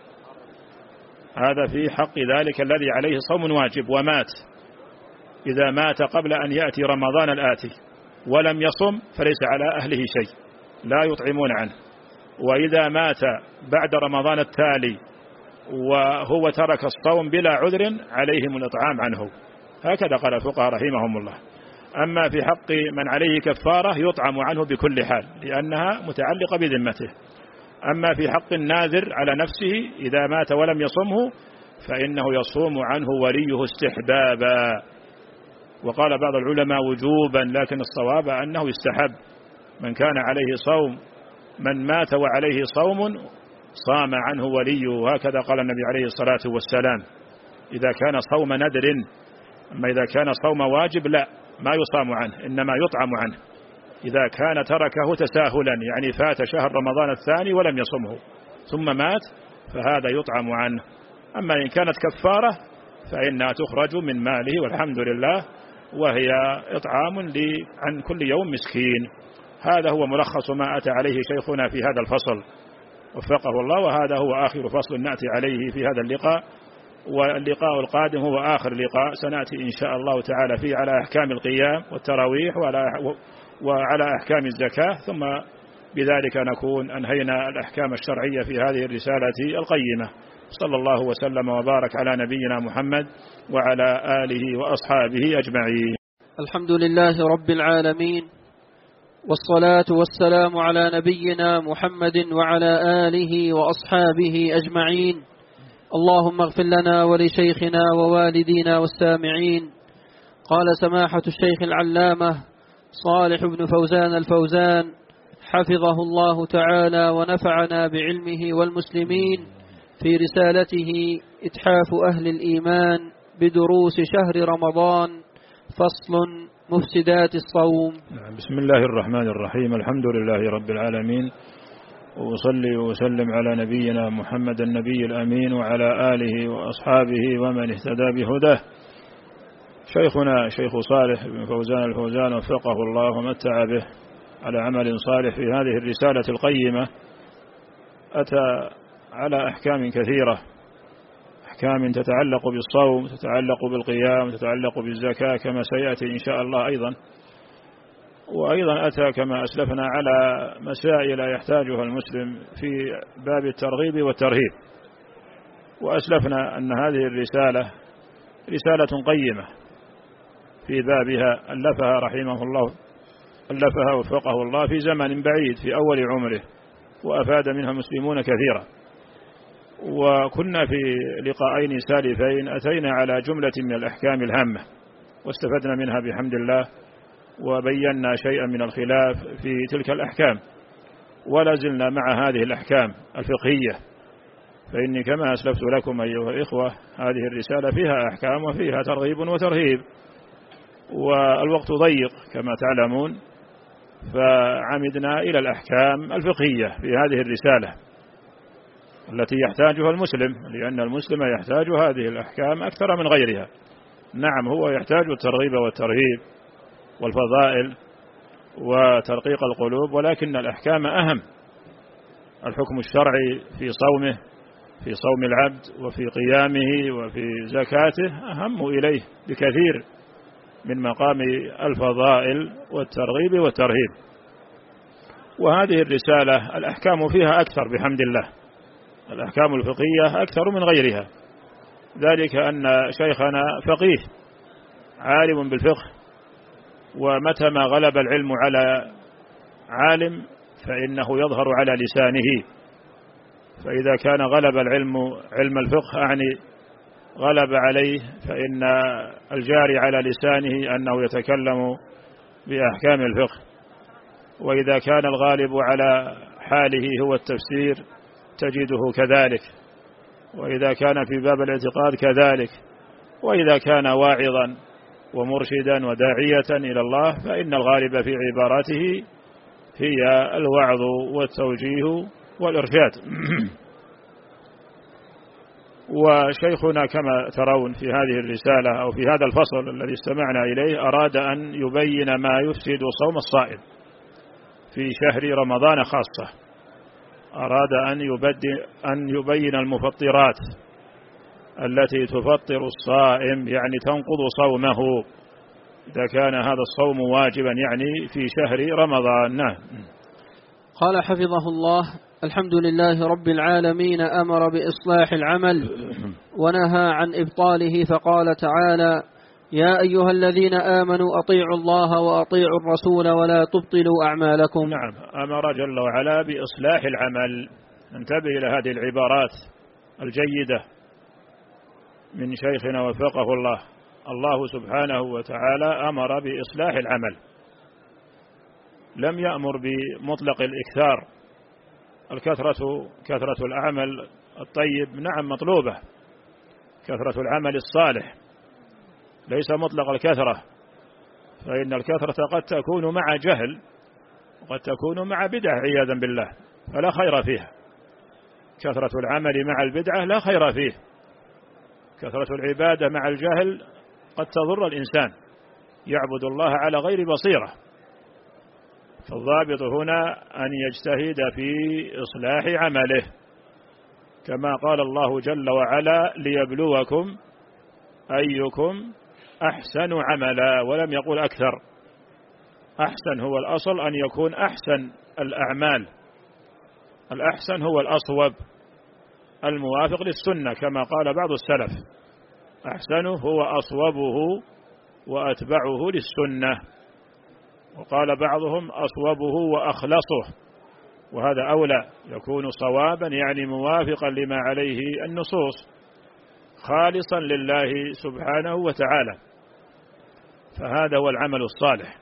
هذا في حق ذلك الذي عليه صوم واجب ومات، إذا مات قبل أن يأتي رمضان الآتي ولم يصم فليس على أهله شيء، لا يطعمون عنه. وإذا مات بعد رمضان التالي وهو ترك الصوم بلا عذر عليهم الإطعام عنه. هكذا قال الفقهاء رحمهم الله. أما في حق من عليه كفارة يطعم عنه بكل حال لأنها متعلقة بذمته. أما في حق الناذر على نفسه إذا مات ولم يصمه فإنه يصوم عنه وليه استحبابا، وقال بعض العلماء وجوبا، لكن الصواب أنه يستحب. من كان عليه صوم من مات وعليه صوم صام عنه وليه، هكذا قال النبي عليه الصلاة والسلام إذا كان صوم نذر. أما إذا كان صوم واجب لا، ما يصام عنه إنما يطعم عنه. إذا كان تركه تساهلا يعني فات شهر رمضان الثاني ولم يصمه ثم مات فهذا يطعم عنه. أما إن كانت كفارة فإنها تخرج من ماله والحمد لله، وهي إطعام عن كل يوم مسكين. هذا هو ملخص ما أتى عليه شيخنا في هذا الفصل وفقه الله، وهذا هو آخر فصل نأتي عليه في هذا اللقاء. واللقاء القادم هو آخر لقاء سنأتي إن شاء الله تعالى فيه على أحكام القيام والتراويح وعلى أحكام الزكاة، ثم بذلك نكون أنهينا الأحكام الشرعية في هذه الرسالة القيمة. صلى الله وسلم وبارك على نبينا محمد وعلى آله وأصحابه أجمعين. الحمد لله رب العالمين، والصلاة والسلام على نبينا محمد وعلى آله وأصحابه أجمعين. اللهم اغفر لنا ولشيخنا ووالدينا والسامعين. قال سماحة الشيخ العلامة صالح بن فوزان الفوزان حفظه الله تعالى ونفعنا بعلمه والمسلمين في رسالته إتحاف أهل الإيمان بدروس شهر رمضان، فصل مفسدات الصوم. بسم الله الرحمن الرحيم. الحمد لله رب العالمين، وأصلي وسلم على نبينا محمد النبي الأمين وعلى آله وأصحابه ومن اهتدى بهداه. شيخنا شيخ صالح بن فوزان الفوزان وفقه الله ومتع به على عمل صالح في هذه الرسالة القيمة، أتى على أحكام كثيرة، أحكام تتعلق بالصوم، تتعلق بالقيام، تتعلق بالزكاة كما سيأتي إن شاء الله أيضا. وأيضا أتى كما أسلفنا على مسائل يحتاجها المسلم في باب الترغيب والترهيب. وأسلفنا أن هذه الرسالة رسالة قيمة في بابها ألفها رحمه الله ألفها وفقه الله في زمن بعيد في أول عمره، وأفاد منها مسلمون كثيرا. وكنا في لقاءين سالفين أتينا على جملة من الأحكام الهامة واستفدنا منها بحمد الله، وبينا شيئا من الخلاف في تلك الأحكام، ولا زلنا مع هذه الأحكام الفقهية. فإني كما أسلفت لكم أيها الإخوة هذه الرسالة فيها أحكام وفيها ترغيب وترهيب، والوقت ضيق كما تعلمون، فعمدنا إلى الأحكام الفقهية في هذه الرسالة التي يحتاجها المسلم، لأن المسلم يحتاج هذه الأحكام أكثر من غيرها. نعم، هو يحتاج الترغيب والترهيب والفضائل وترقيق القلوب، ولكن الأحكام أهم. الحكم الشرعي في صومه، في صوم العبد، وفي قيامه، وفي زكاته أهم إليه بكثير من مقام الفضائل والترغيب والترهيب. وهذه الرسالة الأحكام فيها أكثر بحمد الله، الأحكام الفقهية أكثر من غيرها، ذلك أن شيخنا فقيه عالم بالفقه، ومتى ما غلب العلم على عالم فإنه يظهر على لسانه. فإذا كان غلب العلم علم الفقه أعني غلب عليه، فإن الجاري على لسانه أنه يتكلم بأحكام الفقه. وإذا كان الغالب على حاله هو التفسير تجده كذلك، وإذا كان في باب الاعتقاد كذلك، وإذا كان واعظا ومرشدا وداعية إلى الله فإن الغالب في عباراته هي الوعظ والتوجيه والإرشاد. وشيخنا كما ترون في هذه الرسالة أو في هذا الفصل الذي استمعنا إليه أراد أن يبين ما يفسد صوم الصائم في شهر رمضان خاصة. أراد أن أن يبين المفطرات التي تفطر الصائم، يعني تنقض صومه إذا كان هذا الصوم واجبا، يعني في شهر رمضان. نعم. قال حفظه الله: الحمد لله رب العالمين، أمر بإصلاح العمل ونهى عن إبطاله، فقال تعالى: يا أيها الذين آمنوا أطيعوا الله وأطيعوا الرسول ولا تبطلوا أعمالكم. نعم، أمر جل وعلا بإصلاح العمل. انتبه إلى هذه العبارات الجيدة من شيخنا وفقه الله. الله سبحانه وتعالى أمر بإصلاح العمل، لم يأمر بمطلق الإكثار. الكثرة كثرة العمل الطيب نعم مطلوبة، كثرة العمل الصالح، ليس مطلق الكثرة، فإن الكثرة قد تكون مع جهل وقد تكون مع بدعة عياذا بالله، فلا خير فيها. كثرة العمل مع البدعة لا خير فيه. كثرة العبادة مع الجهل قد تضر الإنسان، يعبد الله على غير بصيرة. فالضابط هنا أن يجتهد في إصلاح عمله، كما قال الله جل وعلا ليبلوكم أيكم أحسن عملا، ولم يقل أكثر. أحسن هو الأصل أن يكون أحسن الأعمال، الأحسن هو الأصوب الموافق للسنة كما قال بعض السلف: أحسنه هو أصوبه وأتبعه للسنة. وقال بعضهم: أصوبه وأخلصه، وهذا أولى، يكون صوابا يعني موافقا لما عليه النصوص، خالصا لله سبحانه وتعالى، فهذا هو العمل الصالح.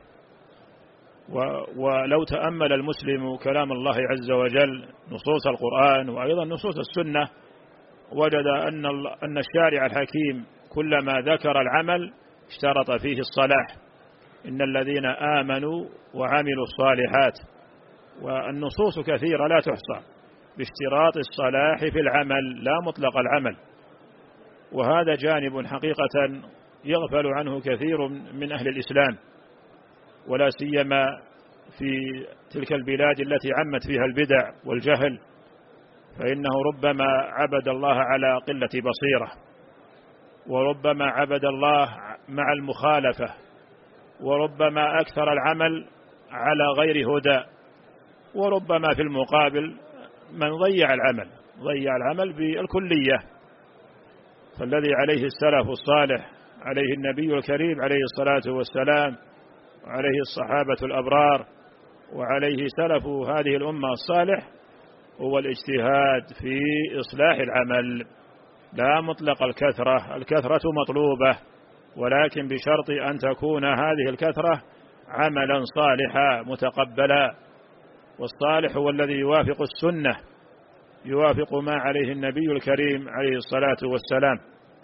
ولو تأمل المسلم كلام الله عز وجل، نصوص القرآن وأيضا نصوص السنة، وجد أن أن الشارع الحكيم كلما ذكر العمل اشترط فيه الصلاح: إن الذين آمنوا وعملوا الصالحات. والنصوص كثيرة لا تحصى باشتراط الصلاح في العمل لا مطلق العمل، وهذا جانب حقيقة يغفل عنه كثير من أهل الإسلام، ولا سيما في تلك البلاد التي عمت فيها البدع والجهل، فإنه ربما عبد الله على قلة بصيرة، وربما عبد الله مع المخالفة، وربما أكثر العمل على غير هدى، وربما في المقابل من ضيع العمل ضيع العمل بالكلية. فالذي عليه السلف الصالح، عليه النبي الكريم عليه الصلاة والسلام، وعليه الصحابة الأبرار، وعليه سلف هذه الأمة الصالح، هو الاجتهاد في إصلاح العمل لا مطلق الكثرة. الكثرة مطلوبة، ولكن بشرط أن تكون هذه الكثرة عملا صالحا متقبلا، والصالح هو الذي يوافق السنة، يوافق ما عليه النبي الكريم عليه الصلاة والسلام.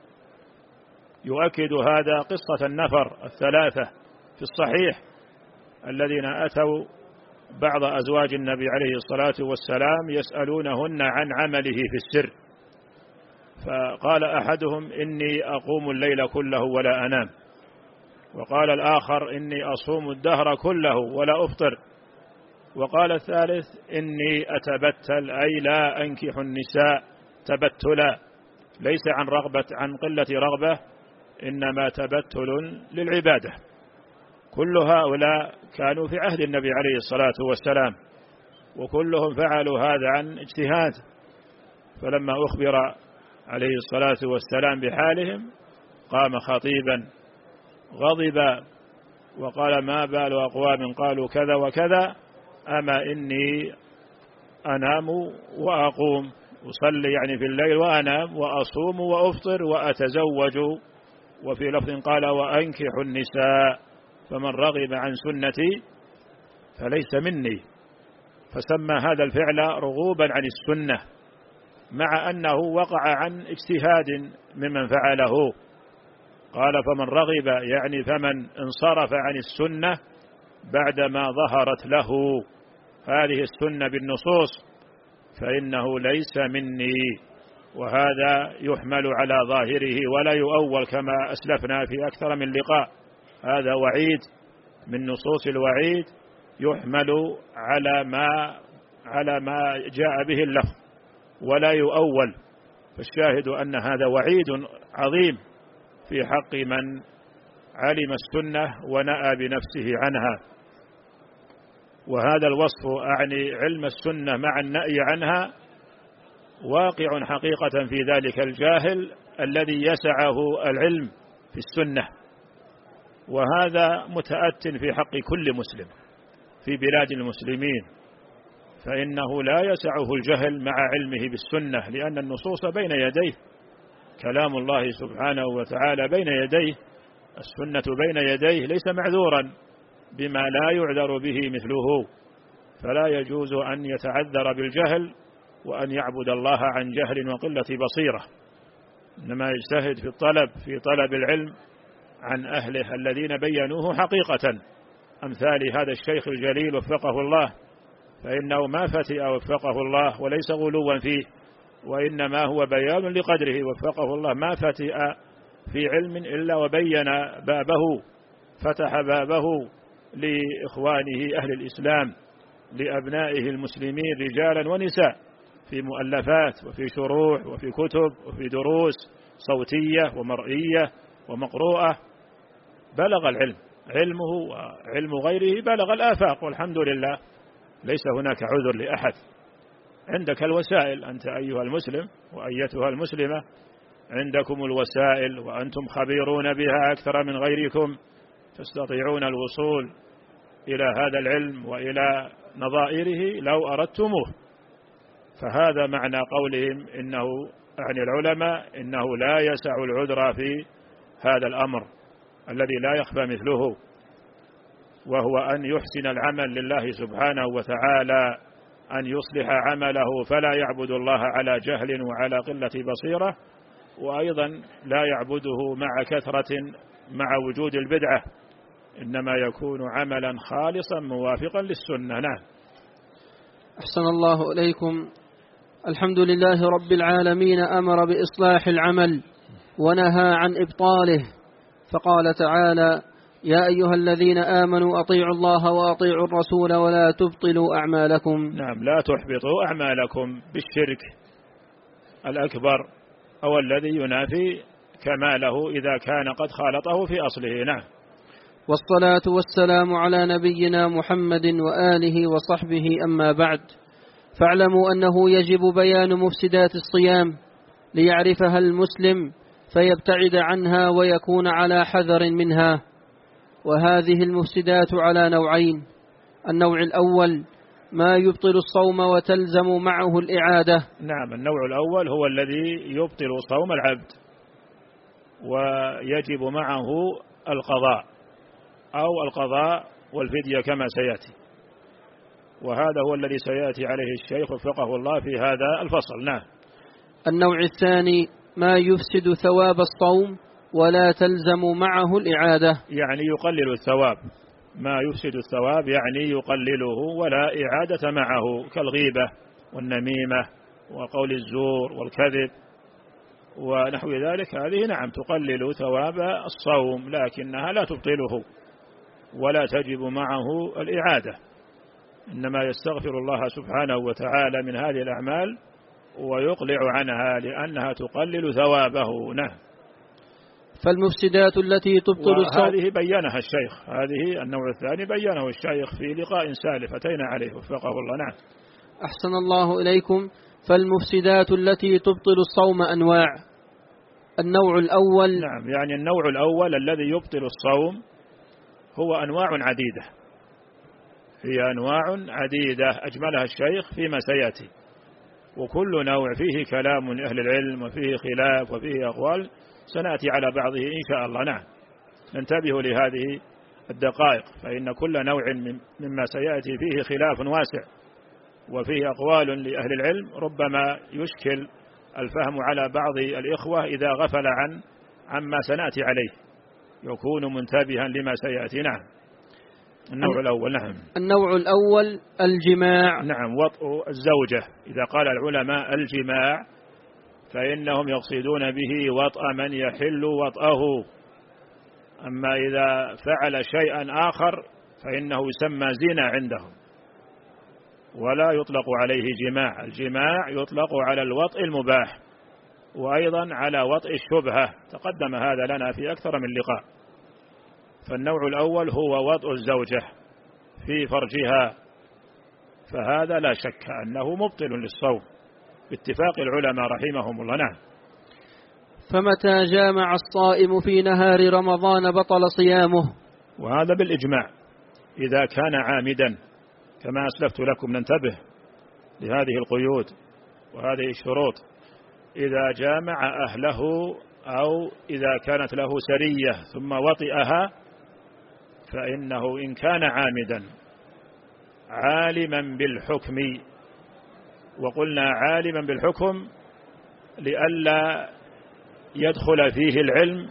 يؤكد هذا قصة النفر الثلاثة في الصحيح الذين أتوا بعض أزواج النبي عليه الصلاة والسلام يسألونهن عن عمله في السر، فقال أحدهم: إني أقوم الليل كله ولا أنام، وقال الآخر: إني أصوم الدهر كله ولا أفطر، وقال الثالث: إني أتبتل، أي لا أنكح النساء تبتلا، ليس عن رغبة عن قلة رغبة، إنما تبتل للعبادة. كل هؤلاء كانوا في عهد النبي عليه الصلاة والسلام، وكلهم فعلوا هذا عن اجتهاد. فلما أخبر عليه الصلاة والسلام بحالهم قام خطيبا غضب وقال: ما بال أقوام قالوا كذا وكذا، أما إني أنام وأقوم، أصلي يعني في الليل وأنام، وأصوم وأفطر وأتزوج، وفي لفظ قال: وأنكح النساء، فمن رغب عن سنتي فليس مني. فسمى هذا الفعل رغوبا عن السنة، مع أنه وقع عن اجتهاد ممن فعله. قال: فمن رغب يعني فمن انصرف عن السنة بعدما ظهرت له هذه السنة بالنصوص فإنه ليس مني. وهذا يحمل على ظاهره ولا يؤول كما أسلفنا في أكثر من لقاء. هذا وعيد من نصوص الوعيد يحمل على ما على ما جاء به اللفظ ولا يؤول. فالشاهد أن هذا وعيد عظيم في حق من علم السنة ونأى بنفسه عنها. وهذا الوصف أعني علم السنة مع النأي عنها واقع حقيقة في ذلك الجاهل الذي يسعه العلم في السنة، وهذا متأت في حق كل مسلم في بلاد المسلمين، فإنه لا يسعه الجهل مع علمه بالسنة، لأن النصوص بين يديه، كلام الله سبحانه وتعالى بين يديه، السنة بين يديه، ليس معذورا بما لا يعذر به مثله. فلا يجوز أن يتعذر بالجهل وأن يعبد الله عن جهل وقلة بصيرة، إنما يجتهد في الطلب في طلب العلم عن أهله الذين بينوه حقيقة، أمثال هذا الشيخ الجليل وفقه الله، فإنه ما فتئ وفقه الله وليس غلوا فيه، وإنما هو بيان لقدره وفقه الله، ما فتئ في علم إلا وبين بابه، فتح بابه لإخوانه أهل الإسلام، لأبنائه المسلمين رجالا ونساء، في مؤلفات وفي شروح وفي كتب وفي دروس صوتية ومرئية ومقروءة، بلغ العلم، علمه وعلم غيره بلغ الآفاق، والحمد لله ليس هناك عذر لأحد. عندك الوسائل، أنت أيها المسلم وأيتها المسلمة عندكم الوسائل وأنتم خبيرون بها أكثر من غيركم، تستطيعون الوصول إلى هذا العلم وإلى نظائره لو أردتموه. فهذا معنى قولهم إنه يعني العلماء إنه لا يسع العذر في هذا الأمر الذي لا يخفى مثله، وهو أن يحسن العمل لله سبحانه وتعالى، أن يصلح عمله فلا يعبد الله على جهل وعلى قلة بصيرة، وأيضا لا يعبده مع كثرة مع وجود البدعة، إنما يكون عملا خالصا موافقا للسنة. نعم. أحسن الله إليكم. الحمد لله رب العالمين أمر بإصلاح العمل ونهى عن إبطاله، فقال تعالى: يا أيها الذين آمنوا أطيعوا الله وأطيعوا الرسول ولا تبطلوا أعمالكم. نعم، لا تحبطوا أعمالكم بالشرك الأكبر أو الذي ينافي كماله إذا كان قد خالطه في أصله. نعم. والصلاة والسلام على نبينا محمد وآله وصحبه، أما بعد، فاعلموا أنه يجب بيان مفسدات الصيام ليعرفها المسلم فيبتعد عنها ويكون على حذر منها. وهذه المفسدات على نوعين: النوع الأول ما يبطل الصوم وتلزم معه الإعادة. نعم، النوع الأول هو الذي يبطل صوم العبد ويجب معه القضاء أو القضاء والفدية كما سيأتي، وهذا هو الذي سيأتي عليه الشيخ وفقه الله في هذا الفصل. نعم. النوع الثاني ما يفسد ثواب الصوم ولا تلزم معه الإعادة، يعني يقلل الثواب. ما يفسد الثواب يعني يقلله ولا إعادة معه، كالغيبة والنميمة وقول الزور والكذب ونحو ذلك. هذه نعم تقلل ثواب الصوم، لكنها لا تبطله ولا تجب معه الإعادة، إنما يستغفر الله سبحانه وتعالى من هذه الأعمال ويقلع عنها لأنها تقلل ثوابه. نعم. فالمفسدات التي تبطل الصوم، هذه بيّنها الشيخ، هذه النوع الثاني بيّنه الشيخ في لقاء سالف أتينا عليه وفقه الله. نعم. أحسن الله إليكم. فالمفسدات التي تبطل الصوم أنواع. النوع الأول، نعم، يعني النوع الأول الذي يبطل الصوم هو أنواع عديدة، هي أنواع عديدة أجملها الشيخ فيما سيأتي، وكل نوع فيه كلام من أهل العلم وفيه خلاف وفيه أقوال، سنأتي على بعضه إن شاء الله. نعم. ننتبه لهذه الدقائق، فإن كل نوع مما سيأتي فيه خلاف واسع وفيه أقوال لأهل العلم، ربما يشكل الفهم على بعض الإخوة إذا غفل عن عما سنأتي عليه، يكون منتبها لما سيأتي. نعم. النوع الأول. نعم. النوع الأول الجماع. نعم، وطء الزوجة. إذا قال العلماء الجماع فإنهم يقصدون به وطأ من يحل وطأه، أما إذا فعل شيئا آخر فإنه يسمى زنا عندهم ولا يطلق عليه جماع. الجماع يطلق على الوطء المباح وأيضا على وطء الشبهة، تقدم هذا لنا في أكثر من لقاء. فالنوع الأول هو وطء الزوجة في فرجها، فهذا لا شك أنه مبطل للصوم باتفاق العلماء رحمهم الله. نعم. فمتى جامع الصائم في نهار رمضان بطل صيامه، وهذا بالإجماع إذا كان عامدا كما أسلفت لكم. ننتبه لهذه القيود وهذه الشروط. إذا جامع أهله أو إذا كانت له سرية ثم وطئها فإنه إن كان عامدا عالما بالحكم، وقلنا عالما بالحكم لئلا يدخل فيه العلم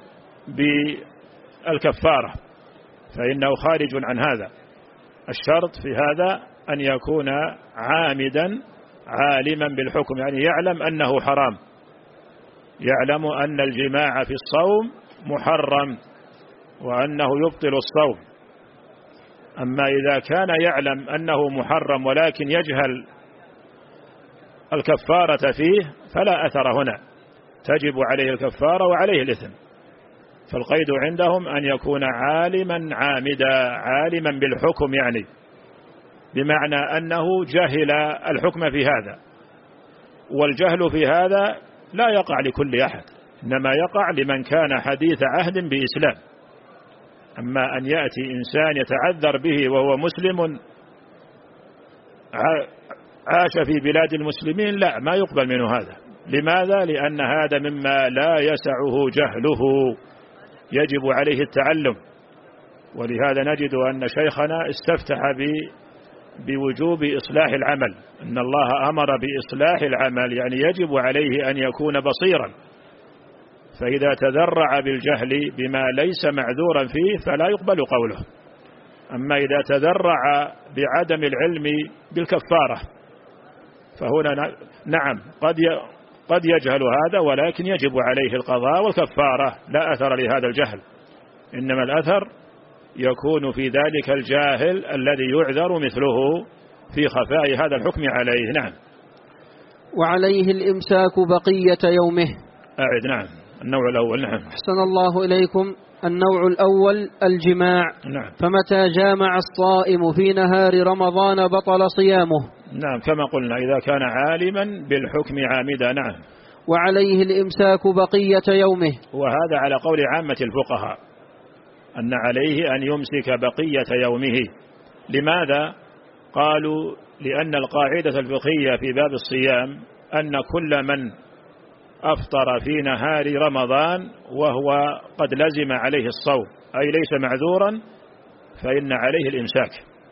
بالكفارة، فإنه خارج عن هذا. الشرط في هذا أن يكون عامدا عالما بالحكم، يعني يعلم أنه حرام، يعلم أن الجماع في الصوم محرم وأنه يبطل الصوم. أما إذا كان يعلم أنه محرم ولكن يجهل الكفارة فيه فلا أثر هنا، تجب عليه الكفارة وعليه الإثم. فالقيد عندهم أن يكون عالما عامدا، عالما بالحكم، يعني بمعنى أنه جهل الحكم في هذا، والجهل في هذا لا يقع لكل أحد، إنما يقع لمن كان حديث عهد بإسلام. أما أن يأتي إنسان يتعذر به وهو مسلم عاش في بلاد المسلمين، لا، ما يقبل منه هذا. لماذا؟ لأن هذا مما لا يسعه جهله، يجب عليه التعلم. ولهذا نجد أن شيخنا استفتح بوجوب إصلاح العمل، أن الله أمر بإصلاح العمل، يعني يجب عليه أن يكون بصيرا. فإذا تذرع بالجهل بما ليس معذورا فيه فلا يقبل قوله. أما إذا تذرع بعدم العلم بالكفارة فهنا نعم قد قد يجهل هذا، ولكن يجب عليه القضاء والكفارة، لا أثر لهذا الجهل، إنما الأثر يكون في ذلك الجاهل الذي يعذر مثله في خفاء هذا الحكم عليه. نعم. وعليه الإمساك بقية يومه. أعد. نعم. النوع الأول. نعم. أحسن الله إليكم. النوع الأول الجماع. نعم. فمتى جامع الصائم في نهار رمضان بطل صيامه. نعم، كما قلنا إذا كان عالما بالحكم عامدا. نعم. وعليه الإمساك بقية يومه. وهذا على قول عامة الفقهاء أن عليه أن يمسك بقية يومه. لماذا؟ قالوا لأن القاعدة الفقهية في باب الصيام أن كل من أفطر في نهار رمضان وهو قد لزم عليه الصوم، أي ليس معذورا، فإن عليه الإمساك.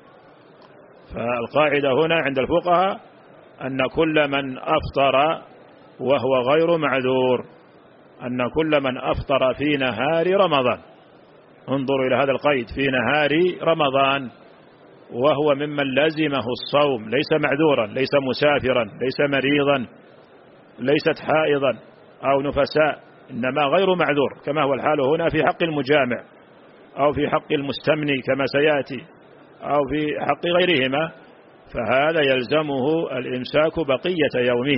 فالقاعدة هنا عند الفقهاء أن كل من أفطر وهو غير معذور، أن كل من أفطر في نهار رمضان، انظروا إلى هذا القيد، في نهار رمضان، وهو ممن لزمه الصوم، ليس معذورا، ليس مسافرا، ليس مريضا، ليست حائضا أو نفساء، إنما غير معذور، كما هو الحال هنا في حق المجامع أو في حق المستمني كما سيأتي أو في حق غيرهما، فهذا يلزمه الإمساك بقية يومه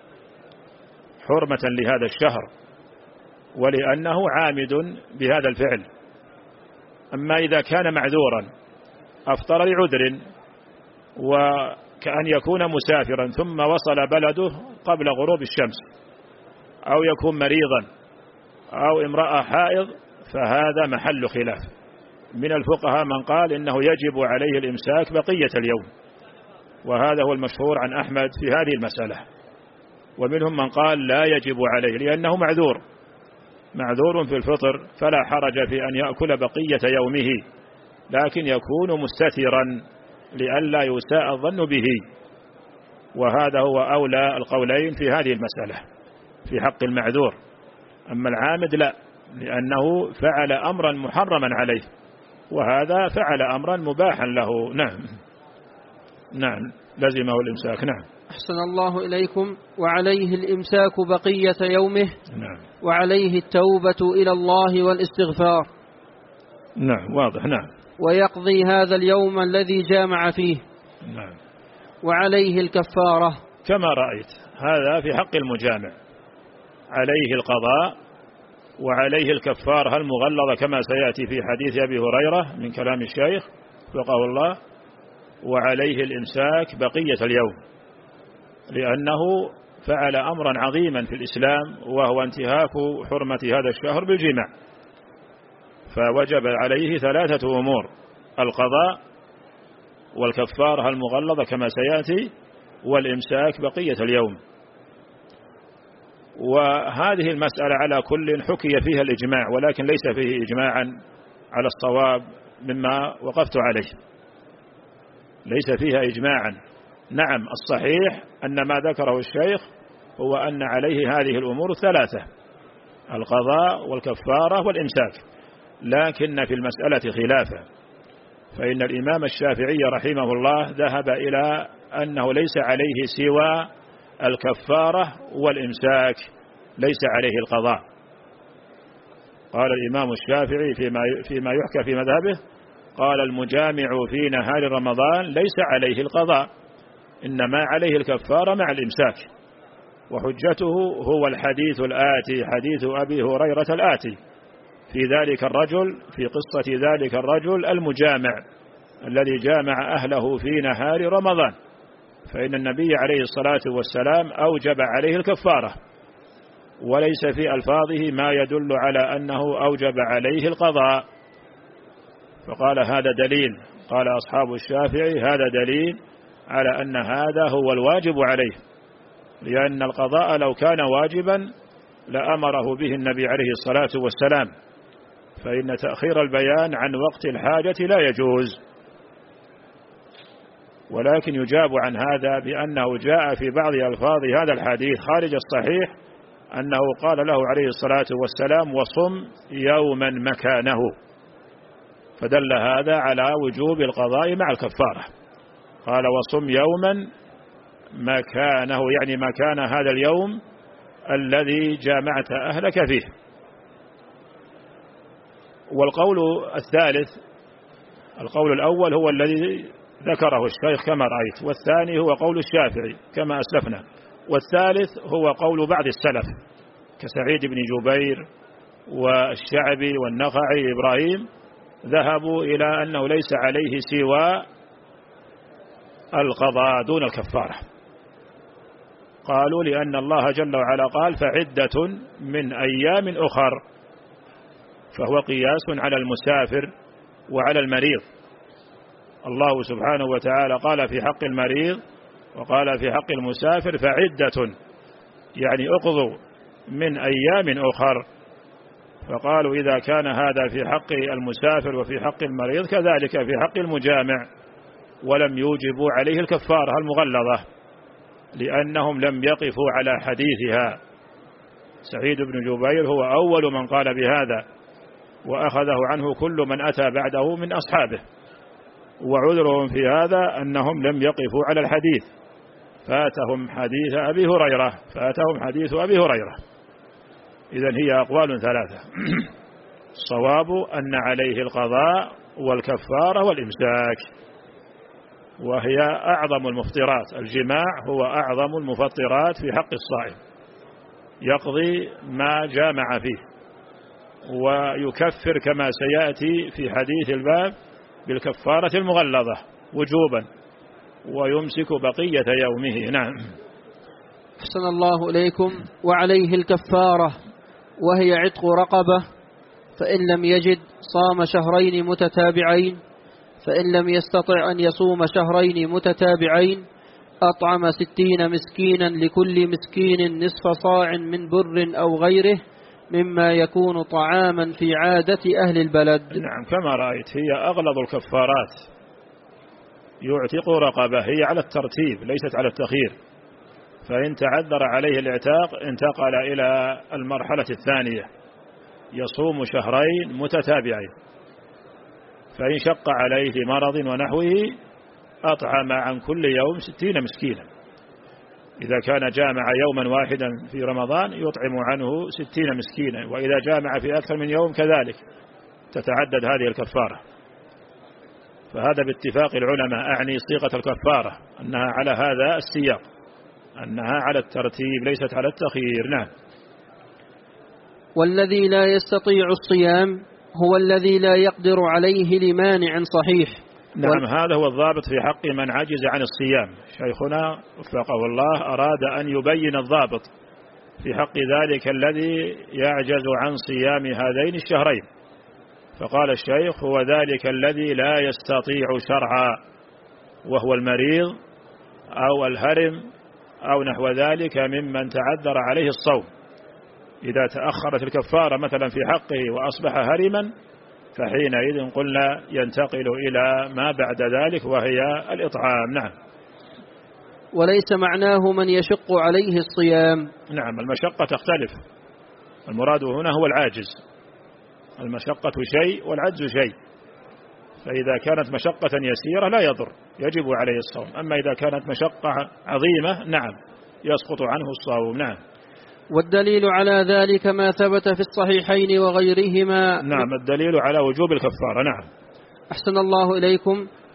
حرمة لهذا الشهر ولأنه عامد بهذا الفعل. أما إذا كان معذورا أفطر لعذر، وكأن يكون مسافرا ثم وصل بلده قبل غروب الشمس، أو يكون مريضا، أو امرأة حائض، فهذا محل خلاف. من الفقهاء من قال إنه يجب عليه الإمساك بقية اليوم، وهذا هو المشهور عن أحمد في هذه المسألة. ومنهم من قال لا يجب عليه لأنه معذور معذور في الفطر، فلا حرج في أن يأكل بقية يومه، لكن يكون مستترا لئلا يساء الظن به. وهذا هو أولى القولين في هذه المسألة في حق المعذور. أما العامد لا، لأنه فعل أمرا محرما عليه، وهذا فعل أمرا مباحا له. نعم. نعم، لزمه الإمساك. نعم. أحسن الله إليكم. وعليه الإمساك بقية يومه. نعم. وعليه التوبة إلى الله والاستغفار. نعم، واضح. نعم. ويقضي هذا اليوم الذي جامع فيه. نعم. وعليه الكفارة. كما رأيت هذا في حق المجامع، عليه القضاء وعليه الكفارة المغلظة كما سيأتي في حديث أبي هريرة من كلام الشيخ وفقه الله. وعليه الإمساك بقية اليوم لأنه فعل أمرا عظيما في الإسلام، وهو انتهاك حرمة هذا الشهر بالجماع، فوجب عليه ثلاثة أمور: القضاء والكفارة المغلظة كما سيأتي والإمساك بقية اليوم. وهذه المسألة على كل حكي فيها الإجماع، ولكن ليس فيه إجماعا على الصواب مما وقفت عليه، ليس فيها إجماعا. نعم، الصحيح أن ما ذكره الشيخ هو أن عليه هذه الأمور الثلاثة: القضاء والكفارة والإمساك، لكن في المسألة خلافة، فإن الإمام الشافعي رحمه الله ذهب إلى أنه ليس عليه سوى الكفارة والإمساك، ليس عليه القضاء. قال الإمام الشافعي فيما فيما يحكى في مذهبه، قال: المجامع في نهار رمضان ليس عليه القضاء، إنما عليه الكفارة مع الإمساك. وحجته هو الحديث الآتي، حديث أبي هريرة الآتي في ذلك الرجل، في قصة ذلك الرجل المجامع الذي جامع أهله في نهار رمضان، فإن النبي عليه الصلاة والسلام أوجب عليه الكفارة، وليس في ألفاظه ما يدل على أنه أوجب عليه القضاء. فقال هذا دليل، قال أصحاب الشافعي هذا دليل على أن هذا هو الواجب عليه، لأن القضاء لو كان واجبا لأمره به النبي عليه الصلاة والسلام، فإن تأخير البيان عن وقت الحاجة لا يجوز. ولكن يجاب عن هذا بأنه جاء في بعض ألفاظ هذا الحديث خارج الصحيح أنه قال له عليه الصلاة والسلام وصم يوما مكانه، فدل هذا على وجوب القضاء مع الكفارة. قال وصم يوما مكانه، يعني مكان هذا اليوم الذي جامعت أهلك فيه. والقول الثالث، القول الأول هو الذي ذكره الشيخ كما رأيت، والثاني هو قول الشافعي كما أسلفنا، والثالث هو قول بعض السلف كسعيد بن جبير والشعبي والنخعي إبراهيم، ذهبوا إلى أنه ليس عليه سوى القضاء دون الكفارة. قالوا لأن الله جل وعلا قال فعدة من أيام أخر، فهو قياس على المسافر وعلى المريض. الله سبحانه وتعالى قال في حق المريض وقال في حق المسافر فعدة، يعني اقضوا من أيام أخر. فقالوا إذا كان هذا في حق المسافر وفي حق المريض كذلك في حق المجامع، ولم يوجبوا عليه الكفارة المغلظة لأنهم لم يقفوا على حديثها. سعيد بن جبير هو أول من قال بهذا، وأخذه عنه كل من أتى بعده من أصحابه، وعذرهم في هذا أنهم لم يقفوا على الحديث، فاتهم حديث أبي هريرة فاتهم حديث أبي هريرة. إذن هي أقوال ثلاثة. الصواب أن عليه القضاء والكفارة والإمساك، وهي أعظم المفطرات. الجماع هو أعظم المفطرات في حق الصائم، يقضي ما جامع فيه، ويكفر كما سيأتي في حديث الباب بالكفارة المغلظة وجوبا، ويمسك بقية يومه. نعم. أحسن الله إليكم. وعليه الكفارة وهي عتق رقبة، فإن لم يجد صام شهرين متتابعين، فإن لم يستطع أن يصوم شهرين متتابعين أطعم ستين مسكينا، لكل مسكين نصف صاع من بر أو غيره مما يكون طعاما في عادة أهل البلد. نعم كما رأيت هي أغلظ الكفارات. يعتق رقبة، هي على الترتيب ليست على التخيير، فإن تعذر عليه الاعتاق انتقل إلى المرحلة الثانية، يصوم شهرين متتابعين، فإن شق عليه لمرض ونحوه أطعم عن كل يوم ستين مسكينا. إذا كان جامع يوما واحدا في رمضان يطعم عنه ستين مسكينا، وإذا جامع في أكثر من يوم كذلك تتعدد هذه الكفارة. فهذا باتفاق العلماء، أعني صيغة الكفارة أنها على هذا السياق، أنها على الترتيب ليست على التخيير. نعم. والذي لا يستطيع الصيام هو الذي لا يقدر عليه لمانع صحيح. نعم وال... هذا هو الضابط في حق من عجز عن الصيام. شيخنا وفقه الله أراد أن يبين الضابط في حق ذلك الذي يعجز عن صيام هذين الشهرين، فقال الشيخ هو ذلك الذي لا يستطيع شرعا، وهو المريض أو الهرم أو نحو ذلك ممن تعذر عليه الصوم. إذا تأخرت الكفارة مثلا في حقه وأصبح هرما فحينئذ قلنا ينتقل إلى ما بعد ذلك وهي الإطعام. نعم. وليس معناه من يشق عليه الصيام. نعم المشقة تختلف، المراد هنا هو العاجز، المشقة شيء والعجز شيء، فإذا كانت مشقة يسيرة لا يضر يجب عليه الصوم، أما إذا كانت مشقة عظيمة نعم يسقط عنه الصوم. نعم. والدليل على ذلك ما ثبت في الصحيحين وغيرهما. نعم الدليل على وجوب الكفارة. نعم. أحسن الله إليكم.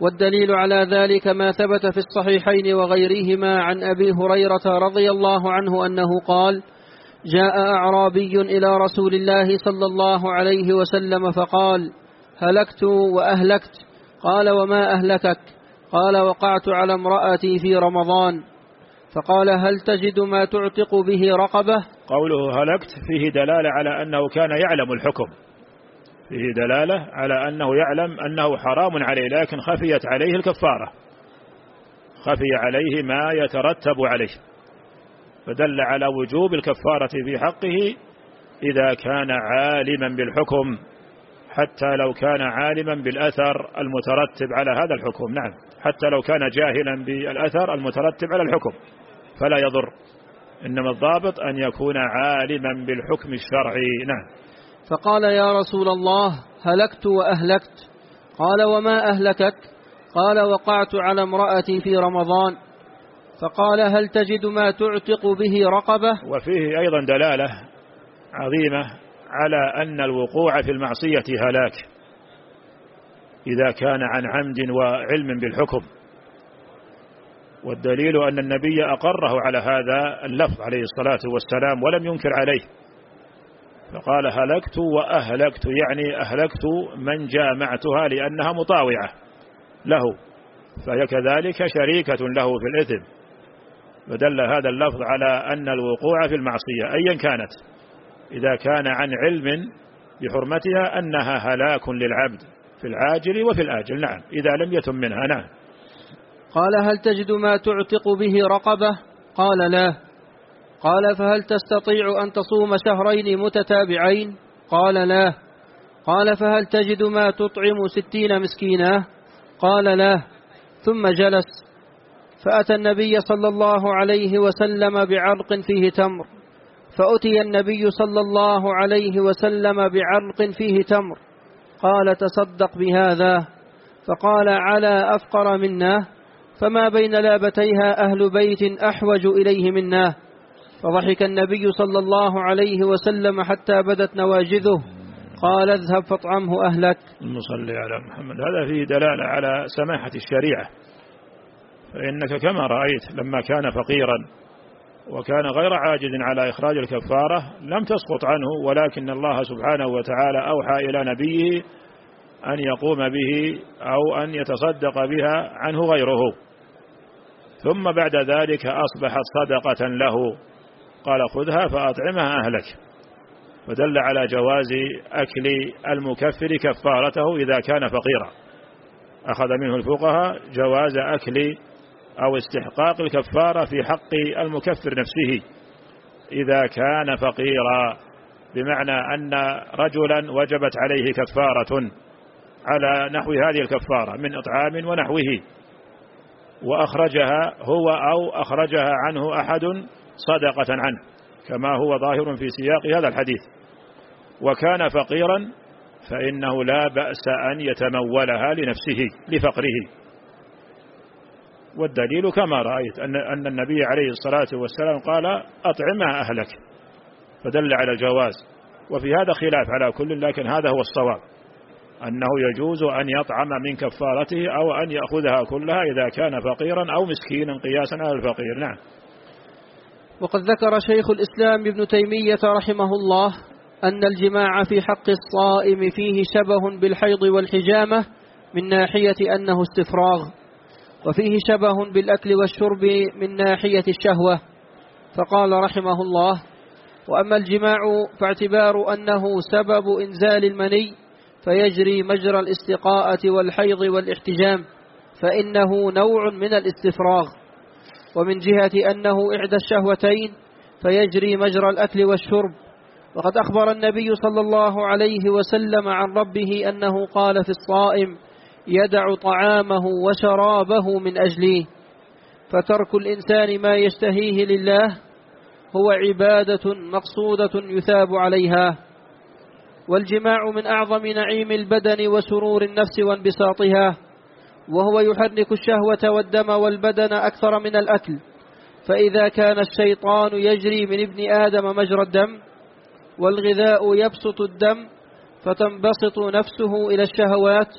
والدليل على ذلك ما ثبت في الصحيحين وغيرهما عن أبي هريرة رضي الله عنه أنه قال: جاء أعرابي إلى رسول الله صلى الله عليه وسلم فقال: هلكت وأهلكت. قال: وما أهلكك؟ قال: وقعت على امرأتي في رمضان. فقال: هل تجد ما تعتق به رقبة؟ قوله هلكت فيه دلالة على أنه كان يعلم الحكم، فيه دلالة على أنه يعلم أنه حرام عليه، لكن خفيت عليه الكفارة، خفي عليه ما يترتب عليه، فدل على وجوب الكفارة في حقه إذا كان عالما بالحكم، حتى لو كان عالما بالأثر المترتب على هذا الحكم. نعم، حتى لو كان جاهلا بالأثر المترتب على الحكم فلا يضر، إنما الضابط أن يكون عالما بالحكم الشرعي. نعم. فقال: يا رسول الله، هلكت وأهلكت. قال: وما أهلكك؟ قال: وقعت على امرأتي في رمضان. فقال: هل تجد ما تعتق به رقبة؟ وفيه أيضا دلالة عظيمة على أن الوقوع في المعصية هلاك إذا كان عن عمد وعلم بالحكم، والدليل أن النبي أقره على هذا اللفظ عليه الصلاة والسلام ولم ينكر عليه، فقال: هلكت وأهلكت، يعني أهلكت من جامعتها لأنها مطاوعة له، فهي كذلك شريكة له في الإثم، فدل هذا اللفظ على أن الوقوع في المعصية أيا كانت إذا كان عن علم بحرمتها أنها هلاك للعبد في العاجل وفي الآجل. نعم، إذا لم يتم منها. نعم. قال: هل تجد ما تعتق به رقبة؟ قال: لا. قال: فهل تستطيع أن تصوم شهرين متتابعين؟ قال: لا. قال: فهل تجد ما تطعم ستين مسكينا؟ قال: لا. ثم جلس، فأتى النبي صلى الله عليه وسلم بعرق فيه تمر، فأتي النبي صلى الله عليه وسلم بعرق فيه تمر، قال: تصدق بهذا. فقال: على أفقر منا، فما بين لابتيها أهل بيت أحوج إليه منا. فضحك النبي صلى الله عليه وسلم حتى بدت نواجذه، قال: اذهب فاطعمه أهلك. المصلي على محمد. هذا فيه دلالة على سماحة الشريعة، فإنك كما رأيت لما كان فقيرا وكان غير عاجز على إخراج الكفارة لم تسقط عنه، ولكن الله سبحانه وتعالى أوحى إلى نبيه أن يقوم به أو أن يتصدق بها عنه غيره، ثم بعد ذلك أصبحت صدقة له، قال: خذها فأطعمها أهلك، فدل على جواز أكل المكفر كفارته إذا كان فقيرا. أخذ منه الفقهاء جواز أكل أو استحقاق الكفارة في حق المكفر نفسه إذا كان فقيرا، بمعنى أن رجلا وجبت عليه كفارة على نحو هذه الكفارة من إطعام ونحوه، وأخرجها هو أو أخرجها عنه أحد صدقة عنه كما هو ظاهر في سياق هذا الحديث، وكان فقيرا فإنه لا بأس أن يتمولها لنفسه لفقره. والدليل كما رأيت أن أن النبي عليه الصلاة والسلام قال: أطعمها أهلك، فدل على الجواز. وفي هذا خلاف على كل، لكن هذا هو الصواب، أنه يجوز أن يطعم من كفارته أو أن يأخذها كلها إذا كان فقيرا أو مسكينا قياسا على الفقير. نعم. وقد ذكر شيخ الإسلام ابن تيمية رحمه الله أن الجماع في حق الصائم فيه شبه بالحيض والحجامة من ناحية أنه استفراغ، وفيه شبه بالأكل والشرب من ناحية الشهوة. فقال رحمه الله: وأما الجماع فاعتبار أنه سبب إنزال المني فيجري مجرى الاستقاءة والحيض والاحتجام، فإنه نوع من الاستفراغ. ومن جهة أنه إحدى الشهوتين فيجري مجرى الأكل والشرب. وقد أخبر النبي صلى الله عليه وسلم عن ربه أنه قال في الصائم: يدع طعامه وشرابه من أجلي. فترك الإنسان ما يشتهيه لله هو عبادة مقصودة يثاب عليها. والجماع من أعظم نعيم البدن وسرور النفس وانبساطها، وهو يحرك الشهوة والدم والبدن أكثر من الأكل. فإذا كان الشيطان يجري من ابن آدم مجرى الدم، والغذاء يبسط الدم فتنبسط نفسه إلى الشهوات،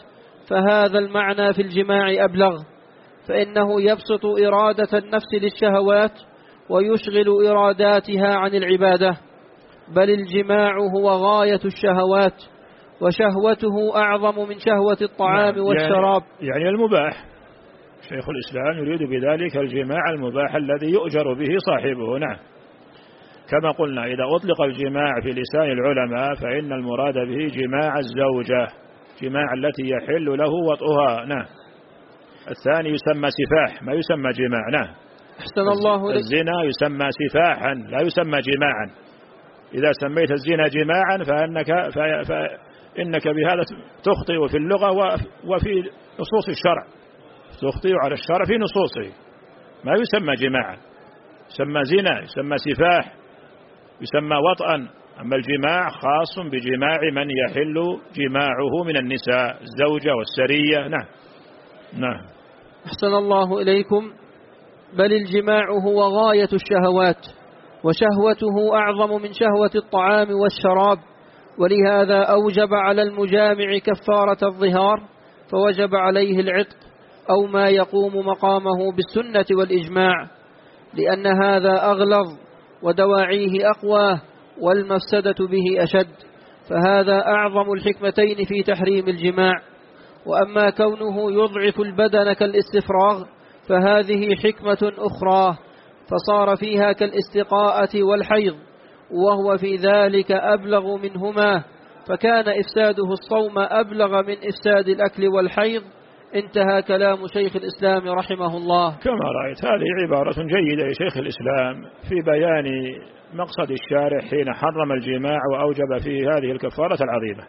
فهذا المعنى في الجماع أبلغ، فإنه يبسط إرادة النفس للشهوات ويشغل إراداتها عن العبادة، بل الجماع هو غاية الشهوات، وشهوته أعظم من شهوة الطعام نعم والشراب. يعني, يعني المباح. شيخ الإسلام يريد بذلك الجماع المباح الذي يؤجر به صاحبه. نعم، كما قلنا إذا أطلق الجماع في لسان العلماء فإن المراد به جماع الزوجة، جماع التي يحل له وطئها. نعم. الثاني يسمى سفاح، ما يسمى جماع. نعم. أحسن الله لك. الزنا يسمى سفاحا لا يسمى جماعا. إذا سميت الزنا جماعا فإنك, فإنك بهذا تخطئ في اللغة وفي نصوص الشرع، تخطئ على الشرع في نصوصه. ما يسمى جماعا، يسمى زنا، يسمى سفاح، يسمى وطئا. أما الجماع خاص بجماع من يحل جماعه من النساء، الزوجة والسرية. نعم. نعم. أحسن الله إليكم. بل الجماع هو غاية الشهوات، وشهوته أعظم من شهوة الطعام والشراب، ولهذا أوجب على المجامع كفارة الظهار، فوجب عليه العتق أو ما يقوم مقامه بالسنة والإجماع، لأن هذا أغلظ ودواعيه أقوى والمفسدة به أشد، فهذا أعظم الحكمتين في تحريم الجماع. وأما كونه يضعف البدن كالاستفراغ فهذه حكمة أخرى، فصار فيها كالاستقاءة والحيض، وهو في ذلك أبلغ منهما، فكان إفساده الصوم أبلغ من إفساد الأكل والحيض. انتهى كلام شيخ الإسلام رحمه الله. كما رأيت هذه عبارة جيدة لشيخ الإسلام في بيان مقصد الشارع حين حرم الجماع وأوجب فيه هذه الكفارة العظيمة.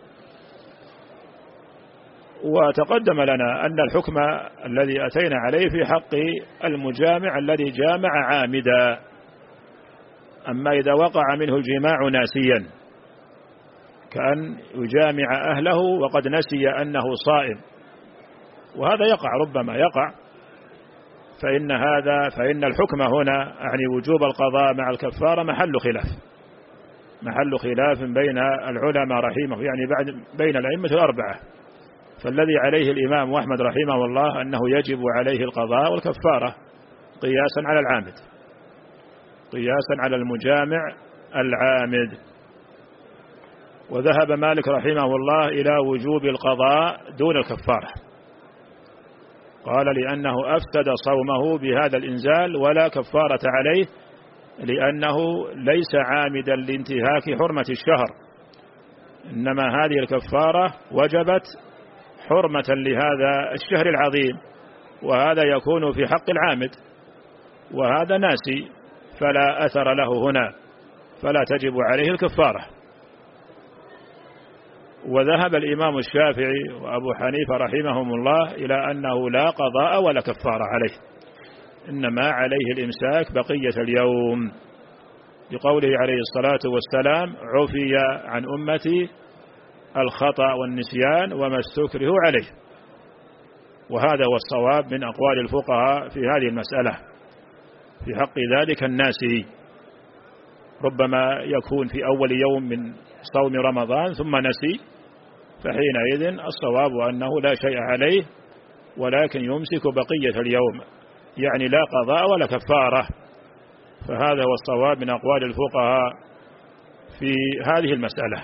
وتقدم لنا أن الحكم الذي أتينا عليه في حق المجامع الذي جامع عامدا. أما إذا وقع منه الجماع ناسيا، كأن يجامع أهله وقد نسي أنه صائم، وهذا يقع، ربما يقع، فإن هذا فإن الحكم هنا يعني وجوب القضاء مع الكفارة محل خلاف، محل خلاف بين العلماء رحمه، يعني بعد بين الأئمة الأربعة. فالذي عليه الإمام أحمد رحمه الله أنه يجب عليه القضاء والكفارة قياسا على العامد، قياسا على المجامع العامد. وذهب مالك رحمه الله إلى وجوب القضاء دون الكفارة، قال لأنه أفسد صومه بهذا الإنزال ولا كفارة عليه، لأنه ليس عامدا لانتهاك حرمة الشهر، إنما هذه الكفارة وجبت حرمة لهذا الشهر العظيم، وهذا يكون في حق العامد، وهذا ناسي فلا أثر له هنا، فلا تجب عليه الكفارة. وذهب الإمام الشافعي وأبو حنيفة رحمهم الله إلى أنه لا قضاء ولا كفارة عليه، إنما عليه الإمساك بقية اليوم، لقوله عليه الصلاة والسلام: عفي عن أمتي الخطأ والنسيان وما استكره عليه. وهذا هو الصواب من أقوال الفقهاء في هذه المسألة في حق ذلك الناسي. ربما يكون في أول يوم من صوم رمضان ثم نسي، فحينئذ الصواب أنه لا شيء عليه، ولكن يمسك بقية اليوم، يعني لا قضاء ولا كفارة. فهذا هو الصواب من أقوال الفقهاء في هذه المسألة.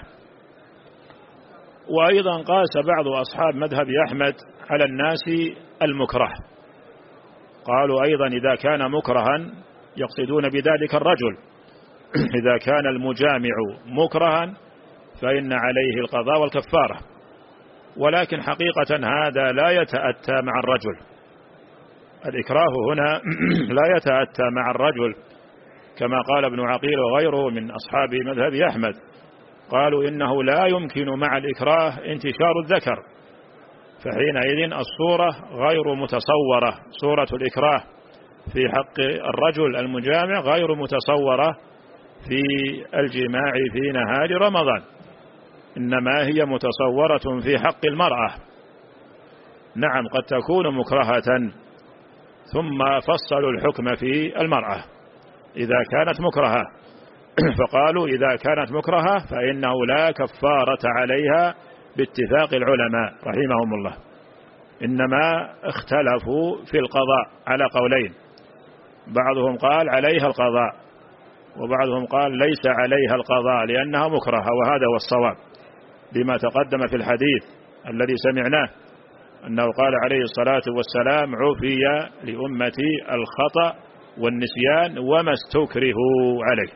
وأيضا قاس بعض أصحاب مذهب أحمد على الناس المكره، قالوا أيضا إذا كان مكرها يقصدون بذلك الرجل، إذا كان المجامع مكرها فإن عليه القضاء والكفارة، ولكن حقيقة هذا لا يتأتى مع الرجل، الإكراه هنا لا يتأتى مع الرجل، كما قال ابن عقيل وغيره من أصحاب مذهب أحمد، قالوا إنه لا يمكن مع الإكراه انتشار الذكر، فحينئذ الصورة غير متصورة، صورة الإكراه في حق الرجل المجامع غير متصورة في الجماع في نهار رمضان، إنما هي متصورة في حق المرأة. نعم قد تكون مكرهة، ثم فصلوا الحكم في المرأة إذا كانت مكرهة، فقالوا إذا كانت مكرهة فإنه لا كفارة عليها باتفاق العلماء رحمهم الله. إنما اختلفوا في القضاء على قولين، بعضهم قال عليها القضاء وبعضهم قال ليس عليها القضاء لأنها مكرهة، وهذا هو الصواب لما تقدم في الحديث الذي سمعناه أنه قال عليه الصلاة والسلام عفي لأمتي الخطأ والنسيان وما استكرهوا عليه،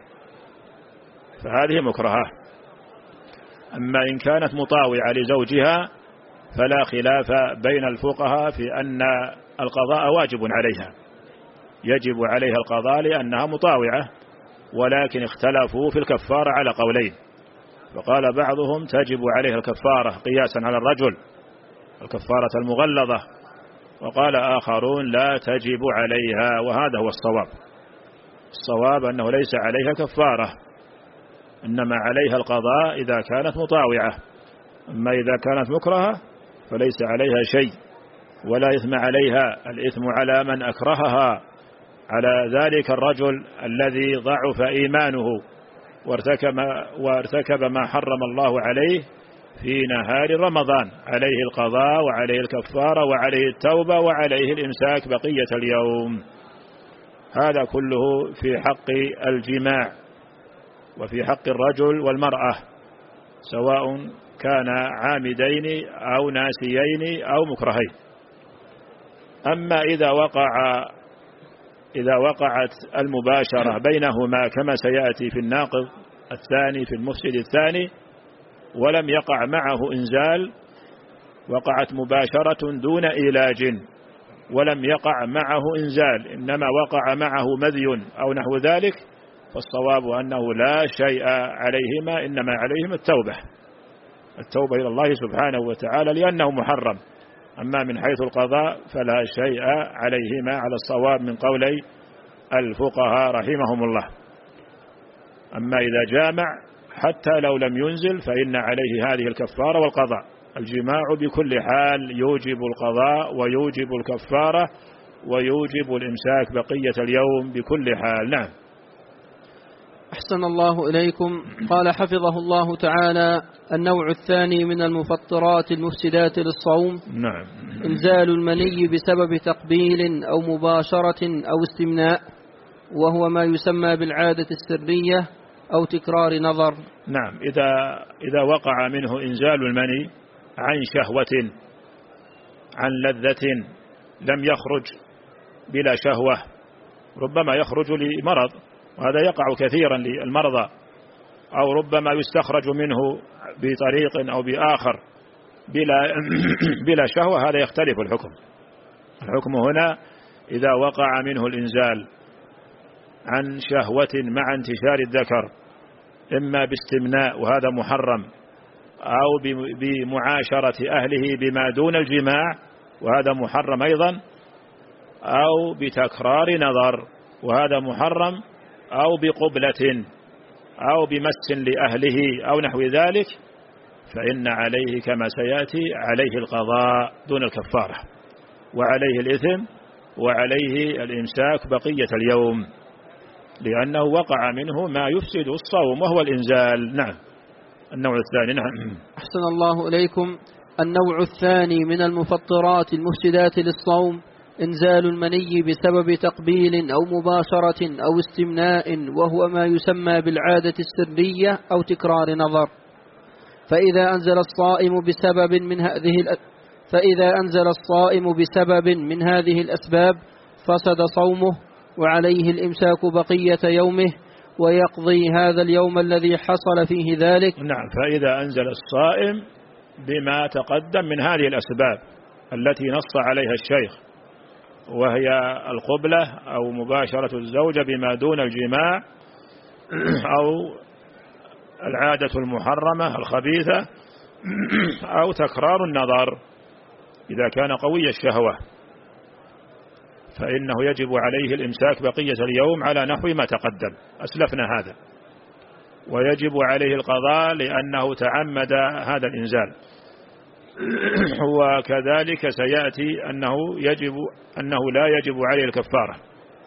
فهذه مكرهة. أما إن كانت مطاوعة لزوجها فلا خلاف بين الفقهاء في أن القضاء واجب عليها، يجب عليها القضاء لأنها مطاوعة، ولكن اختلفوا في الكفارة على قولين، فقال بعضهم تجب عليها الكفارة قياسا على الرجل الكفارة المغلظة، وقال آخرون لا تجب عليها، وهذا هو الصواب. الصواب أنه ليس عليها كفارة، إنما عليها القضاء إذا كانت مطاوعة، أما إذا كانت مكرهة فليس عليها شيء ولا إثم عليها، الإثم على من أكرهها، على ذلك الرجل الذي ضعف إيمانه وارتكب, وارتكب ما حرم الله عليه في نهار رمضان، عليه القضاء وعليه الكفارة وعليه التوبة وعليه الإمساك بقية اليوم. هذا كله في حق الجماع وفي حق الرجل والمرأة، سواء كان عامدين أو ناسيين أو مكرهين. أما إذا وقع إذا وقعت المباشرة بينهما كما سيأتي في الناقض الثاني في المفسد الثاني ولم يقع معه إنزال، وقعت مباشرة دون إيلاج ولم يقع معه إنزال، إنما وقع معه مذي أو نحو ذلك، فالصواب أنه لا شيء عليهما، إنما عليهم التوبة التوبة إلى الله سبحانه وتعالى لأنه محرم. أما من حيث القضاء فلا شيء عليهما على الصواب من قولي الفقهاء رحمهم الله. أما إذا جامع حتى لو لم ينزل فإن عليه هذه الكفارة والقضاء. الجماع بكل حال يوجب القضاء ويوجب الكفارة ويوجب الإمساك بقية اليوم بكل حال. نعم. أحسن الله إليكم. قال حفظه الله تعالى: النوع الثاني من المفطرات المفسدات للصوم نعم. إنزال المني بسبب تقبيل أو مباشرة أو استمناء، وهو ما يسمى بالعادة السرية أو تكرار نظر. نعم. إذا إذا وقع منه إنزال المني عن شهوة عن لذة لم يخرج بلا شهوة، ربما يخرج لمرض، وهذا يقع كثيرا للمرضى، أو ربما يستخرج منه بطريق أو بآخر بلا, بلا شهوة، هذا يختلف الحكم. الحكم هنا إذا وقع منه الإنزال عن شهوة مع انتشار الذكر، إما باستمناء وهذا محرم، أو بمعاشرة أهله بما دون الجماع وهذا محرم أيضا، أو بتكرار نظر وهذا محرم، أو بقبلة أو بمس لأهله أو نحو ذلك، فإن عليه كما سيأتي عليه القضاء دون الكفارة، وعليه الإثم وعليه الإمساك بقية اليوم، لأنه وقع منه ما يفسد الصوم وهو الإنزال. نعم. النوع الثاني. نعم. أحسن الله إليكم. النوع الثاني من المفطرات المفسدات للصوم إنزال المني بسبب تقبيل أو مباشرة أو استمناء، وهو ما يسمى بالعادة السرية أو تكرار نظر. فإذا أنزل الصائم بسبب من هذه فإذا أنزل الصائم بسبب من هذه الأسباب فسد صومه، وعليه الإمساك بقية يومه، ويقضي هذا اليوم الذي حصل فيه ذلك. نعم. فإذا أنزل الصائم بما تقدم من هذه الأسباب التي نص عليها الشيخ، وهي القبلة أو مباشرة الزوجة بما دون الجماع، أو العادة المحرمة الخبيثة، أو تكرار النظر إذا كان قوي الشهوة، فإنه يجب عليه الإمساك بقية اليوم على نحو ما تقدم، أسلفنا هذا، ويجب عليه القضاء لأنه تعمد هذا الإنزال. وكذلك سيأتي أنه يجب أنه لا يجب عليه الكفارة.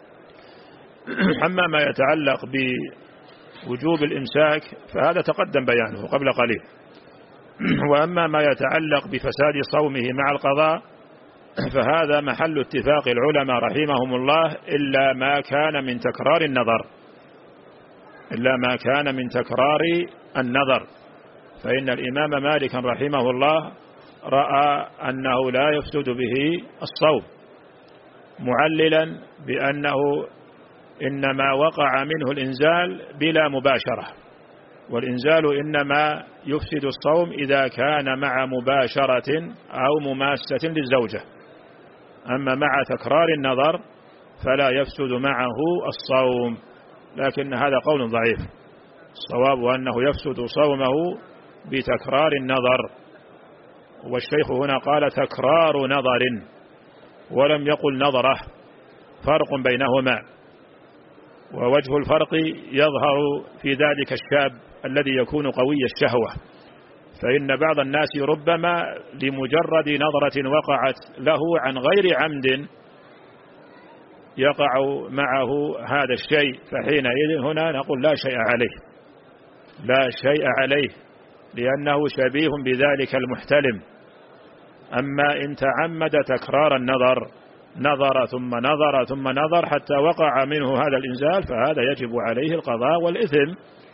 أما ما يتعلق بوجوب الإمساك فهذا تقدم بيانه قبل قليل. وأما ما يتعلق بفساد صومه مع القضاء فهذا محل اتفاق العلماء رحمهم الله، إلا ما كان من تكرار النظر إلا ما كان من تكرار النظر فإن الإمام مالك رحمه الله رأى أنه لا يفسد به الصوم، معللا بأنه إنما وقع منه الإنزال بلا مباشرة، والإنزال إنما يفسد الصوم إذا كان مع مباشرة أو مماسة للزوجة، أما مع تكرار النظر فلا يفسد معه الصوم، لكن هذا قول ضعيف. الصواب أنه يفسد صومه بتكرار النظر، والشيخ هنا قال تكرار نظر ولم يقل نظره، فرق بينهما، ووجه الفرق يظهر في ذلك الشاب الذي يكون قوي الشهوة، فإن بعض الناس ربما لمجرد نظرة وقعت له عن غير عمد يقع معه هذا الشيء، فحينئذ هنا نقول لا شيء عليه لا شيء عليه لأنه شبيه بذلك المحتلم. أما إن تعمد تكرار النظر، نظر ثم نظر ثم نظر حتى وقع منه هذا الإنزال، فهذا يجب عليه القضاء والإثم،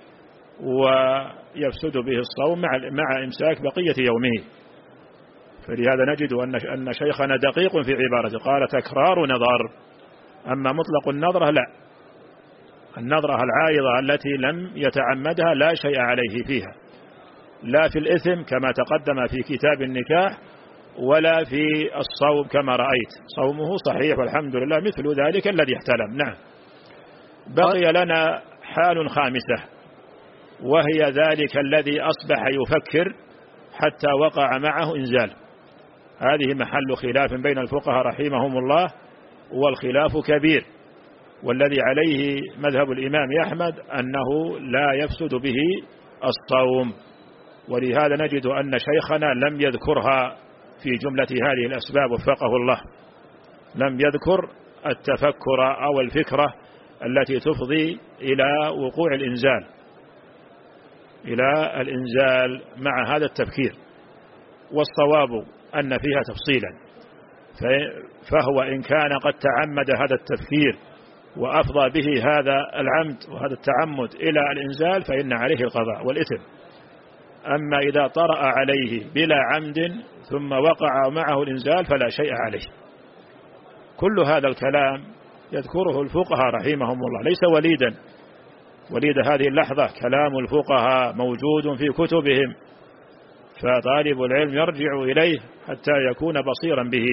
ويفسد به الصوم مع إمساك بقية يومه. فلهذا نجد أن شيخنا دقيق في عبارته، قال تكرار نظر، أما مطلق النظرة لا، النظرة العارضة التي لم يتعمدها لا شيء عليه فيها، لا في الإثم كما تقدم في كتاب النكاح ولا في الصوم كما رأيت، صومه صحيح والحمد لله مثل ذلك الذي احتلم. نعم. بقي لنا حال خامسة، وهي ذلك الذي أصبح يفكر حتى وقع معه إنزال. هذه محل خلاف بين الفقهاء رحمهم الله، والخلاف كبير، والذي عليه مذهب الإمام أحمد أنه لا يفسد به الصوم، ولهذا نجد أن شيخنا لم يذكرها في جملة هذه الأسباب وفقه الله، لم يذكر التفكر أو الفكرة التي تفضي إلى وقوع الإنزال إلى الإنزال مع هذا التفكير، والصواب أن فيها تفصيلا، فهو إن كان قد تعمد هذا التفكير وأفضى به هذا العمد وهذا التعمد إلى الإنزال فإن عليه القضاء والإثم. أما إذا طرأ عليه بلا عمد ثم وقع معه الإنزال فلا شيء عليه. كل هذا الكلام يذكره الفقهاء رحمهم الله، ليس وليدا وليد هذه اللحظة، كلام الفقهاء موجود في كتبهم، فطالب العلم يرجع إليه حتى يكون بصيرا به.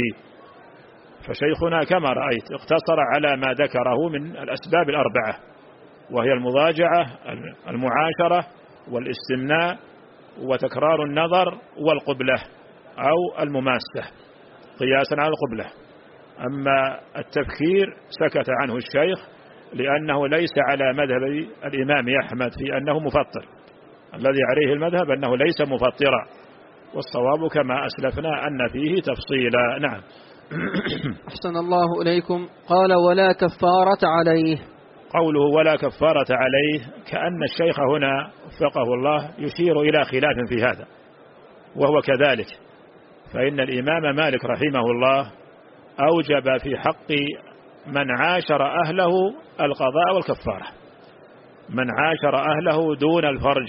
فشيخنا كما رأيت اقتصر على ما ذكره من الأسباب الأربعة، وهي المضاجعة، المعاشرة، والاستمناء، وتكرار النظر، والقبلة أو المماسة قياسا على القبلة. أما التفكير سكت عنه الشيخ لأنه ليس على مذهب الإمام أحمد في أنه مفطر، الذي عليه المذهب أنه ليس مفطرا، والصواب كما أسلفنا أن فيه تفصيلا. نعم. أحسن الله إليكم. قال ولا كفارة عليه. قوله ولا كفارة عليه كأن الشيخ هنا وفقه الله يشير إلى خلاف في هذا، وهو كذلك، فإن الإمام مالك رحمه الله أوجب في حق من عاشر أهله القضاء والكفارة. من عاشر أهله دون الفرج،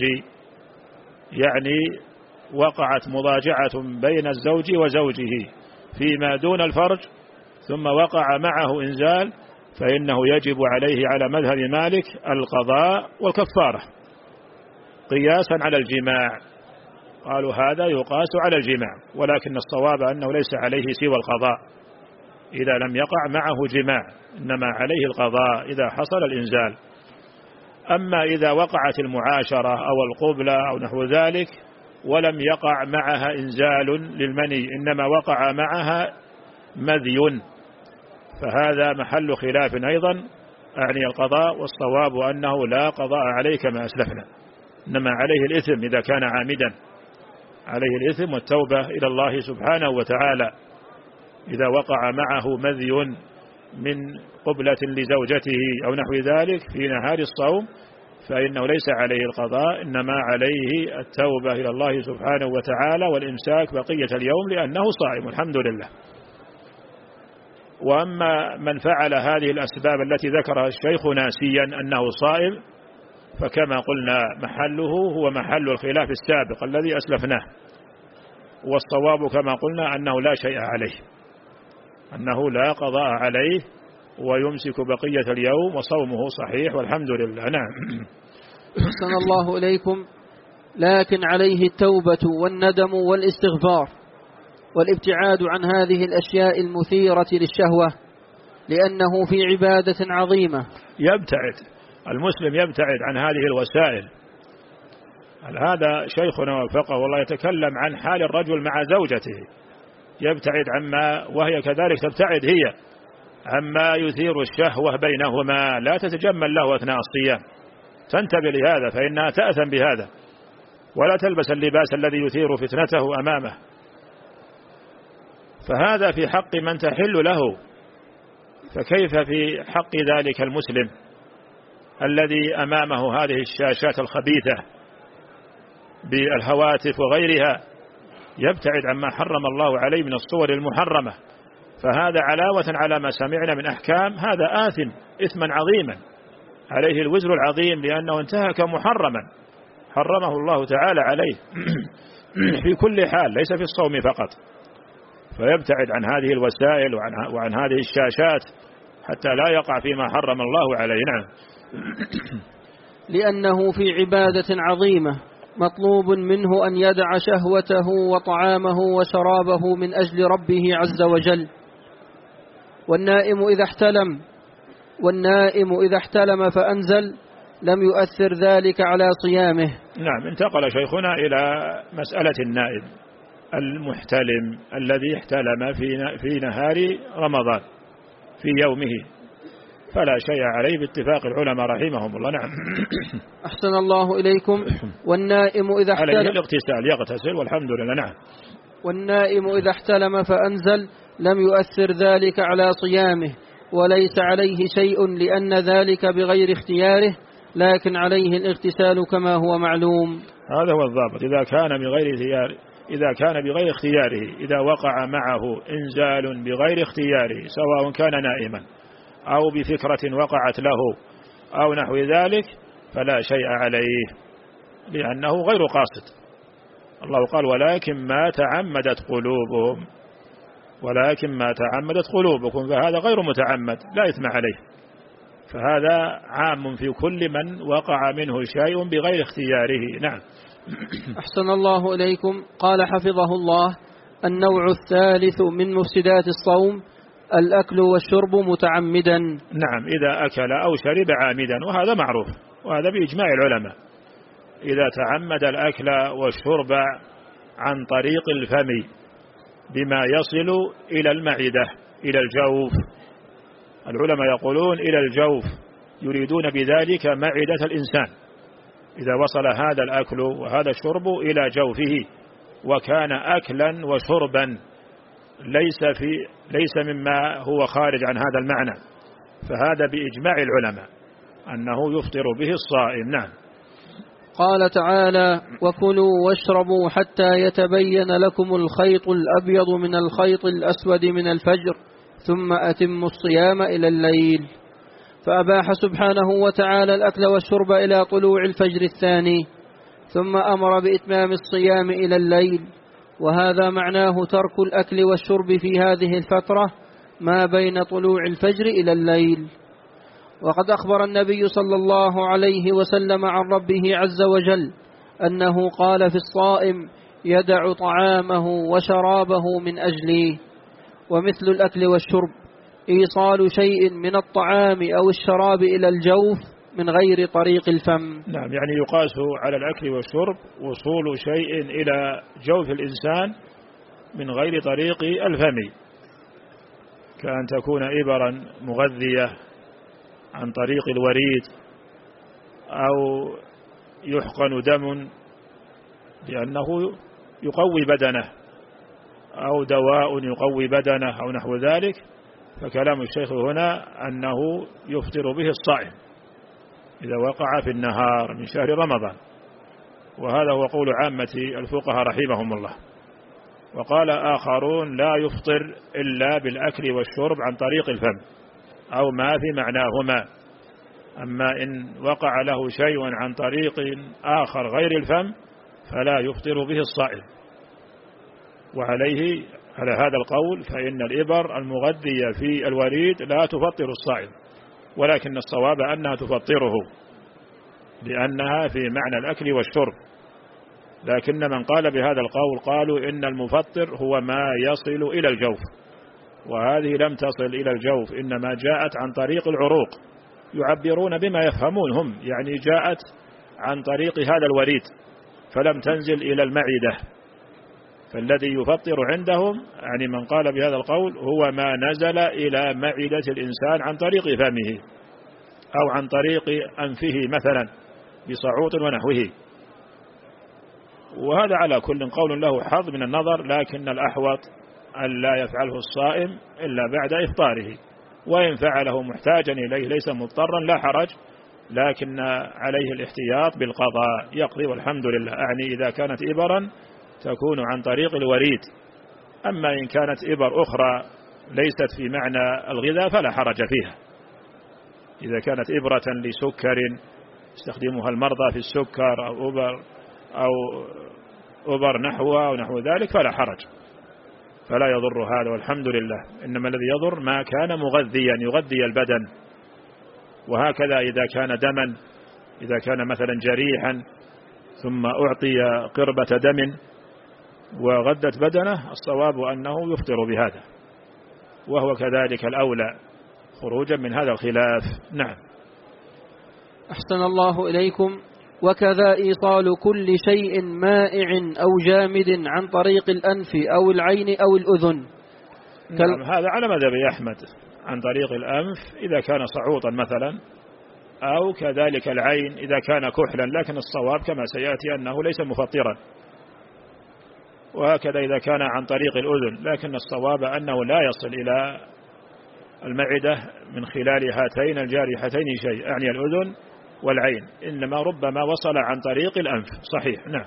يعني وقعت مضاجعة بين الزوج وزوجه فيما دون الفرج ثم وقع معه إنزال، فإنه يجب عليه على مذهب مالك القضاء والكفارة قياسا على الجماع. قالوا هذا يقاس على الجماع، ولكن الصواب أنه ليس عليه سوى القضاء إذا لم يقع معه جماع، إنما عليه القضاء إذا حصل الإنزال. أما إذا وقعت المعاشرة أو القبلة أو نحو ذلك ولم يقع معها إنزال للمني، إنما وقع معها مذي، فهذا محل خلاف أيضا، أعني القضاء، والصواب أنه لا قضاء عليه كما أسلفنا، إنما عليه الإثم إذا كان عامدا، عليه الإثم والتوبة إلى الله سبحانه وتعالى. إذا وقع معه مذي من قبلة لزوجته أو نحو ذلك في نهار الصوم فإنه ليس عليه القضاء، إنما عليه التوبة إلى الله سبحانه وتعالى والإمساك بقية اليوم لأنه صائم. الحمد لله. وأما من فعل هذه الأسباب التي ذكرها الشيخ ناسيا أنه صائم فكما قلنا محله هو محل الخلاف السابق الذي أسلفناه، والصواب كما قلنا أنه لا شيء عليه، أنه لا قضاء عليه ويمسك بقية اليوم وصومه صحيح والحمد لله. نعم. أحسن الله إليكم. لكن عليه التوبة والندم والاستغفار والابتعاد عن هذه الأشياء المثيرة للشهوة، لأنه في عبادة عظيمة. يبتعد المسلم يبتعد عن هذه الوسائل. هذا شيخنا وفقه والله يتكلم عن حال الرجل مع زوجته، يبتعد عما وهي كذلك تبتعد هي عما يثير الشهوة بينهما، لا تتجمل له أثناء الصيام، تنتبه لهذا فإنها تأثم بهذا، ولا تلبس اللباس الذي يثير فتنته أمامه. فهذا في حق من تحل له، فكيف في حق ذلك المسلم الذي أمامه هذه الشاشات الخبيثة بالهواتف وغيرها، يبتعد عما حرم الله عليه من الصور المحرمة. فهذا علاوة على ما سمعنا من أحكام، هذا آثم إثما عظيما عليه الوزر العظيم، لأنه انتهك محرما حرمه الله تعالى عليه في كل حال، ليس في الصوم فقط. فيبتعد عن هذه الوسائل وعن, وعن هذه الشاشات حتى لا يقع فيما حرم الله عليه. نعم. لأنه في عبادة عظيمة مطلوب منه أن يدع شهوته وطعامه وشرابه من أجل ربه عز وجل. والنائم إذا احتلم والنائم إذا احتلم فأنزل لم يؤثر ذلك على صيامه. نعم. انتقل شيخنا إلى مسألة النائم المحتلم الذي احتلم في في نهار رمضان في يومه، فلا شيء عليه باتفاق العلماء رحمهم الله. نعم. أحسن الله إليكم. والنائم إذا احتلم عليه الاغتسال، يغتسل والحمد لله. نعم. والنائم إذا احتلم فأنزل لم يؤثر ذلك على صيامه، وليس عليه شيء لأن ذلك بغير اختياره، لكن عليه الاغتسال كما هو معلوم. هذا هو الضابط. إذا كان بغير اختيار إذا كان بغير اختياره، إذا وقع معه إنزال بغير اختياره سواء كان نائما أو بفكرة وقعت له أو نحو ذلك، فلا شيء عليه لأنه غير قاصد. الله قال ولكن ما تعمدت قلوبهم، ولكن ما تعمدت قلوبكم، فهذا غير متعمد لا إثم عليه. فهذا عام في كل من وقع منه شيء بغير اختياره. نعم. أحسن الله إليكم. قال حفظه الله: النوع الثالث من مفسدات الصوم الأكل والشرب متعمدا. نعم. إذا أكل أو شرب عامدا، وهذا معروف، وهذا بإجماع العلماء. إذا تعمد الأكل والشرب عن طريق الفم بما يصل إلى المعدة إلى الجوف، العلماء يقولون إلى الجوف، يريدون بذلك معدة الإنسان. إذا وصل هذا الأكل وهذا الشرب إلى جوفه وكان أكلا وشربا ليس في ليس مما هو خارج عن هذا المعنى، فهذا بإجماع العلماء أنه يفطر به الصائم. نعم. قال تعالى: وكلوا واشربوا حتى يتبين لكم الخيط الأبيض من الخيط الأسود من الفجر ثم أتموا الصيام إلى الليل. فأباح سبحانه وتعالى الأكل والشرب إلى طلوع الفجر الثاني، ثم أمر بإتمام الصيام إلى الليل، وهذا معناه ترك الأكل والشرب في هذه الفترة ما بين طلوع الفجر إلى الليل. وقد أخبر النبي صلى الله عليه وسلم عن ربه عز وجل أنه قال في الصائم: يدع طعامه وشرابه من أجلي. ومثل الأكل والشرب إيصال شيء من الطعام أو الشراب إلى الجوف من غير طريق الفم. نعم. يعني يقاس على الأكل والشرب وصول شيء إلى جوف الإنسان من غير طريق الفم، كأن تكون إبرا مغذية عن طريق الوريد، أو يحقن دم لأنه يقوي بدنه، أو دواء يقوي بدنه أو نحو ذلك. فكلام الشيخ هنا أنه يفطر به الصائم إذا وقع في النهار من شهر رمضان، وهذا هو قول عامة الفقهاء رحمهم الله. وقال آخرون لا يفطر إلا بالأكل والشرب عن طريق الفم أو ما في معناهما. أما إن وقع له شيء عن طريق آخر غير الفم فلا يفطر به الصائم. وعليه على هذا القول فإن الإبر المغذية في الوريد لا تفطر الصائم، ولكن الصواب أنها تفطره لأنها في معنى الأكل والشرب. لكن من قال بهذا القول قالوا إن المفطر هو ما يصل إلى الجوف، وهذه لم تصل إلى الجوف، إنما جاءت عن طريق العروق، يعبرون بما يفهمون هم، يعني جاءت عن طريق هذا الوريد فلم تنزل إلى المعدة. فالذي يفطر عندهم يعني من قال بهذا القول هو ما نزل إلى معدة الإنسان عن طريق فمه أو عن طريق أنفه مثلا بصعوط ونحوه. وهذا على كل قول له حظ من النظر، لكن الأحوط أن لا يفعله الصائم إلا بعد إفطاره، وإن فعله محتاجا إليه ليس مضطرا لا حرج، لكن عليه الاحتياط بالقضاء يقضي والحمد لله. أعني إذا كانت إبرا تكون عن طريق الوريد. أما إن كانت إبر أخرى ليست في معنى الغذاء فلا حرج فيها. إذا كانت إبرة لسكر يستخدمها المرضى في السكر أو أبر أو أبر نحوه أو نحو ذلك فلا حرج، فلا يضر هذا والحمد لله. إنما الذي يضر ما كان مغذيا يغذي البدن. وهكذا إذا كان دما، إذا كان مثلا جريحا ثم أعطي قربة دم وغذت بدنه، الصواب أنه يفطر بهذا، وهو كذلك الأولى خروجا من هذا الخلاف. نعم. أحسن الله إليكم. وكذا إيصال كل شيء مائع أو جامد عن طريق الأنف أو العين أو الأذن. نعم، هذا على مذهب أحمد عن طريق الأنف إذا كان صعوطا مثلا، أو كذلك العين إذا كان كحلا، لكن الصواب كما سيأتي أنه ليس مفطرا. وهكذا إذا كان عن طريق الأذن، لكن الصواب أنه لا يصل إلى المعدة من خلال هاتين الجارحتين شيء، يعني الأذن والعين، إنما ربما وصل عن طريق الأنف. صحيح. نعم.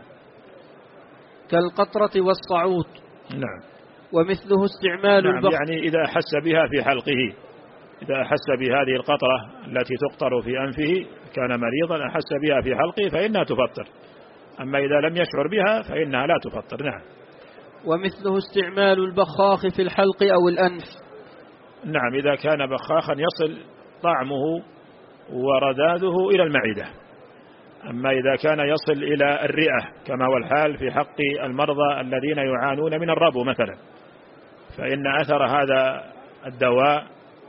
كالقطرة والصعود. نعم. ومثله استعمال نعم، البخ. يعني إذا أحس بها في حلقه، إذا أحس بهذه القطرة التي تقطر في أنفه كان مريضا أحس بها في حلقه فإنها تفطر، أما إذا لم يشعر بها فإنها لا تفطر. نعم. ومثله استعمال البخاخ في الحلق أو الأنف. نعم، إذا كان بخاخا يصل طعمه ورذاذه إلى المعدة. أما إذا كان يصل إلى الرئة كما هو الحال في حق المرضى الذين يعانون من الربو مثلا، فإن أثر هذا الدواء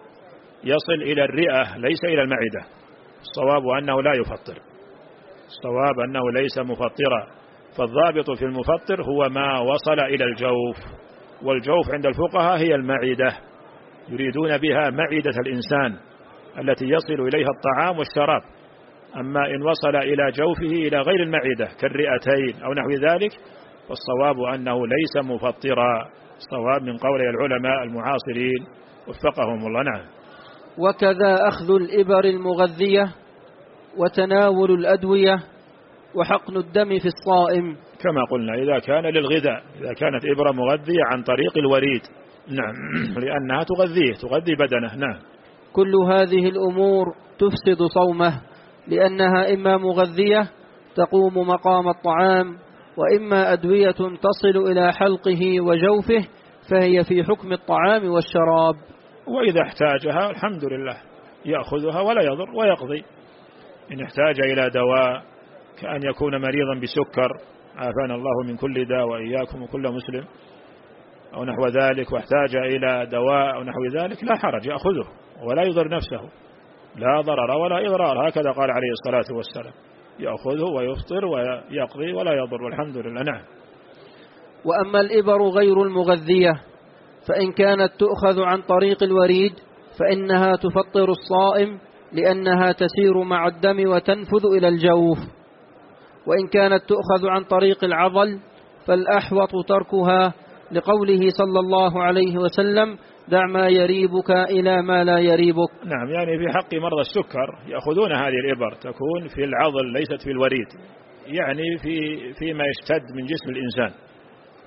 يصل إلى الرئة ليس إلى المعدة. الصواب أنه لا يفطر، الصواب أنه ليس مفطرا. فالضابط في المفطر هو ما وصل إلى الجوف، والجوف عند الفقهاء هي المعدة، يريدون بها معدة الإنسان التي يصل إليها الطعام والشراب. أما إن وصل إلى جوفه إلى غير المعدة كالرئتين أو نحو ذلك فالصواب أنه ليس مفطرا، الصواب من قول العلماء المعاصرين وفقهم الله. نعم. وكذا أخذ الإبر المغذية وتناول الأدوية وحقن الدم في الصائم كما قلنا إذا كان للغذاء، إذا كانت إبرة مغذية عن طريق الوريد. نعم، لأنها تغذيه تغذي بدنه. نعم. كل هذه الأمور تفسد صومه، لأنها إما مغذية تقوم مقام الطعام، وإما أدوية تصل إلى حلقه وجوفه فهي في حكم الطعام والشراب. وإذا احتاجها الحمد لله يأخذها ولا يضر ويقضي. إن احتاج إلى دواء كأن يكون مريضا بسكر عافانا الله من كل داء وإياكم وكل مسلم أو نحو ذلك، واحتاج إلى دواء أو نحو ذلك لا حرج يأخذه ولا يضر نفسه، لا ضرر ولا إضرار، هكذا قال عليه الصلاة والسلام، يأخذه ويفطر ويقضي ولا يضر والحمد لله. نعم. وأما الإبر غير المغذية فإن كانت تؤخذ عن طريق الوريد فإنها تفطر الصائم، لأنها تسير مع الدم وتنفذ إلى الجوف. وإن كانت تؤخذ عن طريق العضل فالأحوط تركها، لقوله صلى الله عليه وسلم: دع ما يريبك إلى ما لا يريبك. نعم، يعني في حق مرضى السكر يأخذون هذه الإبر، تكون في العضل ليست في الوريد، يعني في فيما يشتد من جسم الإنسان،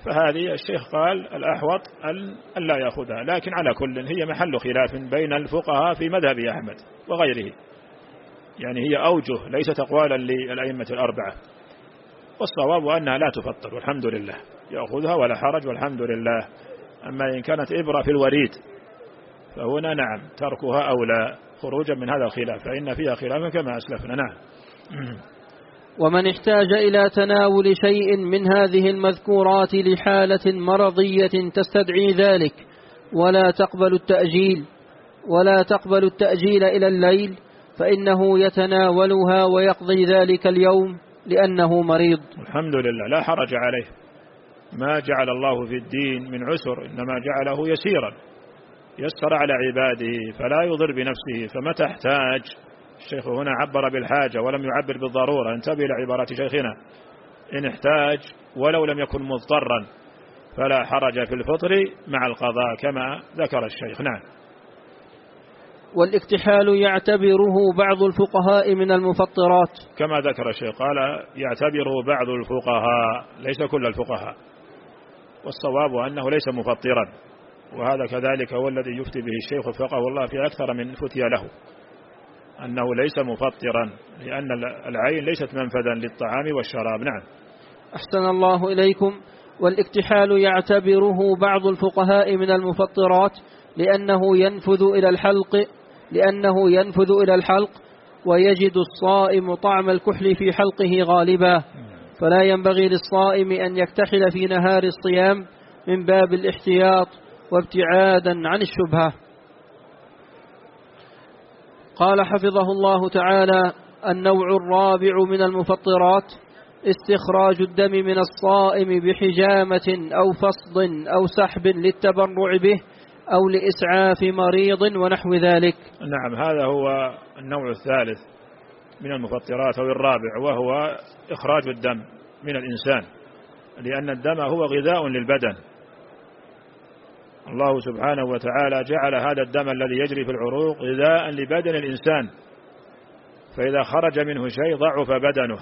فهذه الشيخ قال الأحوط أن لا يأخذها، لكن على كل هي محل خلاف بين الفقهاء في مذهب أحمد وغيره، يعني هي أوجه ليست أقوالا للأئمة الأربعة، والصواب أنها لا تفطر والحمد لله، يأخذها ولا حرج والحمد لله. أما إن كانت إبرة في الوريد فهنا نعم تركها أولى خروجا من هذا الخلاف، فإن فيها خلافا كما أسلفنا. نعم. ومن احتاج إلى تناول شيء من هذه المذكورات لحالة مرضية تستدعي ذلك ولا تقبل التأجيل ولا تقبل التأجيل إلى الليل فإنه يتناولها ويقضي ذلك اليوم لأنه مريض. الحمد لله لا حرج عليه، ما جعل الله في الدين من عسر، إنما جعله يسيرا، يسر على عباده فلا يضر بنفسه. فمتى احتاج، الشيخ هنا عبر بالحاجة ولم يعبر بالضرورة، انتبه لعبارات شيخنا، إن احتاج ولو لم يكن مضطرا فلا حرج في الفطر مع القضاء كما ذكر الشيخ. نعم. والاكتحال يعتبره بعض الفقهاء من المفطرات كما ذكر الشيخ، قال يعتبره بعض الفقهاء ليس كل الفقهاء، والصواب أنه ليس مفطرا، وهذا كذلك هو الذي يفتي به الشيخ وفقه الله في أكثر من فتيا له، أنه ليس مفطرا لأن العين ليست منفذا للطعام والشراب. نعم. أحسن الله إليكم. والاكتحال يعتبره بعض الفقهاء من المفطرات لأنه ينفذ إلى الحلق لأنه ينفذ إلى الحلق ويجد الصائم طعم الكحل في حلقه غالبا، فلا ينبغي للصائم أن يكتحل في نهار الصيام من باب الاحتياط وابتعادا عن الشبهة. قال حفظه الله تعالى: النوع الرابع من المفطرات استخراج الدم من الصائم بحجامة أو فصد أو سحب للتبرع به أو لإسعاف مريض ونحو ذلك. نعم، هذا هو النوع الثالث من المفطرات أو الرابع، وهو إخراج الدم من الإنسان، لأن الدم هو غذاء للبدن. الله سبحانه وتعالى جعل هذا الدم الذي يجري في العروق غذاء لبدن الإنسان، فإذا خرج منه شيء ضعف بدنه،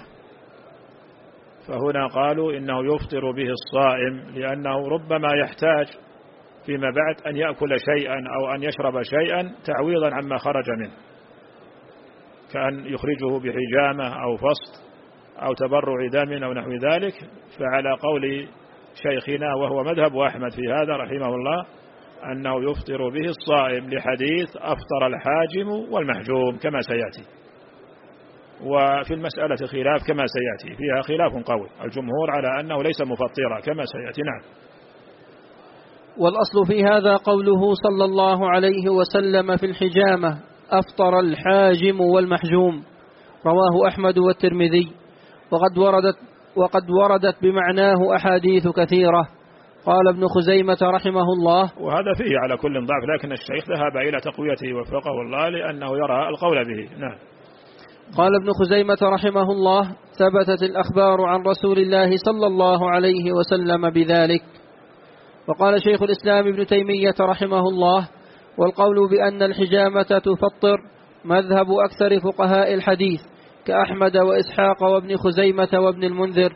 فهنا قالوا إنه يفطر به الصائم، لأنه ربما يحتاج فيما بعد أن يأكل شيئا أو أن يشرب شيئا تعويضا عما خرج منه، كأن يخرجه بحجامة أو فصد أو تبرع دم أو نحو ذلك. فعلى قول شيخنا وهو مذهب أحمد في هذا رحمه الله أنه يفطر به الصائم، لحديث أفطر الحاجم والمحجوم كما سيأتي. وفي المسألة خلاف كما سيأتي، فيها خلاف قوي، الجمهور على أنه ليس مفطرا كما سيأتي. نعم. والأصل في هذا قوله صلى الله عليه وسلم في الحجامة: أفطر الحاجم والمحجوم، رواه أحمد والترمذي، وقد وردت, وقد وردت بمعناه أحاديث كثيرة. قال ابن خزيمة رحمه الله: وهذا فيه على كل ضعف، لكن الشيخ ذهب إلى تقويته وفقه الله لأنه يرى القول به. نعم. قال ابن خزيمة رحمه الله: ثبتت الأخبار عن رسول الله صلى الله عليه وسلم بذلك. وقال شيخ الإسلام ابن تيمية رحمه الله: والقول بأن الحجامة تفطر مذهب أكثر فقهاء الحديث كأحمد وإسحاق وابن خزيمة وابن المنذر،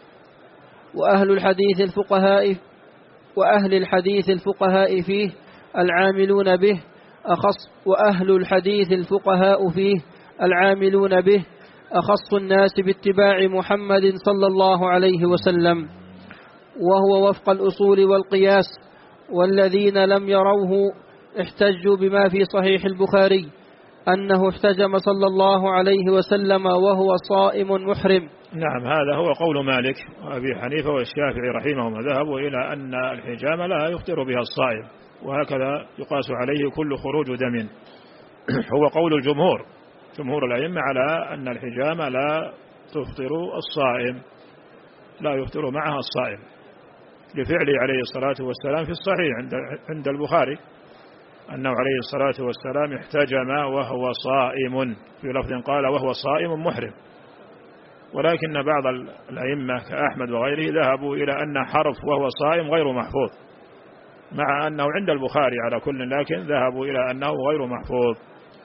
وأهل الحديث الفقهاء وأهل الحديث الفقهاء فيه العاملون به أخص وأهل الحديث الفقهاء فيه العاملون به أخص الناس باتباع محمد صلى الله عليه وسلم، وهو وفق الأصول والقياس. والذين لم يروه احتجوا بما في صحيح البخاري أنه احتجم صلى الله عليه وسلم وهو صائم محرم. نعم، هذا هو قول مالك وأبي حنيفة والشافعي رحمهما، ذهبوا إلى أن الحجام لا يفطر بها الصائم، وهكذا يقاس عليه كل خروج دم. هو قول الجمهور، جمهور الأئمة على أن الحجام لا تفطر الصائم، لا يفطر معها الصائم، لفعله عليه الصلاة والسلام في الصحيح عند عند البخاري أنه عليه الصلاة والسلام احتجم وهو صائم، في لفظ قال وهو صائم محرم. ولكن بعض الأئمة كأحمد وغيره ذهبوا إلى أن حرف وهو صائم غير محفوظ، مع أنه عند البخاري على كل، لكن ذهبوا إلى أنه غير محفوظ.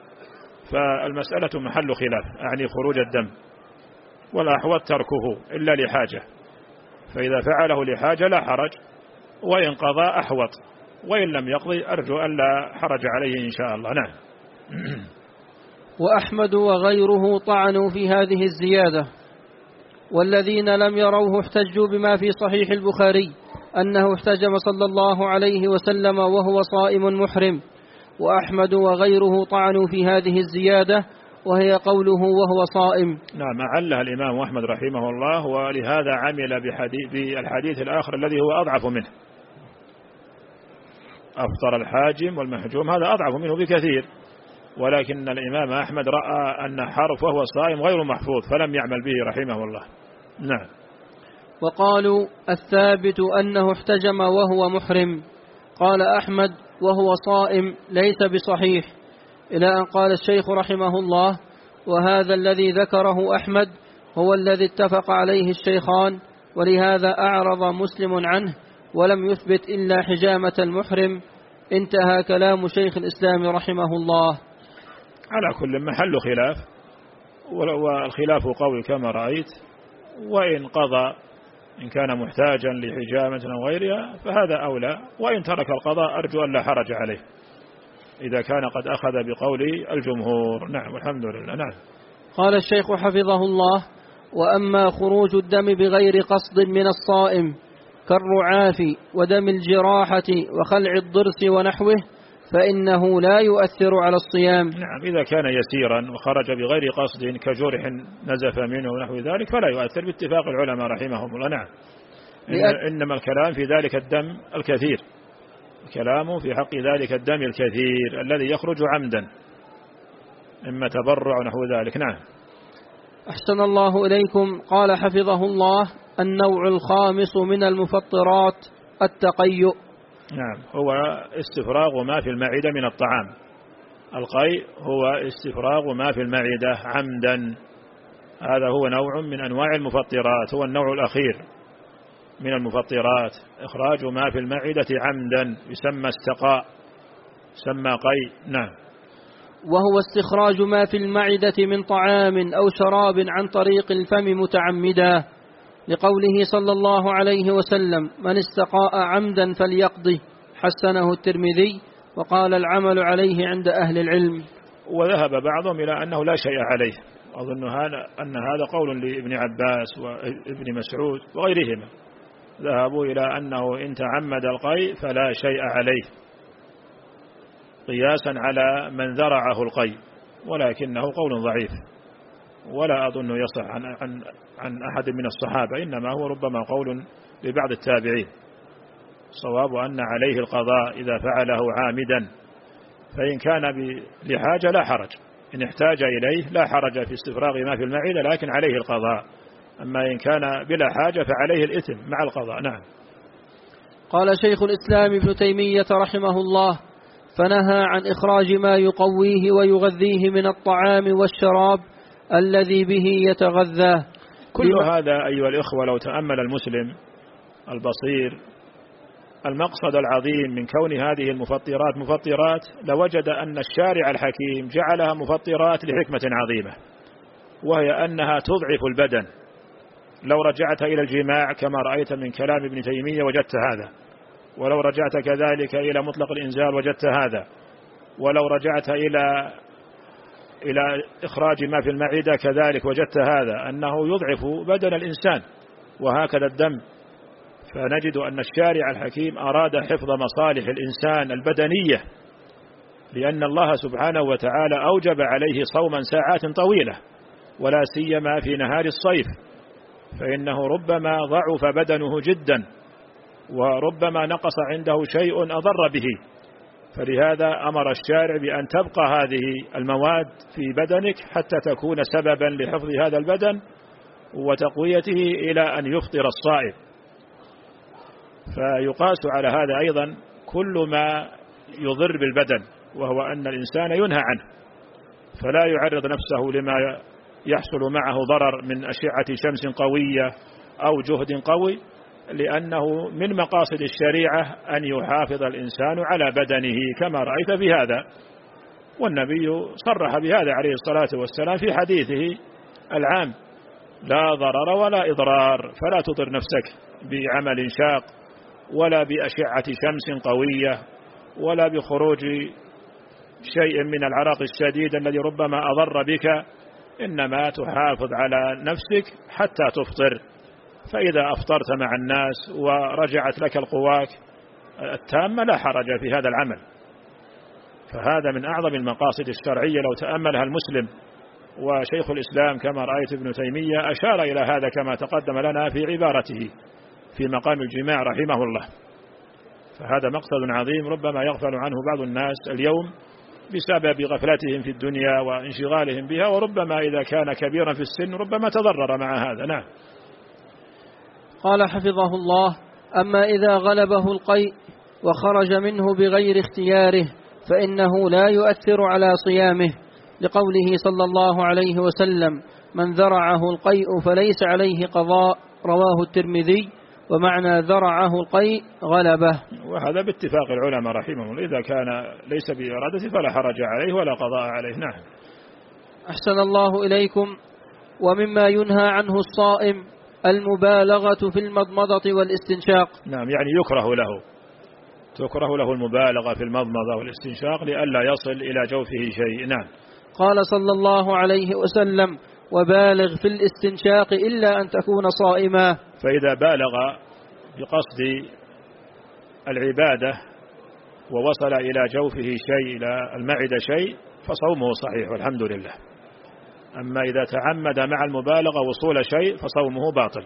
فالمسألة محل خلاف، أعني خروج الدم، والأحوط تركه إلا لحاجة، فإذا فعله لحاجة لا حرج، وإن قضى أحوط، وإن لم يقضي أرجو أن لا حرج عليه إن شاء الله. نعم. وأحمد وغيره طعنوا في هذه الزيادة، والذين لم يروه احتجوا بما في صحيح البخاري أنه احتجم صلى الله عليه وسلم وهو صائم محرم. وأحمد وغيره طعنوا في هذه الزيادة وهي قوله وهو صائم. نعم، علها الإمام أحمد رحمه الله، ولهذا عمل بالحديث الآخر الذي هو أضعف منه، أفطر الحاجم والمحجوم، هذا أضعف منه بكثير، ولكن الإمام أحمد رأى أن حرف وهو صائم غير محفوظ فلم يعمل به رحمه الله. نعم. وقالوا الثابت أنه احتجم وهو محرم. قال أحمد وهو صائم ليس بصحيح، إلى أن قال الشيخ رحمه الله وهذا الذي ذكره أحمد هو الذي اتفق عليه الشيخان، ولهذا أعرض مسلم عنه ولم يثبت إلا حجامة المحرم. انتهى كلام شيخ الإسلام رحمه الله. على كل محل خلاف، والخلاف قوي كما رأيت، وإن قضى إن كان محتاجا لحجامة أو غيرها فهذا أولى، وإن ترك القضاء أرجو أن لا حرج عليه إذا كان قد أخذ بقول الجمهور. نعم، والحمد لله. نعم. قال الشيخ حفظه الله: وأما خروج الدم بغير قصد من الصائم كالرعاف ودم الجراحة وخلع الضرس ونحوه فإنه لا يؤثر على الصيام. نعم، إذا كان يسيرا وخرج بغير قصد كجرح نزف منه ونحو ذلك فلا يؤثر باتفاق العلماء رحمهم الله. نعم. إنما الكلام في ذلك الدم الكثير، الكلام في حق ذلك الدم الكثير الذي يخرج عمدا إما تبرع ونحو ذلك. نعم. أحسن الله إليكم. قال حفظه الله: النوع الخامس من المفطرات التقيؤ. نعم، هو استفراغ ما في المعدة من الطعام. القيء هو استفراغ ما في المعدة عمدا، هذا هو نوع من أنواع المفطرات، هو النوع الأخير من المفطرات، إخراج ما في المعدة عمدا يسمى استقاء، يسمى قيء. نعم. وهو استخراج ما في المعدة من طعام أو شراب عن طريق الفم متعمدا، لقوله صلى الله عليه وسلم: من استقاء عمدا فليقضي. حسنه الترمذي، وقال العمل عليه عند أهل العلم. وذهب بعضهم إلى أنه لا شيء عليه، أظن هذا أن هذا قول لابن عباس وابن مسعود وغيرهما، ذهبوا إلى أنه إن تعمد القيء فلا شيء عليه، قياسا على من ذرعه القيء، ولكنه قول ضعيف ولا أظن يصح عن, عن, عن أحد من الصحابة، إنما هو ربما قول لبعض التابعين. صواب أن عليه القضاء إذا فعله عامدا، فإن كان لحاجة لا حرج، إن احتاج إليه لا حرج في استفراغ ما في المعدة، لكن عليه القضاء. أما إن كان بلا حاجة فعليه الإثم مع القضاء. نعم. قال شيخ الإسلام ابن تيمية رحمه الله: فنهى عن إخراج ما يقويه ويغذيه من الطعام والشراب الذي به يتغذى. كل هذا أيها الإخوة لو تأمل المسلم البصير المقصد العظيم من كون هذه المفطرات مفطرات، لوجد أن الشارع الحكيم جعلها مفطرات لحكمة عظيمة، وهي أنها تضعف البدن. لو رجعت إلى الجماع كما رأيت من كلام ابن تيمية وجدت هذا، ولو رجعت كذلك إلى مطلق الإنزال وجدت هذا، ولو رجعت إلى إلى إخراج ما في المعدة كذلك وجدت هذا، أنه يضعف بدن الإنسان، وهكذا الدم. فنجد أن الشارع الحكيم أراد حفظ مصالح الإنسان البدنية، لأن الله سبحانه وتعالى أوجب عليه صوما ساعات طويلة، ولا سيما في نهار الصيف، فإنه ربما ضعف بدنه جدا، وربما نقص عنده شيء أضر به، فلهذا أمر الشارع بأن تبقى هذه المواد في بدنك حتى تكون سببا لحفظ هذا البدن وتقويته إلى أن يفطر الصائم. فيقاس على هذا أيضا كل ما يضر بالبدن، وهو أن الإنسان ينهى عنه، فلا يعرض نفسه لما يحصل معه ضرر من أشعة شمس قوية أو جهد قوي، لأنه من مقاصد الشريعة أن يحافظ الإنسان على بدنه كما رأيت بهذا، والنبي صرح بهذا عليه الصلاة والسلام في حديثه العام: لا ضرر ولا إضرار، فلا تضر نفسك بعمل شاق ولا بأشعة شمس قوية ولا بخروج شيء من العرق الشديد الذي ربما أضر بك، إنما تحافظ على نفسك حتى تفطر، فإذا أفطرت مع الناس ورجعت لك القواك التامة لا حرج في هذا العمل. فهذا من أعظم المقاصد الشرعية لو تأملها المسلم، وشيخ الإسلام كما رأيت ابن تيمية أشار إلى هذا كما تقدم لنا في عبارته في مقام الجماع رحمه الله. فهذا مقصد عظيم ربما يغفل عنه بعض الناس اليوم بسبب غفلتهم في الدنيا وانشغالهم بها، وربما إذا كان كبيرا في السن ربما تضرر مع هذا. نعم. قال حفظه الله: أما إذا غلبه القيء وخرج منه بغير اختياره فإنه لا يؤثر على صيامه، لقوله صلى الله عليه وسلم: من ذرعه القيء فليس عليه قضاء، رواه الترمذي. ومعنى ذرعه القيء غلبه. وهذا باتفاق العلماء رحمهم الله، إذا كان ليس بإرادته فلا حرج عليه ولا قضاء عليه. نعم. أحسن الله إليكم. ومما ينهى عنه الصائم المبالغة في المضمضة والاستنشاق. نعم، يعني يكره له تكره له المبالغة في المضمضة والاستنشاق لئلا يصل إلى جوفه شيء. نعم. قال صلى الله عليه وسلم: وبالغ في الاستنشاق إلا أن تكون صائما. فإذا بالغ بقصد العبادة ووصل إلى جوفه شيء، إلى المعدة شيء، فصومه صحيح والحمد لله. أما إذا تعمد مع المبالغة وصول شيء فصومه باطل.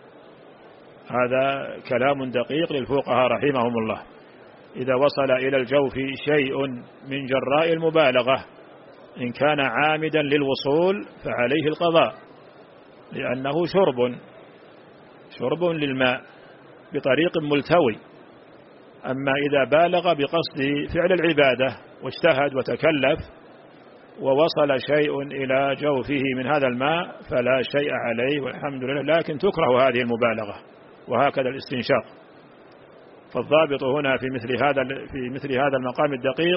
هذا كلام دقيق للفقهاء رحمهم الله. إذا وصل إلى الجوف شيء من جراء المبالغة إن كان عامدا للوصول فعليه القضاء، لأنه شرب شرب للماء بطريق ملتوي. أما إذا بالغ بقصد فعل العبادة واجتهد وتكلف ووصل شيء إلى جوفه من هذا الماء فلا شيء عليه والحمد لله، لكن تكره هذه المبالغة. وهكذا الاستنشاق. فالضابط هنا في مثل هذا في مثل هذا المقام الدقيق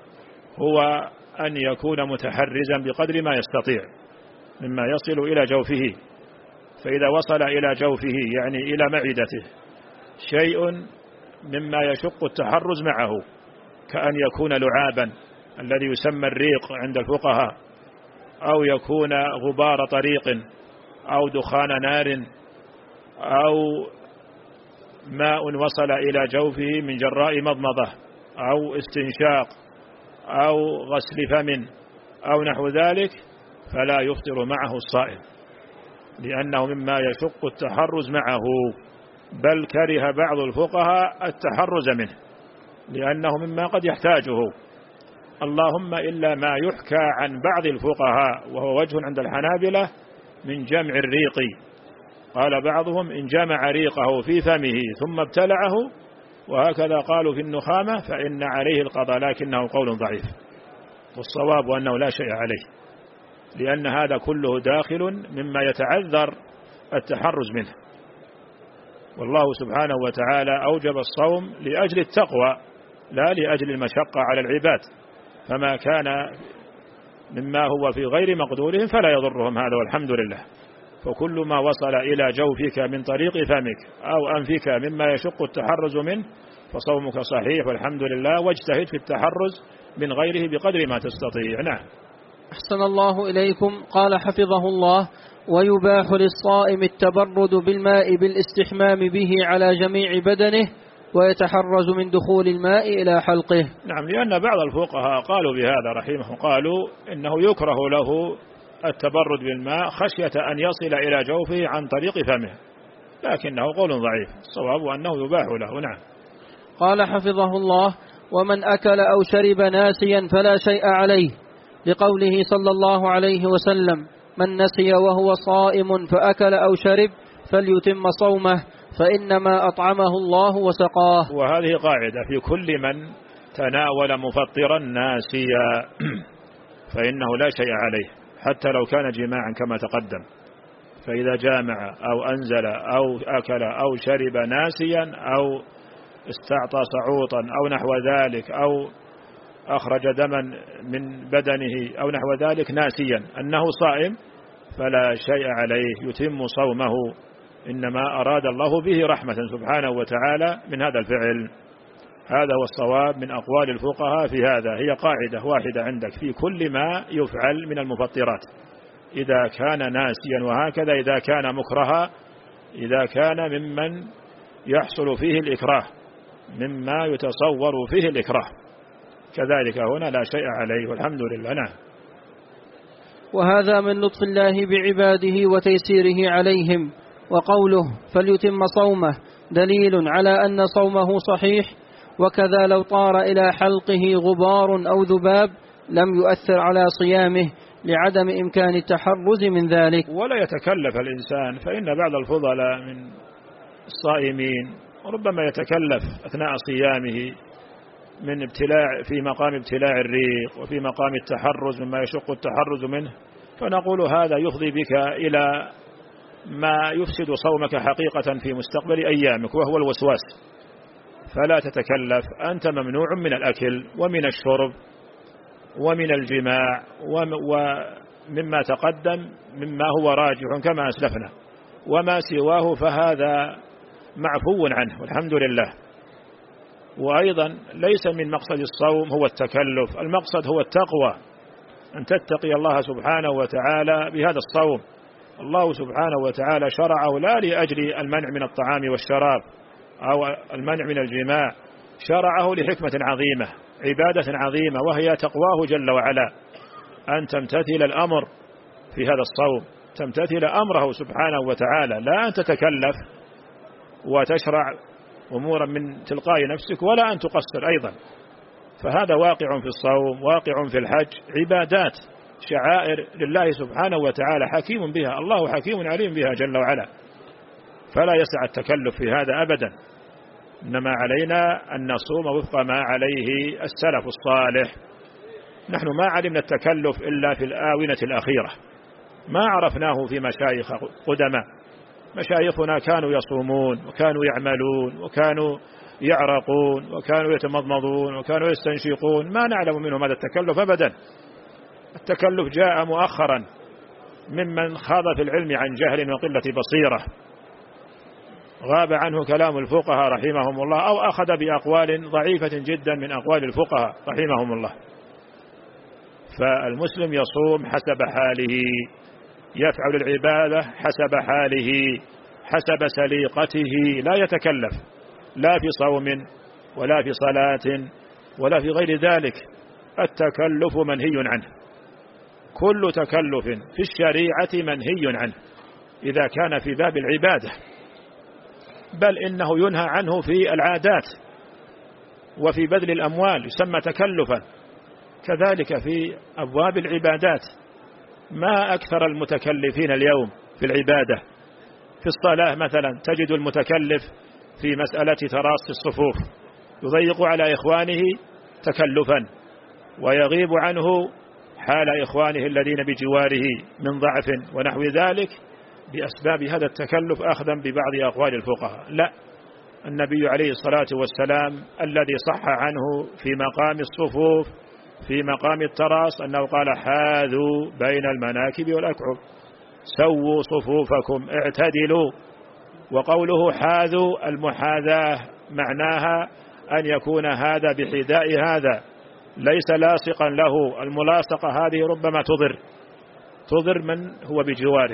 هو أن يكون متحرزا بقدر ما يستطيع مما يصل إلى جوفه. فإذا وصل إلى جوفه يعني إلى معدته شيء مما يشق التحرز معه، كأن يكون لعابا الذي يسمى الريق عند الفقهاء، أو يكون غبار طريق، أو دخان نار، أو ماء وصل إلى جوفه من جراء مضمضة أو استنشاق أو غسل فم أو نحو ذلك، فلا يفطر معه الصائم، لأنه مما يشق التحرز معه، بل كره بعض الفقهاء التحرز منه لأنه مما قد يحتاجه. اللهم إلا ما يحكى عن بعض الفقهاء وهو وجه عند الحنابلة من جمع الريق. قال بعضهم إن جمع ريقه في فمه ثم ابتلعه، وهكذا قالوا في النخامة، فإن عليه القضاء، لكنه قول ضعيف، والصواب أنه لا شيء عليه، لأن هذا كله داخل مما يتعذر التحرز منه. والله سبحانه وتعالى أوجب الصوم لأجل التقوى لا لأجل المشقة على العباد، فما كان مما هو في غير مقدورهم فلا يضرهم هذا والحمد لله. فكل ما وصل إلى جوفك من طريق فمك أو أنفك مما يشق التحرز منه فصومك صحيح والحمد لله، واجتهد في التحرز من غيره بقدر ما تستطيع. نعم. أحسن الله إليكم. قال حفظه الله: ويباح للصائم التبرد بالماء بالاستحمام به على جميع بدنه، ويتحرز من دخول الماء إلى حلقه. نعم، لأن بعض الفقهاء قالوا بهذا رحمه، قالوا إنه يكره له التبرد بالماء خشية أن يصل إلى جوفه عن طريق فمه، لكنه قول ضعيف، الصواب أنه يباح له. نعم. قال حفظه الله: ومن أكل أو شرب ناسيا فلا شيء عليه، لقوله صلى الله عليه وسلم: من نسي وهو صائم فأكل أو شرب فليتم صومه، فإنما أطعمه الله وسقاه. وهذه قاعدة في كل من تناول مفطرا ناسيا فإنه لا شيء عليه، حتى لو كان جماعا كما تقدم. فإذا جامع أو أنزل أو أكل أو شرب ناسيا أو استعطى صعوطا أو نحو ذلك أو أخرج دما من بدنه أو نحو ذلك ناسيا أنه صائم فلا شيء عليه، يتم صومه إنما أراد الله به رحمة سبحانه وتعالى من هذا الفعل. هذا هو الصواب من أقوال الفقهاء في هذا. هي قاعدة واحدة عندك في كل ما يفعل من المفطرات، إذا كان ناسيا، وهكذا إذا كان مكرها، إذا كان ممن يحصل فيه الإكراه، مما يتصور فيه الإكراه، كذلك هنا لا شيء عليه والحمد لله. نعم. وهذا من لطف الله بعباده وتيسيره عليهم. وقوله فليتم صومه دليل على أن صومه صحيح، وكذا لو طار إلى حلقه غبار أو ذباب لم يؤثر على صيامه لعدم إمكان التحرز من ذلك. ولا يتكلف الإنسان، فإن بعض الفضلاء من الصائمين ربما يتكلف أثناء صيامه من ابتلاع في مقام ابتلاع الريق وفي مقام التحرز مما يشق التحرز منه، فنقول هذا يفضي بك إلى ما يفسد صومك حقيقة في مستقبل أيامك، وهو الوسواس. فلا تتكلف، أنت ممنوع من الأكل ومن الشرب ومن الجماع ومما تقدم مما هو راجح كما أسلفنا، وما سواه فهذا معفو عنه والحمد لله. وأيضا ليس من مقصد الصوم هو التكلف، المقصد هو التقوى، أن تتقي الله سبحانه وتعالى بهذا الصوم. الله سبحانه وتعالى شرعه لا لأجل المنع من الطعام والشراب أو المنع من الجماع، شرعه لحكمة عظيمة، عبادة عظيمة، وهي تقواه جل وعلا، أن تمتثل الأمر في هذا الصوم، تمتثل أمره سبحانه وتعالى، لا أن تتكلف وتشرع أمورا من تلقاء نفسك، ولا أن تقصر أيضا. فهذا واقع في الصوم، واقع في الحج، عبادات شعائر لله سبحانه وتعالى حكيم بها، الله حكيم عليم بها جل وعلا، فلا يسع التكلف في هذا أبدا. إنما علينا أن نصوم وفق ما عليه السلف الصالح. نحن ما علمنا التكلف إلا في الآونة الأخيرة، ما عرفناه في مشايخ قدماء. مشايخنا كانوا يصومون وكانوا يعملون وكانوا يعرقون وكانوا يتمضمضون وكانوا يستنشقون، ما نعلم منهم هذا التكلف أبدا. التكلف جاء مؤخرا ممن خاض في العلم عن جهل وقلة بصيرة، غاب عنه كلام الفقهاء رحمهم الله، أو أخذ بأقوال ضعيفة جدا من أقوال الفقهاء رحمهم الله. فالمسلم يصوم حسب حاله، يفعل العبادة حسب حاله، حسب سليقته، لا يتكلف لا في صوم ولا في صلاة ولا في غير ذلك. التكلف منهي عنه، كل تكلف في الشريعة منهي عنه إذا كان في باب العبادة، بل إنه ينهى عنه في العادات وفي بذل الأموال، يسمى تكلفا. كذلك في أبواب العبادات، ما أكثر المتكلفين اليوم في العبادة. في الصلاة مثلا تجد المتكلف في مسألة تراص الصفوف يضيق على إخوانه تكلفا، ويغيب عنه حال إخوانه الذين بجواره من ضعف ونحو ذلك بأسباب هذا التكلف، أخذا ببعض أقوال الفقهاء. لا، النبي عليه الصلاة والسلام الذي صح عنه في مقام الصفوف في مقام التراص أنه قال حاذوا بين المناكب والأكعب، سووا صفوفكم، اعتدلوا. وقوله حاذوا، المحاذاة معناها أن يكون هذا بحذاء هذا، ليس لاصقا له. الملاصقة هذه ربما تضر تضر من هو بجوارك،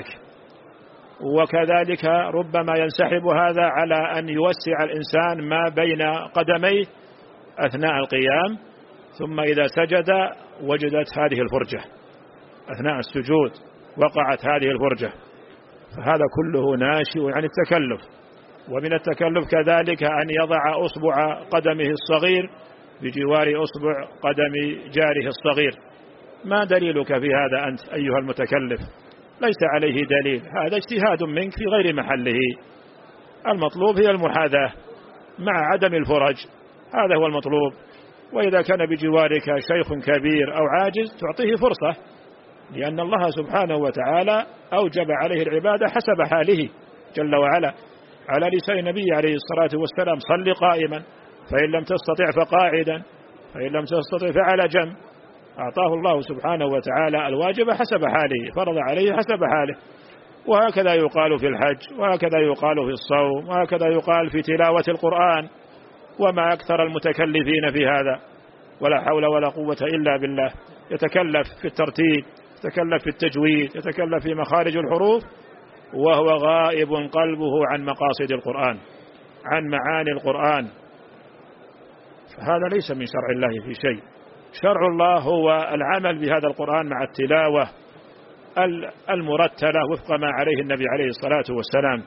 وكذلك ربما ينسحب هذا على أن يوسع الإنسان ما بين قدميه أثناء القيام، ثم إذا سجد وجدت هذه الفرجة أثناء السجود، وقعت هذه الفرجة، فهذا كله ناشئ عن التكلف. ومن التكلف كذلك أن يضع أصبع قدمه الصغير بجوار أصبع قدم جاره الصغير. ما دليلك في هذا أنت أيها المتكلف؟ ليس عليه دليل، هذا اجتهاد منك في غير محله. المطلوب هي المحاذاة مع عدم الفرج، هذا هو المطلوب. وإذا كان بجوارك شيخ كبير أو عاجز تعطيه فرصة، لأن الله سبحانه وتعالى أوجب عليه العبادة حسب حاله جل وعلا، على لسان النبي عليه الصلاة والسلام: صل قائما، فإن لم تستطع فقاعدا، فإن لم تستطع فعلى جنب. أعطاه الله سبحانه وتعالى الواجب حسب حاله، فرض عليه حسب حاله. وهكذا يقال في الحج، وهكذا يقال في الصوم، وهكذا يقال في تلاوة القرآن. وما أكثر المتكلفين في هذا، ولا حول ولا قوة إلا بالله. يتكلف في الترتيب، يتكلف في التجويد، يتكلف في مخارج الحروف، وهو غائب قلبه عن مقاصد القرآن، عن معاني القرآن. فهذا ليس من شرع الله في شيء. شرع الله هو العمل بهذا القرآن مع التلاوة المرتلة وفق ما عليه النبي عليه الصلاة والسلام،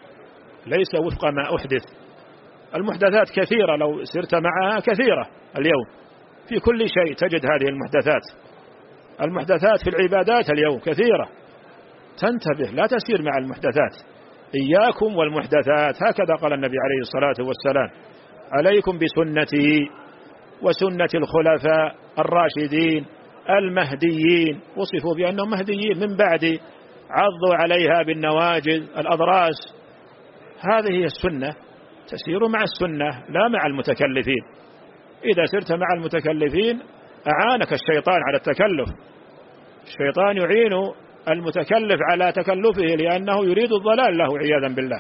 ليس وفق ما أحدث. المحدثات كثيرة، لو سرت معها كثيرة اليوم، في كل شيء تجد هذه المحدثات. المحدثات في العبادات اليوم كثيرة، تنتبه لا تسير مع المحدثات. إياكم والمحدثات، هكذا قال النبي عليه الصلاة والسلام: عليكم بسنتي وسنة الخلفاء الراشدين المهديين. وصفوا بأنهم مهديين من بعد، عضوا عليها بالنواجذ الأضراس. هذه هي السنة، تسير مع السنة لا مع المتكلفين. إذا سرت مع المتكلفين أعانك الشيطان على التكلف. الشيطان يعين المتكلف على تكلفه لأنه يريد الضلال له عياذا بالله.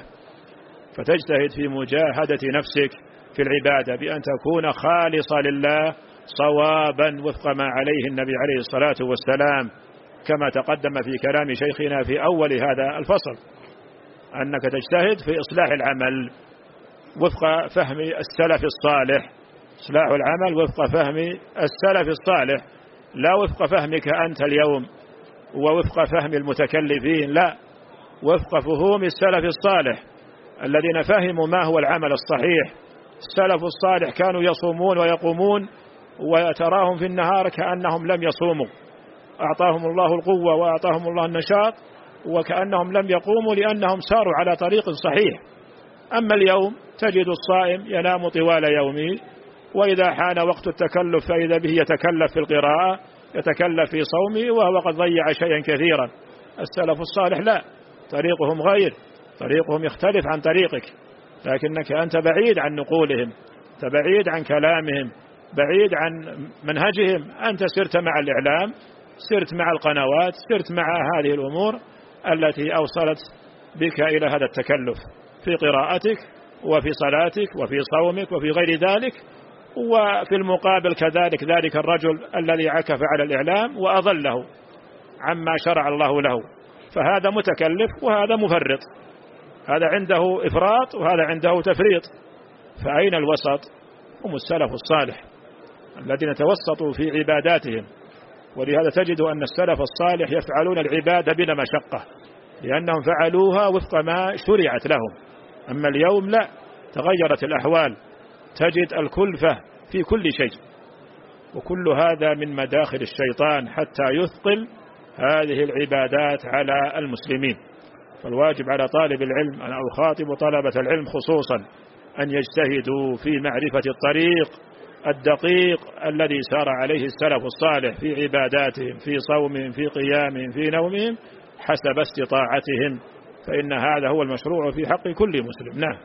فتجتهد في مجاهدة نفسك في العبادة بأن تكون خالصة لله صوابا وفق ما عليه النبي عليه الصلاة والسلام، كما تقدم في كلام شيخنا في أول هذا الفصل، أنك تجتهد في إصلاح العمل وفق فهم السلف الصالح. إصلاح العمل وفق فهم السلف الصالح، لا وفق فهمك أنت اليوم ووفق فهم المتكلفين، لا، وفق فهوم السلف الصالح الذين فهموا ما هو العمل الصحيح. السلف الصالح كانوا يصومون ويقومون وتراهم في النهار كأنهم لم يصوموا، أعطاهم الله القوة وأعطاهم الله النشاط وكأنهم لم يقوموا لأنهم ساروا على طريق صحيح. أما اليوم تجد الصائم ينام طوال يومه، وإذا حان وقت التكلف فإذا به يتكلف في القراءة، يتكلف في صومه، وهو قد ضيع شيئا كثيرا. السلف الصالح لا، طريقهم غير، طريقهم يختلف عن طريقك، لكنك أنت بعيد عن نقولهم، أنت بعيد عن كلامهم، بعيد عن منهجهم. أنت سرت مع الإعلام، سرت مع القنوات، سرت مع هذه الأمور التي أوصلت بك إلى هذا التكلف في قراءتك وفي صلاتك وفي صومك وفي غير ذلك. وفي المقابل كذلك ذلك الرجل الذي عكف على الإعلام وأضله عما شرع الله له، فهذا متكلف وهذا مفرط، هذا عنده إفراط وهذا عنده تفريط. فأين الوسط؟ هم السلف الصالح الذين توسطوا في عباداتهم. ولهذا تجد أن السلف الصالح يفعلون العبادة بلا مشقة، لأنهم فعلوها وفق ما شرعت لهم. أما اليوم لا، تغيرت الأحوال، تجد الكلفة في كل شيء، وكل هذا من مداخل الشيطان حتى يثقل هذه العبادات على المسلمين. فالواجب على طالب العلم، أنا أخاطب طلبة العلم خصوصا، أن يجتهدوا في معرفة الطريق الدقيق الذي سار عليه السلف الصالح في عباداتهم، في صومهم، في قيامهم، في نومهم، حسب استطاعتهم، فإن هذا هو المشروع في حق كل مسلم. نعم.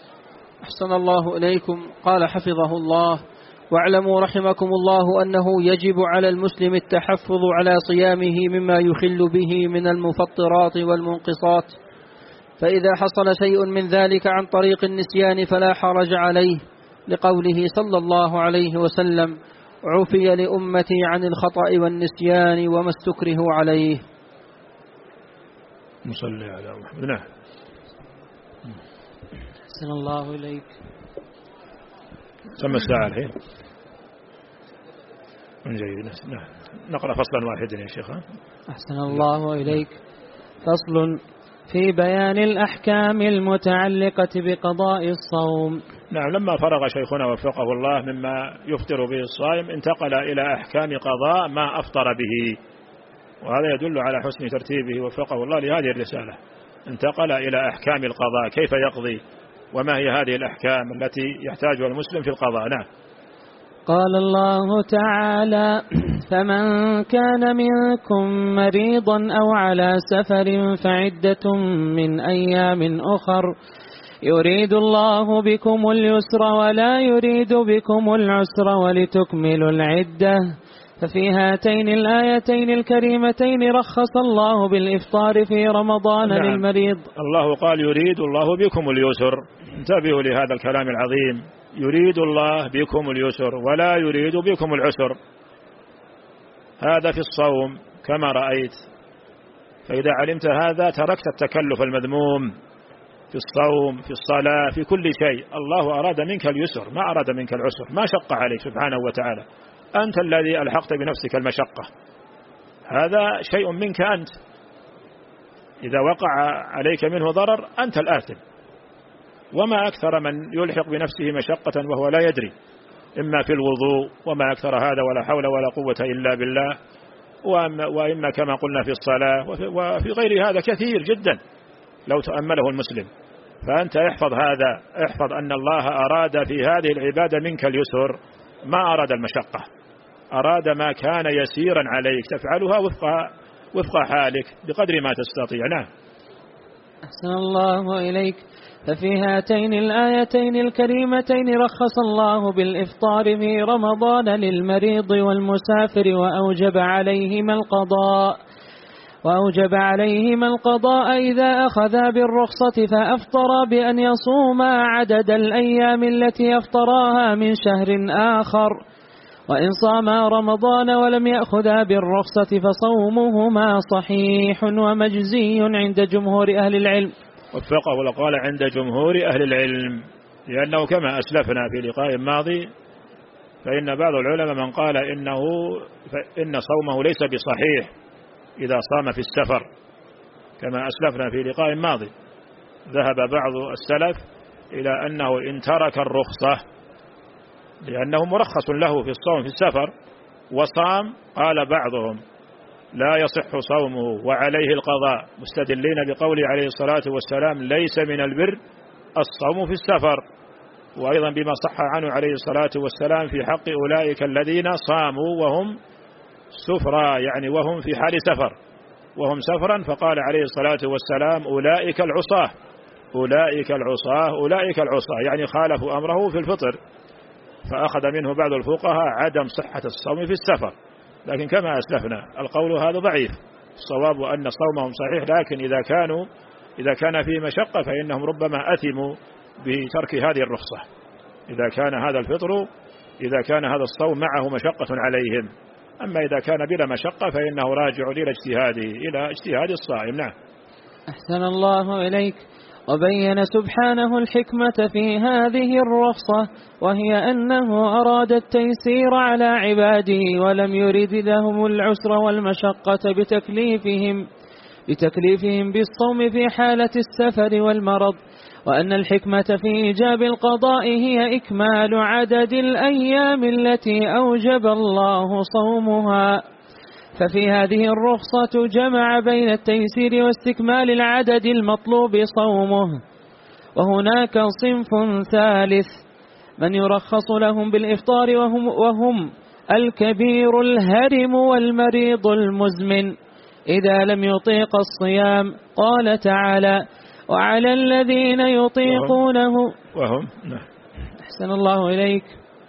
أحسن الله إليكم. قال حفظه الله: واعلموا رحمكم الله أنه يجب على المسلم التحفظ على صيامه مما يخل به من المفطرات والمنقصات، فإذا حصل شيء من ذلك عن طريق النسيان فلا حرج عليه، لقوله صلى الله عليه وسلم: عفي لأمتي عن الخطأ والنسيان وما استكرهوا عليه. نصلي على محمد. نعم. أحسن الله إليك. سمى الساعة الحين من جيد. نعم. نقرأ فصلا واحدا يا شيخ. أحسن الله إليك. فصل في بيان الأحكام المتعلقة بقضاء الصوم. نعم. لما فرغ شيخنا وفقه الله مما يفطر به الصائم، انتقل إلى أحكام قضاء ما أفطر به، وهذا يدل على حسن ترتيبه وفقه الله لهذه الرسالة. انتقل إلى أحكام القضاء، كيف يقضي وما هي هذه الأحكام التي يحتاجها المسلم في القضاء. نعم. قال الله تعالى: فمن كان منكم مريضا أو على سفر فعدة من أيام أخر يريد الله بكم اليسر ولا يريد بكم العسر ولتكملوا العدة ففي هاتين الآيتين الكريمتين رخص الله بالإفطار في رمضان نعم. للمريض. الله قال يريد الله بكم اليسر، انتبهوا لهذا الكلام العظيم، يريد الله بكم اليسر ولا يريد بكم العسر. هذا في الصوم كما رأيت، فإذا علمت هذا تركت التكلف المذموم في الصوم في الصلاة في كل شيء. الله أراد منك اليسر ما أراد منك العسر، ما شق عليك سبحانه وتعالى، أنت الذي ألحقت بنفسك المشقة، هذا شيء منك أنت، إذا وقع عليك منه ضرر أنت الآثم. وما أكثر من يلحق بنفسه مشقة وهو لا يدري، إما في الوضوء وما أكثر هذا ولا حول ولا قوة إلا بالله، وإما كما قلنا في الصلاة وفي غير هذا كثير جدا لو تأمله المسلم. فأنت احفظ هذا، احفظ أن الله أراد في هذه العبادة منك اليسر، ما أراد المشقة، أراد ما كان يسيرا عليك تفعلها وفق وفق حالك بقدر ما تستطيع. نعم. أحسن الله إليك. ففي هاتين الآيتين الكريمتين رخص الله بالإفطار في رمضان للمريض والمسافر وأوجب عليهما القضاء وأوجب عليهما القضاء إذا أخذا بالرخصة فأفطرا بأن يصوما عدد الأيام التي يفطراها من شهر آخر، وإن صاما رمضان ولم يأخذا بالرخصة فصومهما صحيح ومجزي عند جمهور أهل العلم. وفقه وقال عند جمهور أهل العلم، لأنه كما أسلفنا في لقاء ماضي فإن بعض العلماء من قال إنه إن صومه ليس بصحيح إذا صام في السفر، كما أسلفنا في لقاء ماضي ذهب بعض السلف إلى أنه إن ترك الرخصة لأنه مرخص له في الصوم في السفر وصام، قال بعضهم لا يصح صومه وعليه القضاء، مستدلين بقوله عليه الصلاة والسلام ليس من البر الصوم في السفر، وأيضا بما صح عنه عليه الصلاة والسلام في حق أولئك الذين صاموا وهم سفرا، يعني وهم في حال سفر وهم سفرا، فقال عليه الصلاة والسلام أولئك العصاة أولئك العصاة أولئك العصاة، يعني خالفوا أمره في الفطر، فأخذ منه بعض الفقهاء عدم صحة الصوم في السفر. لكن كما أسلفنا القول هذا ضعيف، الصواب أن صومهم صحيح، لكن إذا كانوا إذا كان فيه مشقة فإنهم ربما أثموا بترك هذه الرخصة، إذا كان هذا الفطر إذا كان هذا الصوم معه مشقة عليهم. أما إذا كان بلا مشقة فإنه راجع إلى اجتهاده إلى اجتهاد الصائم. نعم. أحسن الله إليك. وبين سبحانه الحكمة في هذه الرخصة، وهي أنه أراد التيسير على عباده ولم يرد لهم العسر والمشقة بتكليفهم بتكليفهم بالصوم في حالة السفر والمرض، وأن الحكمة في إيجاب القضاء هي إكمال عدد الأيام التي أوجب الله صومها. ففي هذه الرخصة جمع بين التيسير واستكمال العدد المطلوب صومه. وهناك صنف ثالث من يرخص لهم بالإفطار وهم, وهم الكبير الهرم والمريض المزمن إذا لم يطيق الصيام. قال تعالى وعلى الذين يطيقونه وهم أحسن الله إليك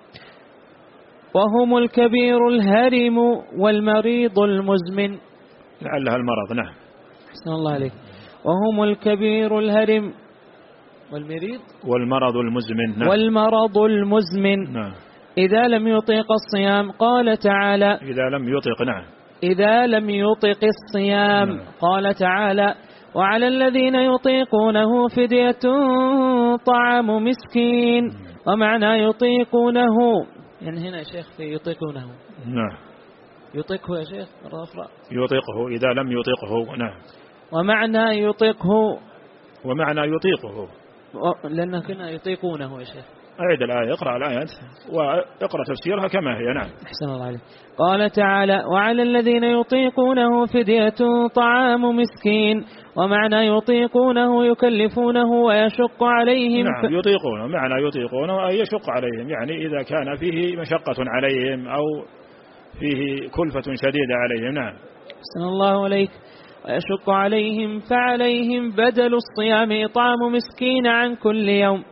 وهم الكبير الهرم والمريض المزمن، لعلها المرض. نعم. أحسن الله عليك. وهم الكبير الهرم والمريض والمرض المزمن. نعم. والمرض المزمن. نعم. إذا لم يطيق الصيام. قال تعالى إذا لم يطيق. نعم. إذا لم يطيق الصيام. نعم. قال تعالى وعلى الذين يطيقونه فدية طعام مسكين. ومعنى يطيقونه يعني هنا يا شيخ في يطيقونه. نعم. يطيقه يا شيخ مرة أخرى. يطيقه إذا لم يطيقه. نعم. ومعنى يطيقه ومعنى يطيقه لأنه كنا يطيقونه يا شيخ. أعيد الآية، اقرأ الآيات واقرأ تفسيرها كما هي. نعم. أحسن الله عليك. قال تعالى وعلى الذين يطيقونه فدية طعام مسكين. ومعنى يطيقونه يكلفونه ويشق عليهم. نعم. يطيقونه معنى يطيقونه أي يشق عليهم، يعني إذا كان فيه مشقة عليهم أو فيه كلفة شديدة عليهم. نعم. أحسن الله عليك. ويشق عليهم فعليهم بدل الصيام إطعام مسكين عن كل يوم.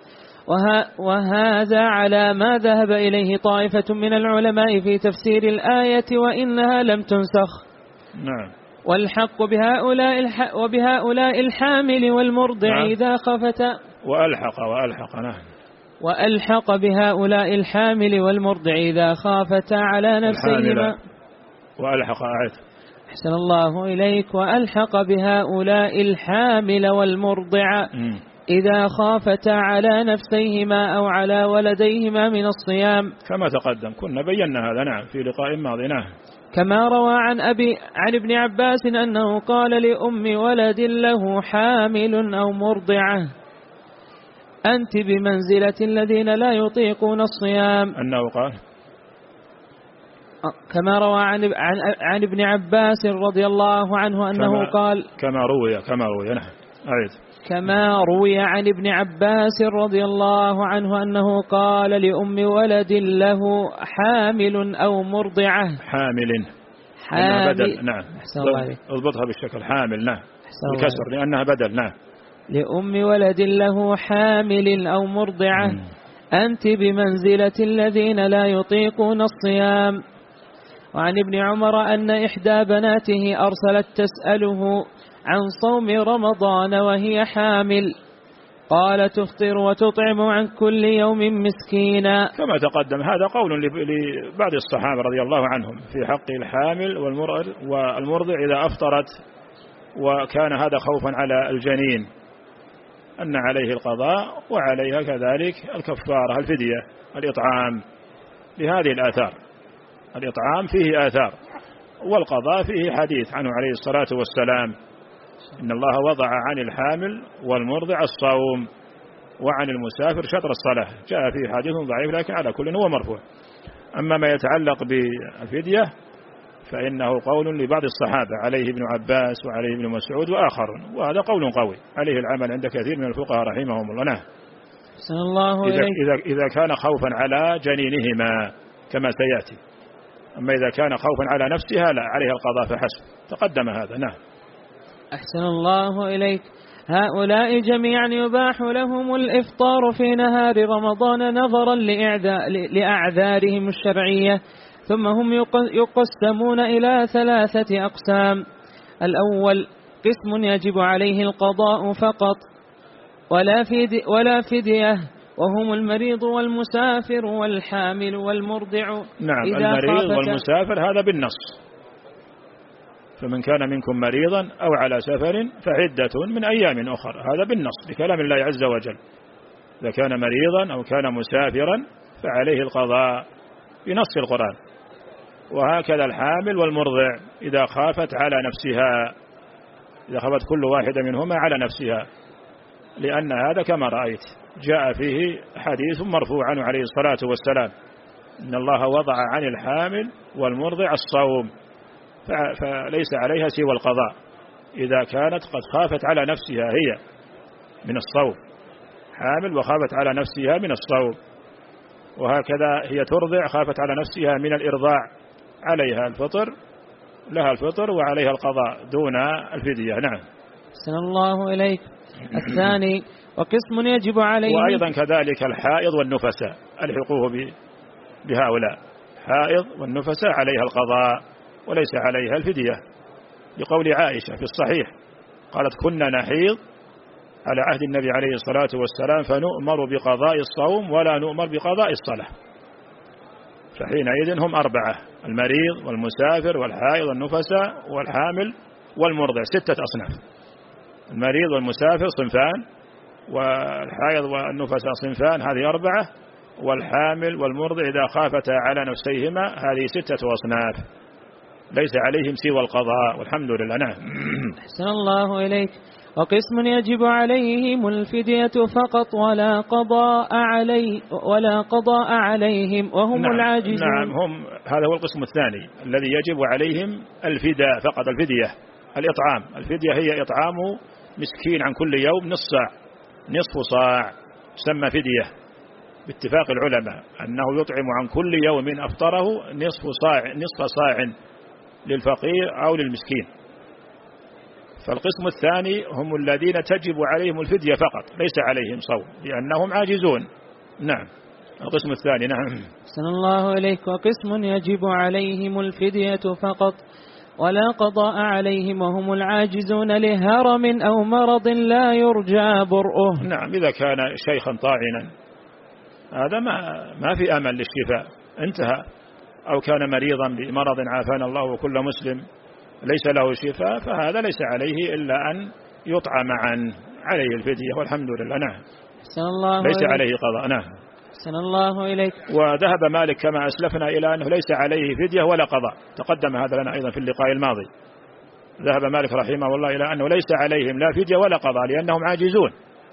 وهذا على ما ذهب إليه طائفة من العلماء في تفسير الآية وإنها لم تنسخ. نعم. والحق بهؤلاء الح وبهؤلاء الحامل والمرضع نعم. إذا خفتا وألحق وألحق نعم وألحق بهؤلاء الحامل والمرضع إذا خافتا على نفسهما وألحق أعد أحسن الله إليك وألحق بهؤلاء الحامل والمرضع م. إذا خافتا على نفسيهما أو على ولديهما من الصيام كما تقدم كنا بينا هذا نعم في لقاء ماضي نعم. كما روى عن أبي عن ابن عباس أنه قال لأم ولد له حامل أو مرضعة أنت بمنزلة الذين لا يطيقون الصيام. أنه قال كما روى عن عن, عن ابن عباس رضي الله عنه أنه كما قال كما روي كما روي نعم أعيد كما روي عن ابن عباس رضي الله عنه أنه قال لأم ولد له حامل أو مرضعة حامل حامل بدل نعم اضبطها بالشكل حامل نعم بكسر لأنها بدل نعم لأم ولد له حامل أو مرضعة م. أنت بمنزلة الذين لا يطيقون الصيام. وعن ابن عمر أن إحدى بناته أرسلت تسأله عن صوم رمضان وهي حامل قال تفطر وتطعم عن كل يوم مسكينا. كما تقدم هذا قول لبعض الصحابة رضي الله عنهم في حق الحامل والمرضع إذا أفطرت وكان هذا خوفا على الجنين أن عليه القضاء وعليها كذلك الكفارة الفدية الإطعام لهذه الآثار. الإطعام فيه آثار والقضاء فيه حديث عنه عليه الصلاة والسلام إن الله وضع عن الحامل والمرضع الصوم وعن المسافر شطر الصلاة جاء فيه حديث ضعيف لكن على كل هو مرفوع. أما ما يتعلق بالفدية فإنه قول لبعض الصحابة عليه ابن عباس وعليه ابن مسعود وآخرون وهذا قول قوي عليه العمل عند كثير من الفقهاء رحمهم الله. نعم. الله إذا, إذا, إذا كان خوفا على جنينهما كما سيأتي. أما إذا كان خوفا على نفسها لا عليها القضاء فحسب تقدم هذا. نعم. أحسن الله إليك. هؤلاء جميعا يباح لهم الإفطار في نهار رمضان نظرا لأعذارهم الشرعية ثم هم يقسمون إلى ثلاثة أقسام. الأول قسم يجب عليه القضاء فقط ولا فدية, ولا فدية وهم المريض والمسافر والحامل والمرضع. نعم المريض والمسافر هذا بالنص فمن كان منكم مريضا أو على سفر فعدة من أيام أخرى هذا بالنص بكلام الله عز وجل. إذا كان مريضا أو كان مسافرا فعليه القضاء بنص القرآن. وهكذا الحامل والمرضع إذا خافت على نفسها إذا خافت كل واحدة منهما على نفسها لأن هذا كما رأيت جاء فيه حديث مرفوع عنه عليه الصلاة والسلام إن الله وضع عن الحامل والمرضع الصوم فليس عليها سوى القضاء إذا كانت قد خافت على نفسها هي من الصوم حامل وخافت على نفسها من الصوم. وهكذا هي ترضع خافت على نفسها من الإرضاع عليها الفطر لها الفطر وعليها القضاء دون الفدية. نعم. أحسن الله إليك. الثاني وقسم يجب عليه وأيضا كذلك الحائض والنفساء الحقوه بهؤلاء حائض والنفساء عليها القضاء وليس عليها الفدية لقول عائشة في الصحيح قالت كنا نحيض على عهد النبي عليه الصلاة والسلام فنؤمر بقضاء الصوم ولا نؤمر بقضاء الصلاة. فحينئذ هم أربعة المريض والمسافر والحائض والنفساء والحامل والمرضع ستة أصناف. المريض والمسافر صنفان والحائض والنفساء صنفان هذه أربعة والحامل والمرضع إذا خافتا على نفسيهما هذه ستة أصناف ليس عليهم سوى القضاء والحمد لله. نعم. أحسن الله إليك. وقسم يجب عليهم الفدية فقط ولا قضاء علي ولا قضاء عليهم وهم نعم العاجزون. نعم هم هذا هو القسم الثاني الذي يجب عليهم الفداء فقط الفدية الإطعام. الفدية هي إطعام مسكين عن كل يوم نصف صاع نصف صاع تسمى فدية باتفاق العلماء أنه يطعم عن كل يوم أفطره نصف صاع نصف صاع للفقير أو للمسكين. فالقسم الثاني هم الذين تجب عليهم الفدية فقط، ليس عليهم صوم لأنهم عاجزون. نعم. القسم الثاني. نعم. أحسن الله إليك. وقسم يجب عليهم الفدية فقط ولا قضاء عليهم وهم العاجزون لهرم أو مرض لا يرجى برؤه. نعم. إذا كان شيخا طاعنا هذا ما ما في أمل للشفاء، انتهى. أو كان مريضا بمرض عافانا الله وكل مسلم ليس له شفاء، فهذا ليس عليه إلا أن يطعم عنه، عليه الفدية والحمد لله. نعم. الله ليس إليك. عليه قضاء. نعم. أحسن الله إليك. وذهب مالك كما أسلفنا إلى أنه ليس عليه فدية ولا قضاء، تقدم هذا لنا أيضا في اللقاء الماضي. ذهب مالك رحمه الله إلى أنه ليس عليهم لا فدية ولا قضاء لأنهم عاجزون،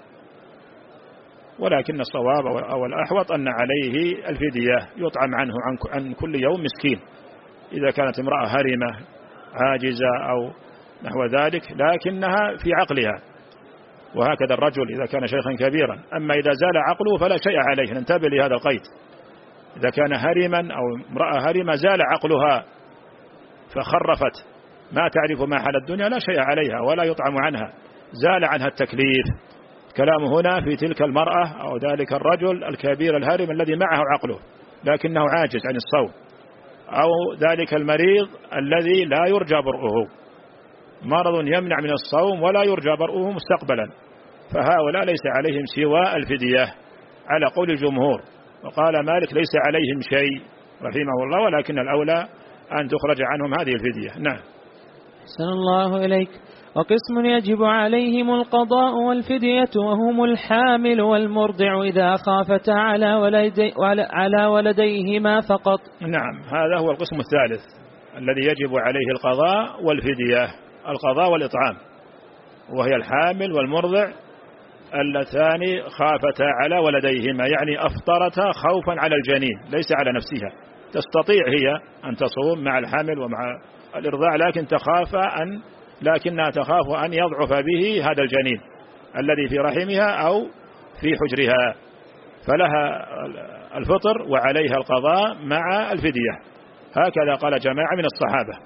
ولكن الصواب أو الأحوط أن عليه الفدية، يطعم عنه عن كل يوم مسكين إذا كانت امرأة هرمة عاجزة أو نحو ذلك لكنها في عقلها، وهكذا الرجل إذا كان شيخا كبيرا. أما إذا زال عقله فلا شيء عليه، ننتبه لهذا القيد. إذا كان هرما أو امرأة هرمة زال عقلها فخرفت ما تعرف ما حال الدنيا لا شيء عليها ولا يطعم عنها، زال عنها التكليف. كلام هنا في تلك المرأة أو ذلك الرجل الكبير الهرم الذي معه عقله لكنه عاجز عن الصوم، أو ذلك المريض الذي لا يرجى برؤه، مرض يمنع من الصوم ولا يرجى برؤه مستقبلا، فهؤلاء ليس عليهم سوى الفدية على قول الجمهور. وقال مالك ليس عليهم شيء رحمه الله، ولكن الأولى أن تخرج عنهم هذه الفدية. نعم. أحسن الله إليك. وقسم يجب عليهم القضاء والفدية وهم الحامل والمرضع إذا خافتا على, ولدي على ولديهما فقط. نعم. هذا هو القسم الثالث الذي يجب عليه القضاء والفدية، القضاء والإطعام، وهي الحامل والمرضع اللتان خافتا على ولديهما، يعني أفطرتا خوفا على الجنين ليس على نفسها، تستطيع هي أن تصوم مع الحامل ومع الإرضاع لكن تخاف أن لكنها تخاف أن يضعف به هذا الجنين الذي في رحمها أو في حجرها، فلها الفطر وعليها القضاء مع الفدية. هكذا قال جماعة من الصحابة،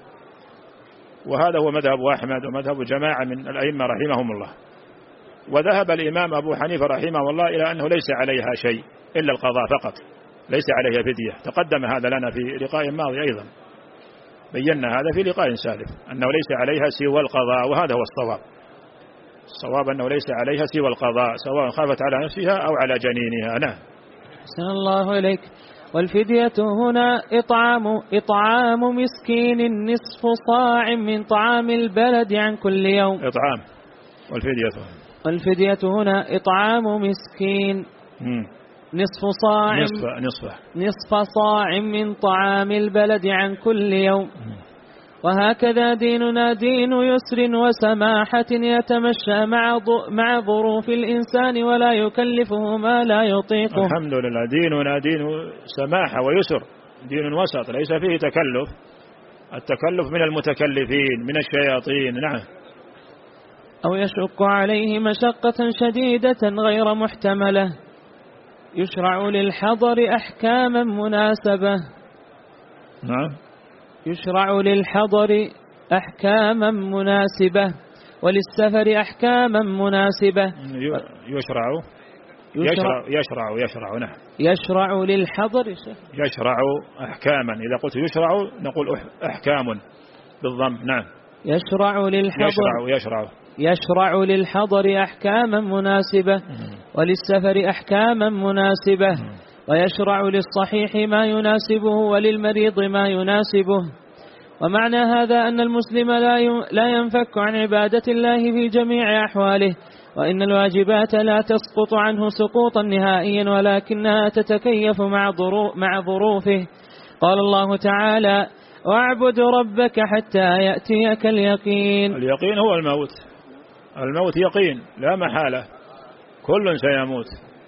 وهذا هو مذهب أحمد ومذهب جماعة من الأئمة رحمهم الله. وذهب الإمام أبو حنيفة رحمه الله إلى أنه ليس عليها شيء إلا القضاء فقط، ليس عليها فدية. تقدم هذا لنا في لقاء ماضي أيضا، بينا هذا في لقاء سالف أنه ليس عليها سوى القضاء، وهذا هو الصواب. الصواب أنه ليس عليها سوى القضاء سواء خافت على نفسها أو على جنينها. نعم. أحسن الله إليك. والفدية هنا إطعام إطعام مسكين نصف صاع من طعام البلد عن كل يوم. إطعام. والفدية والفدية هنا إطعام مسكين مم. نصف صاع نصف نصف نصف صاع من طعام البلد عن كل يوم. مم. وهكذا ديننا دين يسر وسماحة يتمشى مع مع ظروف الإنسان ولا يكلفه ما لا يطيقه. الحمد لله. ديننا دين سماحة ويسر، دين وسط ليس فيه تكلف. التكلف من المتكلفين من الشياطين. نعم. أو يشق عليه مشقة شديدة غير محتملة يشرع للحضر أحكاما مناسبة. نعم. يشرع للحضر أحكاما مناسبة وللسفر أحكاما مناسبة. يشرع يشرع يشرع يشرع نعم. يشرع للحضر يشرع أحكاما. إذا قلت يشرع نقول أحكام بالضم. نعم. يشرع للحضر يشرع يشرع يشرع للحضر أحكاما مناسبة وللسفر أحكاما مناسبة ويشرع للصحيح ما يناسبه وللمريض ما يناسبه. ومعنى هذا أن المسلم لا ينفك عن عبادة الله في جميع أحواله، وإن الواجبات لا تسقط عنه سقوطا نهائيا ولكنها تتكيف مع ظروفه. قال الله تعالى: واعبد ربك حتى يأتيك اليقين. اليقين هو الموت. الموت يقين لا محالة، كل سيموت،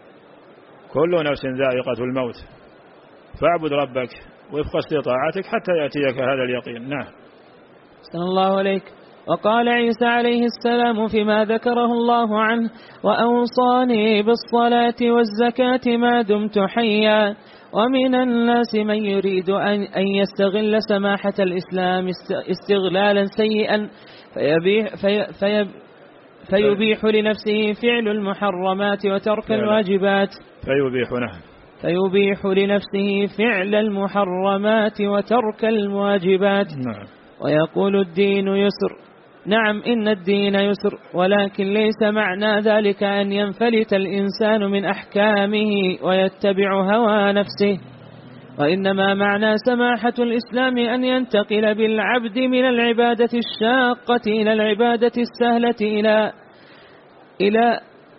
كل نفس ذائقة الموت، فاعبد ربك وفق استطاعتك حتى يأتيك هذا اليقين. نعم. صلى الله عليك. وقال عيسى عليه السلام فيما ذكره الله عنه: وأوصاني بالصلاة والزكاة ما دمت حيا. ومن الناس من يريد أن يستغل سماحة الإسلام استغلالا سيئا فيبيح, في في فيبيح لنفسه فعل المحرمات وترك الواجبات فيبيح نعم فيبيح لنفسه فعل المحرمات وترك الواجبات نعم. ويقول الدين يسر. نعم إن الدين يسر، ولكن ليس معنى ذلك أن ينفلت الإنسان من أحكامه ويتبع هوى نفسه، وإنما معنى سماحة الإسلام أن ينتقل بالعبد من العبادة الشاقة إلى العبادة السهلة إلى إلى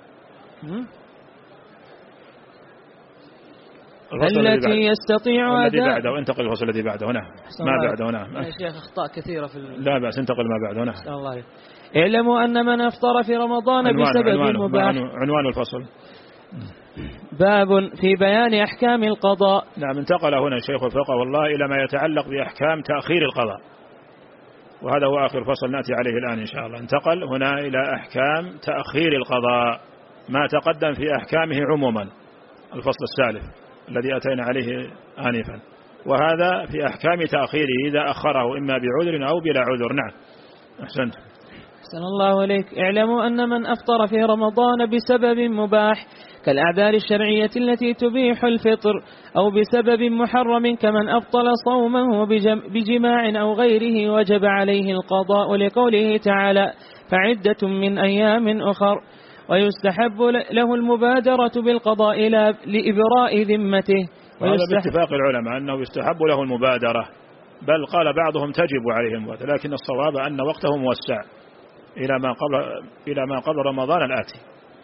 التي يستطيع الذي بعده. انتقل الفصل الذي بعده هنا ما بعده هنا يا شيخ أخطاء كثيرة في ال... لا بأس انتقل ما بعده هنا. الله عليك. اعلموا أن من أفطر في رمضان عنوان بسبب عنوان مباح. عنوان الفصل باب في بيان أحكام القضاء. نعم. انتقل هنا الشيخ الفقه والله إلى ما يتعلق بأحكام تأخير القضاء، وهذا هو آخر فصل نأتي عليه الآن إن شاء الله. انتقل هنا إلى أحكام تأخير القضاء، ما تقدم في أحكامه عموما الفصل الثالث الذي أتينا عليه آنفا، وهذا في أحكام تأخيره إذا أخره إما بعذر أو بلا عذر. نعم أحسنت. أحسن الله عليك. اعلموا أن من أفطر في رمضان بسبب مباح كالأعذار الشرعية التي تبيح الفطر، أو بسبب محرم كمن أبطل صومه بجماع أو غيره، وجب عليه القضاء لقوله تعالى فعدة من أيام أخر. ويستحب له المبادرة بالقضاء لإبراء ذمته. وهذا باتفاق العلماء أنه يستحب له المبادرة، بل قال بعضهم تجب عليهم، لكن الصواب أن وقته موسع إلى ما قبل إلى ما قبل رمضان الآتي،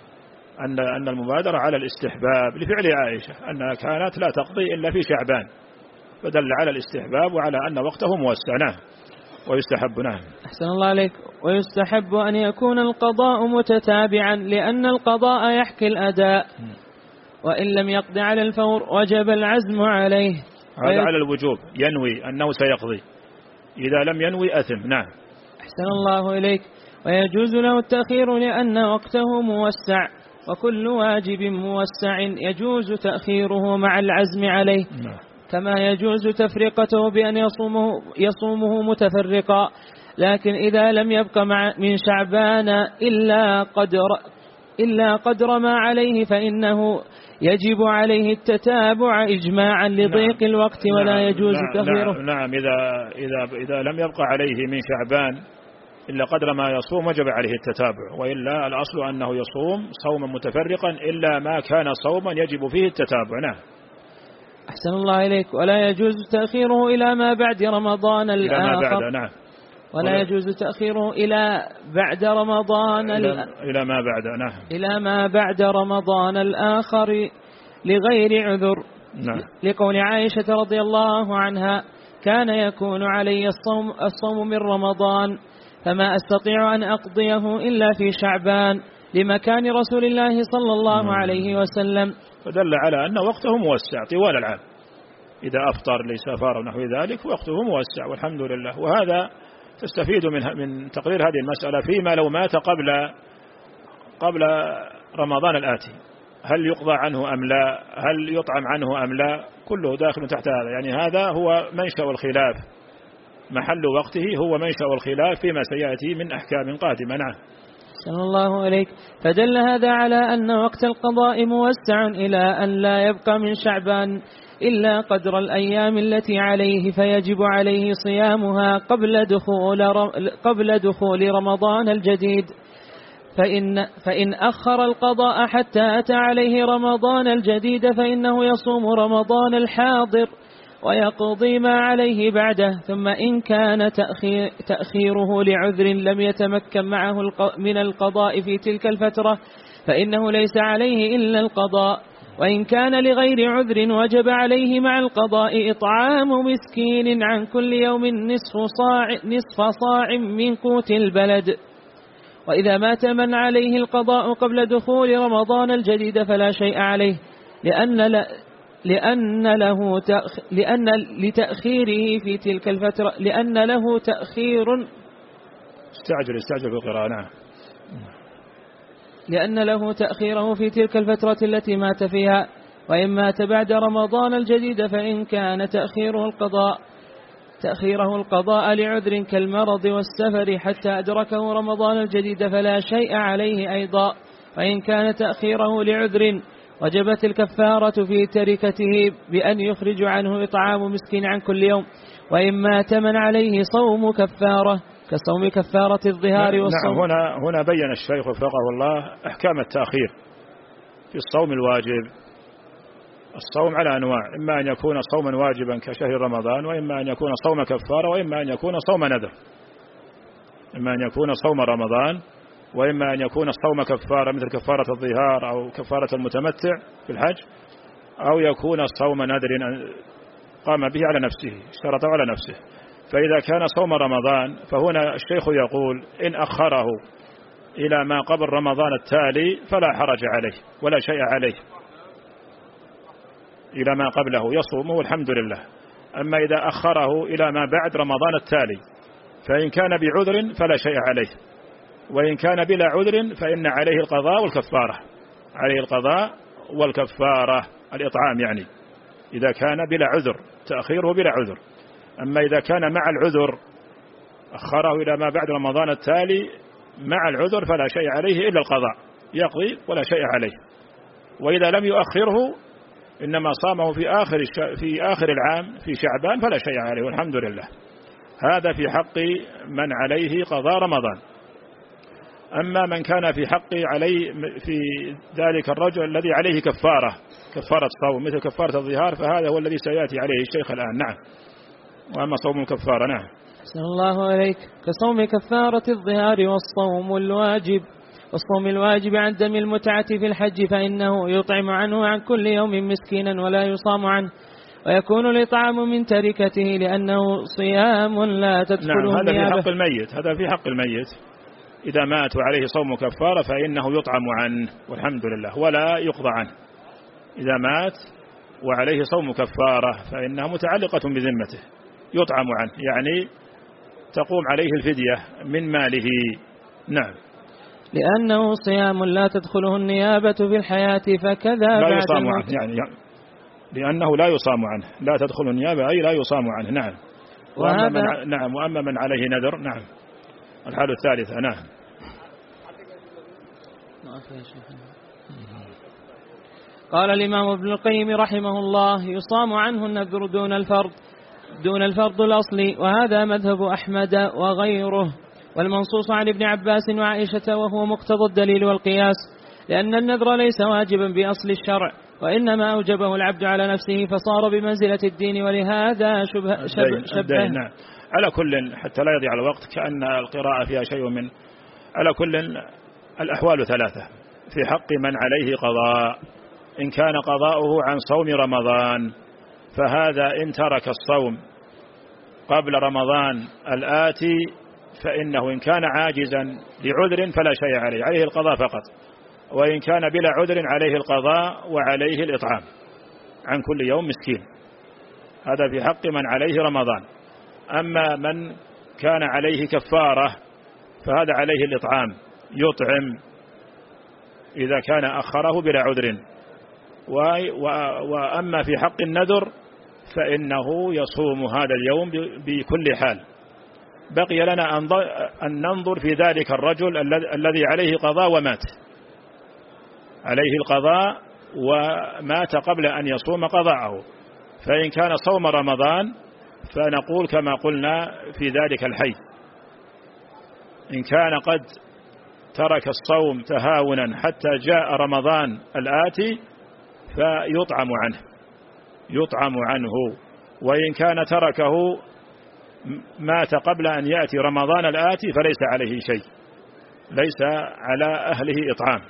أن أن المبادرة على الاستحباب لفعل عائشة أنها كانت لا تقضي إلا في شعبان، فدل على الاستحباب وعلى أن وقته موسع. نعم ويستحب. نعم أحسن الله عليك. ويستحب أن يكون القضاء متتابعا، لأن القضاء يحكي الأداء، وإن لم يقضي على الفور وجب العزم عليه. هذا على الوجوب، ينوي أنه سيقضي، إذا لم ينوي أثم. نعم أحسن الله إليك. ويجوز له التأخير لأن وقته موسع، وكل واجب موسع يجوز تأخيره مع العزم عليه. نعم. كما يجوز تفرقته بأن يصومه, يصومه متفرقا، لكن إذا لم يبق مع من شعبان إلا قدر, إلا قدر ما عليه فإنه يجب عليه التتابع إجماعا لضيق نعم. الوقت ولا نعم. يجوز نعم. تأخيره. نعم. نعم إذا, إذا, إذا لم يبق عليه من شعبان إلا قدر ما يصوم وجب عليه التتابع، وإلا الأصل أنه يصوم صوما متفرقا إلا ما كان صوما يجب فيه التتابع. نعم أحسن الله إليك. ولا يجوز تأخيره إلى ما بعد رمضان الآخر. إلى ما بعد. نعم ولا, ولا يجوز تأخيره إلى بعد رمضان إلى, إلى ما بعد. نعم إلى ما بعد رمضان الآخر لغير عذر. نعم. لقول عائشة رضي الله عنها كان يكون علي الصوم, الصوم من رمضان فما أستطيع أن أقضيه إلا في شعبان لمكان رسول الله صلى الله نعم. عليه وسلم. فدل على أن وقته موسع طوال العام، إذا أفطر لسفر ونحو ذلك وقته موسع والحمد لله. وهذا تستفيد من من تقرير هذه المسألة فيما لو مات قبل قبل رمضان الآتي، هل يقضى عنه أم لا، هل يطعم عنه أم لا، كله داخل تحت هذا. يعني هذا هو منشأ الخلاف، محل وقته هو منشأ الخلاف فيما سيأتي من أحكام قادمة. نعم صلى الله عليك. فدل هذا على أن وقت القضاء موسع إلى أن لا يبقى من شعبان إلا قدر الأيام التي عليه، فيجب عليه صيامها قبل دخول قبل دخول رمضان الجديد. فإن فإن أخر القضاء حتى أتى عليه رمضان الجديد فإنه يصوم رمضان الحاضر ويقضي ما عليه بعده. ثم إن كان تأخير تأخيره لعذر لم يتمكن معه من القضاء في تلك الفترة فإنه ليس عليه إلا القضاء. وإن كان لغير عذر وجب عليه مع القضاء إطعام مسكين عن كل يوم نصف صاع, نصف صاع من قوت البلد. وإذا مات من عليه القضاء قبل دخول رمضان الجديد فلا شيء عليه، لأن لا لأن له تأخ... لأن لتأخيره في تلك الفترة لأن له تأخير استعجل استعجل بالقراءة. نعم لأن له تأخيره في تلك الفترة التي مات فيها. وإن مات بعد رمضان الجديد فإن كان تأخيره القضاء تأخيره القضاء لعذر كالمرض والسفر حتى أدركه رمضان الجديد فلا شيء عليه أيضا. وإن كان تأخيره لعذر وجبت الكفارة في تركته بأن يخرج عنه إطعام مسكين عن كل يوم. وإن مات من عليه صوم كفارة كصوم كفارة الظهار والصوم. نعم. هنا هنا بين الشيخ وفقه الله أحكام التأخير في الصوم الواجب. الصوم على أنواع، إما أن يكون صوما واجبا كشهر رمضان، وإما أن يكون صوم كفارة، وإما أن يكون صوم نذر. إما أن يكون صوم رمضان، وإما أن يكون صوم كفارة مثل كفارة الظهار أو كفارة المتمتع في الحج، أو يكون صوم نذر قام به على نفسه، اشترطه على نفسه. فإذا كان صوم رمضان فهنا الشيخ يقول إن أخره إلى ما قبل رمضان التالي فلا حرج عليه ولا شيء عليه، إلى ما قبله يصومه والحمد لله. أما إذا أخره إلى ما بعد رمضان التالي فإن كان بعذر فلا شيء عليه، وإن كان بلا عذر فإن عليه القضاء والكفارة. عليه القضاء والكفارة الإطعام، يعني إذا كان بلا عذر، تأخيره بلا عذر. أما إذا كان مع العذر أخره إلى ما بعد رمضان التالي مع العذر فلا شيء عليه إلا القضاء، يقضي ولا شيء عليه. وإذا لم يؤخره إنما صامه في آخر في آخر العام في شعبان فلا شيء عليه والحمد لله. هذا في حق من عليه قضاء رمضان. أما من كان في حق عليه في ذلك الرجل الذي عليه كفارة كفارة صوم مثل كفارة الظهار فهذا هو الذي سيأتي عليه الشيخ الآن. نعم. وأما صوم الكفارة نعم. أحسن الله عليك. كصوم كفارة الظهار والصوم الواجب والصوم الواجب عن دم المتعة في الحج فإنه يطعم عنه عن كل يوم مسكينا ولا يصام عنه، ويكون الإطعام من تركته لأنه صيام لا تدخله نعم. هذا النيابة. في حق الميت هذا في حق الميت إذا مات وعليه صوم كفارة فإنه يطعم عنه والحمد لله ولا يقضى عنه. إذا مات وعليه صوم كفارة فإنها متعلقة بذمته، يطعم عنه، يعني تقوم عليه الفدية من ماله. نعم. لأنه صيام لا تدخله النيابة في الحياة فكذا لا بعد يصام الموت. عنه، يعني, يعني لأنه لا يصام عنه، لا تدخل النيابة أي لا يصام عنه. نعم. وأما من نعم وأما من عليه نذر. نعم. الحالة الثالثة. نعم. قال الإمام ابن القيم رحمه الله يصام عنه النذر دون الفرض دون الفرض الأصلي، وهذا مذهب أحمد وغيره، والمنصوص عن ابن عباس وعائشة وهو مقتضى الدليل والقياس، لأن النذر ليس واجبا بأصل الشرع وإنما أوجبه العبد على نفسه فصار بمنزلة الدين، ولهذا شبه, شبه, شبه نعم. على كل حتى لا يضيع الوقت كأن القراءة فيها شيء من على كل الأحوال ثلاثة في حق من عليه قضاء. إن كان قضاؤه عن صوم رمضان فهذا إن ترك الصوم قبل رمضان الآتي فإنه إن كان عاجزا لعذر فلا شيء عليه، عليه القضاء فقط، وإن كان بلا عذر عليه القضاء وعليه الإطعام عن كل يوم مسكين. هذا في حق من عليه رمضان. أما من كان عليه كفارة فهذا عليه الإطعام، يطعم إذا كان أخره بلا عذر. وأما في حق النذر فإنه يصوم هذا اليوم بكل حال. بقي لنا أن ننظر في ذلك الرجل الذي عليه قضاء ومات، عليه القضاء ومات قبل أن يصوم قضاءه، فإن كان صوم رمضان فنقول كما قلنا في ذلك الحي، إن كان قد ترك الصوم تهاونا حتى جاء رمضان الآتي فيطعم عنه يطعم عنه وإن كان تركه مات قبل أن يأتي رمضان الآتي فليس عليه شيء، ليس على أهله إطعام.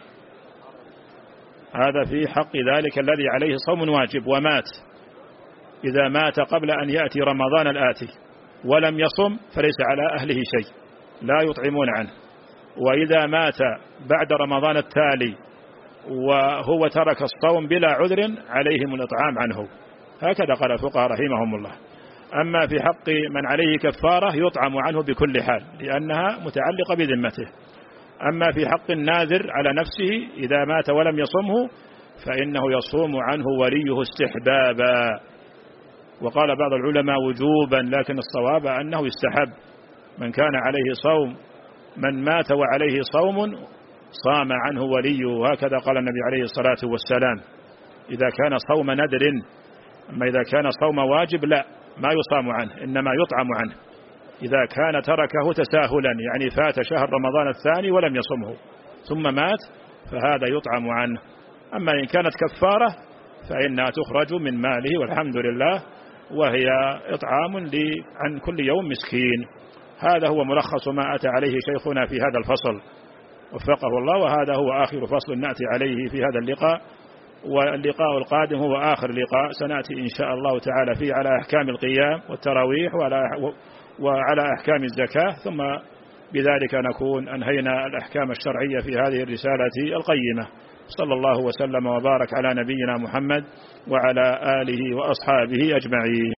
هذا في حق ذلك الذي عليه صوم واجب ومات. إذا مات قبل أن يأتي رمضان الآتي ولم يصم فليس على أهله شيء، لا يطعمون عنه. وإذا مات بعد رمضان التالي وهو ترك الصوم بلا عذر عليهم الإطعام عنه. هكذا قال الفقهاء رحمهم الله. أما في حق من عليه كفارة يطعم عنه بكل حال لأنها متعلقة بذمته. أما في حق الناذر على نفسه إذا مات ولم يصمه فإنه يصوم عنه وليه استحبابا. وقال بعض العلماء وجوبا، لكن الصواب أنه يستحب. من كان عليه صوم، من مات وعليه صوم صام عنه وليه، وهكذا قال النبي عليه الصلاة والسلام. إذا كان صوم ندر، أما إذا كان صوم واجب لا، ما يصام عنه، إنما يطعم عنه. إذا كان تركه تساهلا، يعني فات شهر رمضان الثاني ولم يصمه ثم مات، فهذا يطعم عنه. أما إن كانت كفارة فإنها تخرج من ماله والحمد لله، وهي إطعام عن كل يوم مسكين. هذا هو ملخص ما أتى عليه شيخنا في هذا الفصل وفقه الله، وهذا هو آخر فصل نأتي عليه في هذا اللقاء. واللقاء القادم هو آخر لقاء سنأتي إن شاء الله تعالى فيه على أحكام القيام والتراويح وعلى أحكام الزكاة، ثم بذلك نكون أنهينا الأحكام الشرعية في هذه الرسالة القيمة. صلى الله وسلم وبارك على نبينا محمد وعلى آله وأصحابه أجمعين.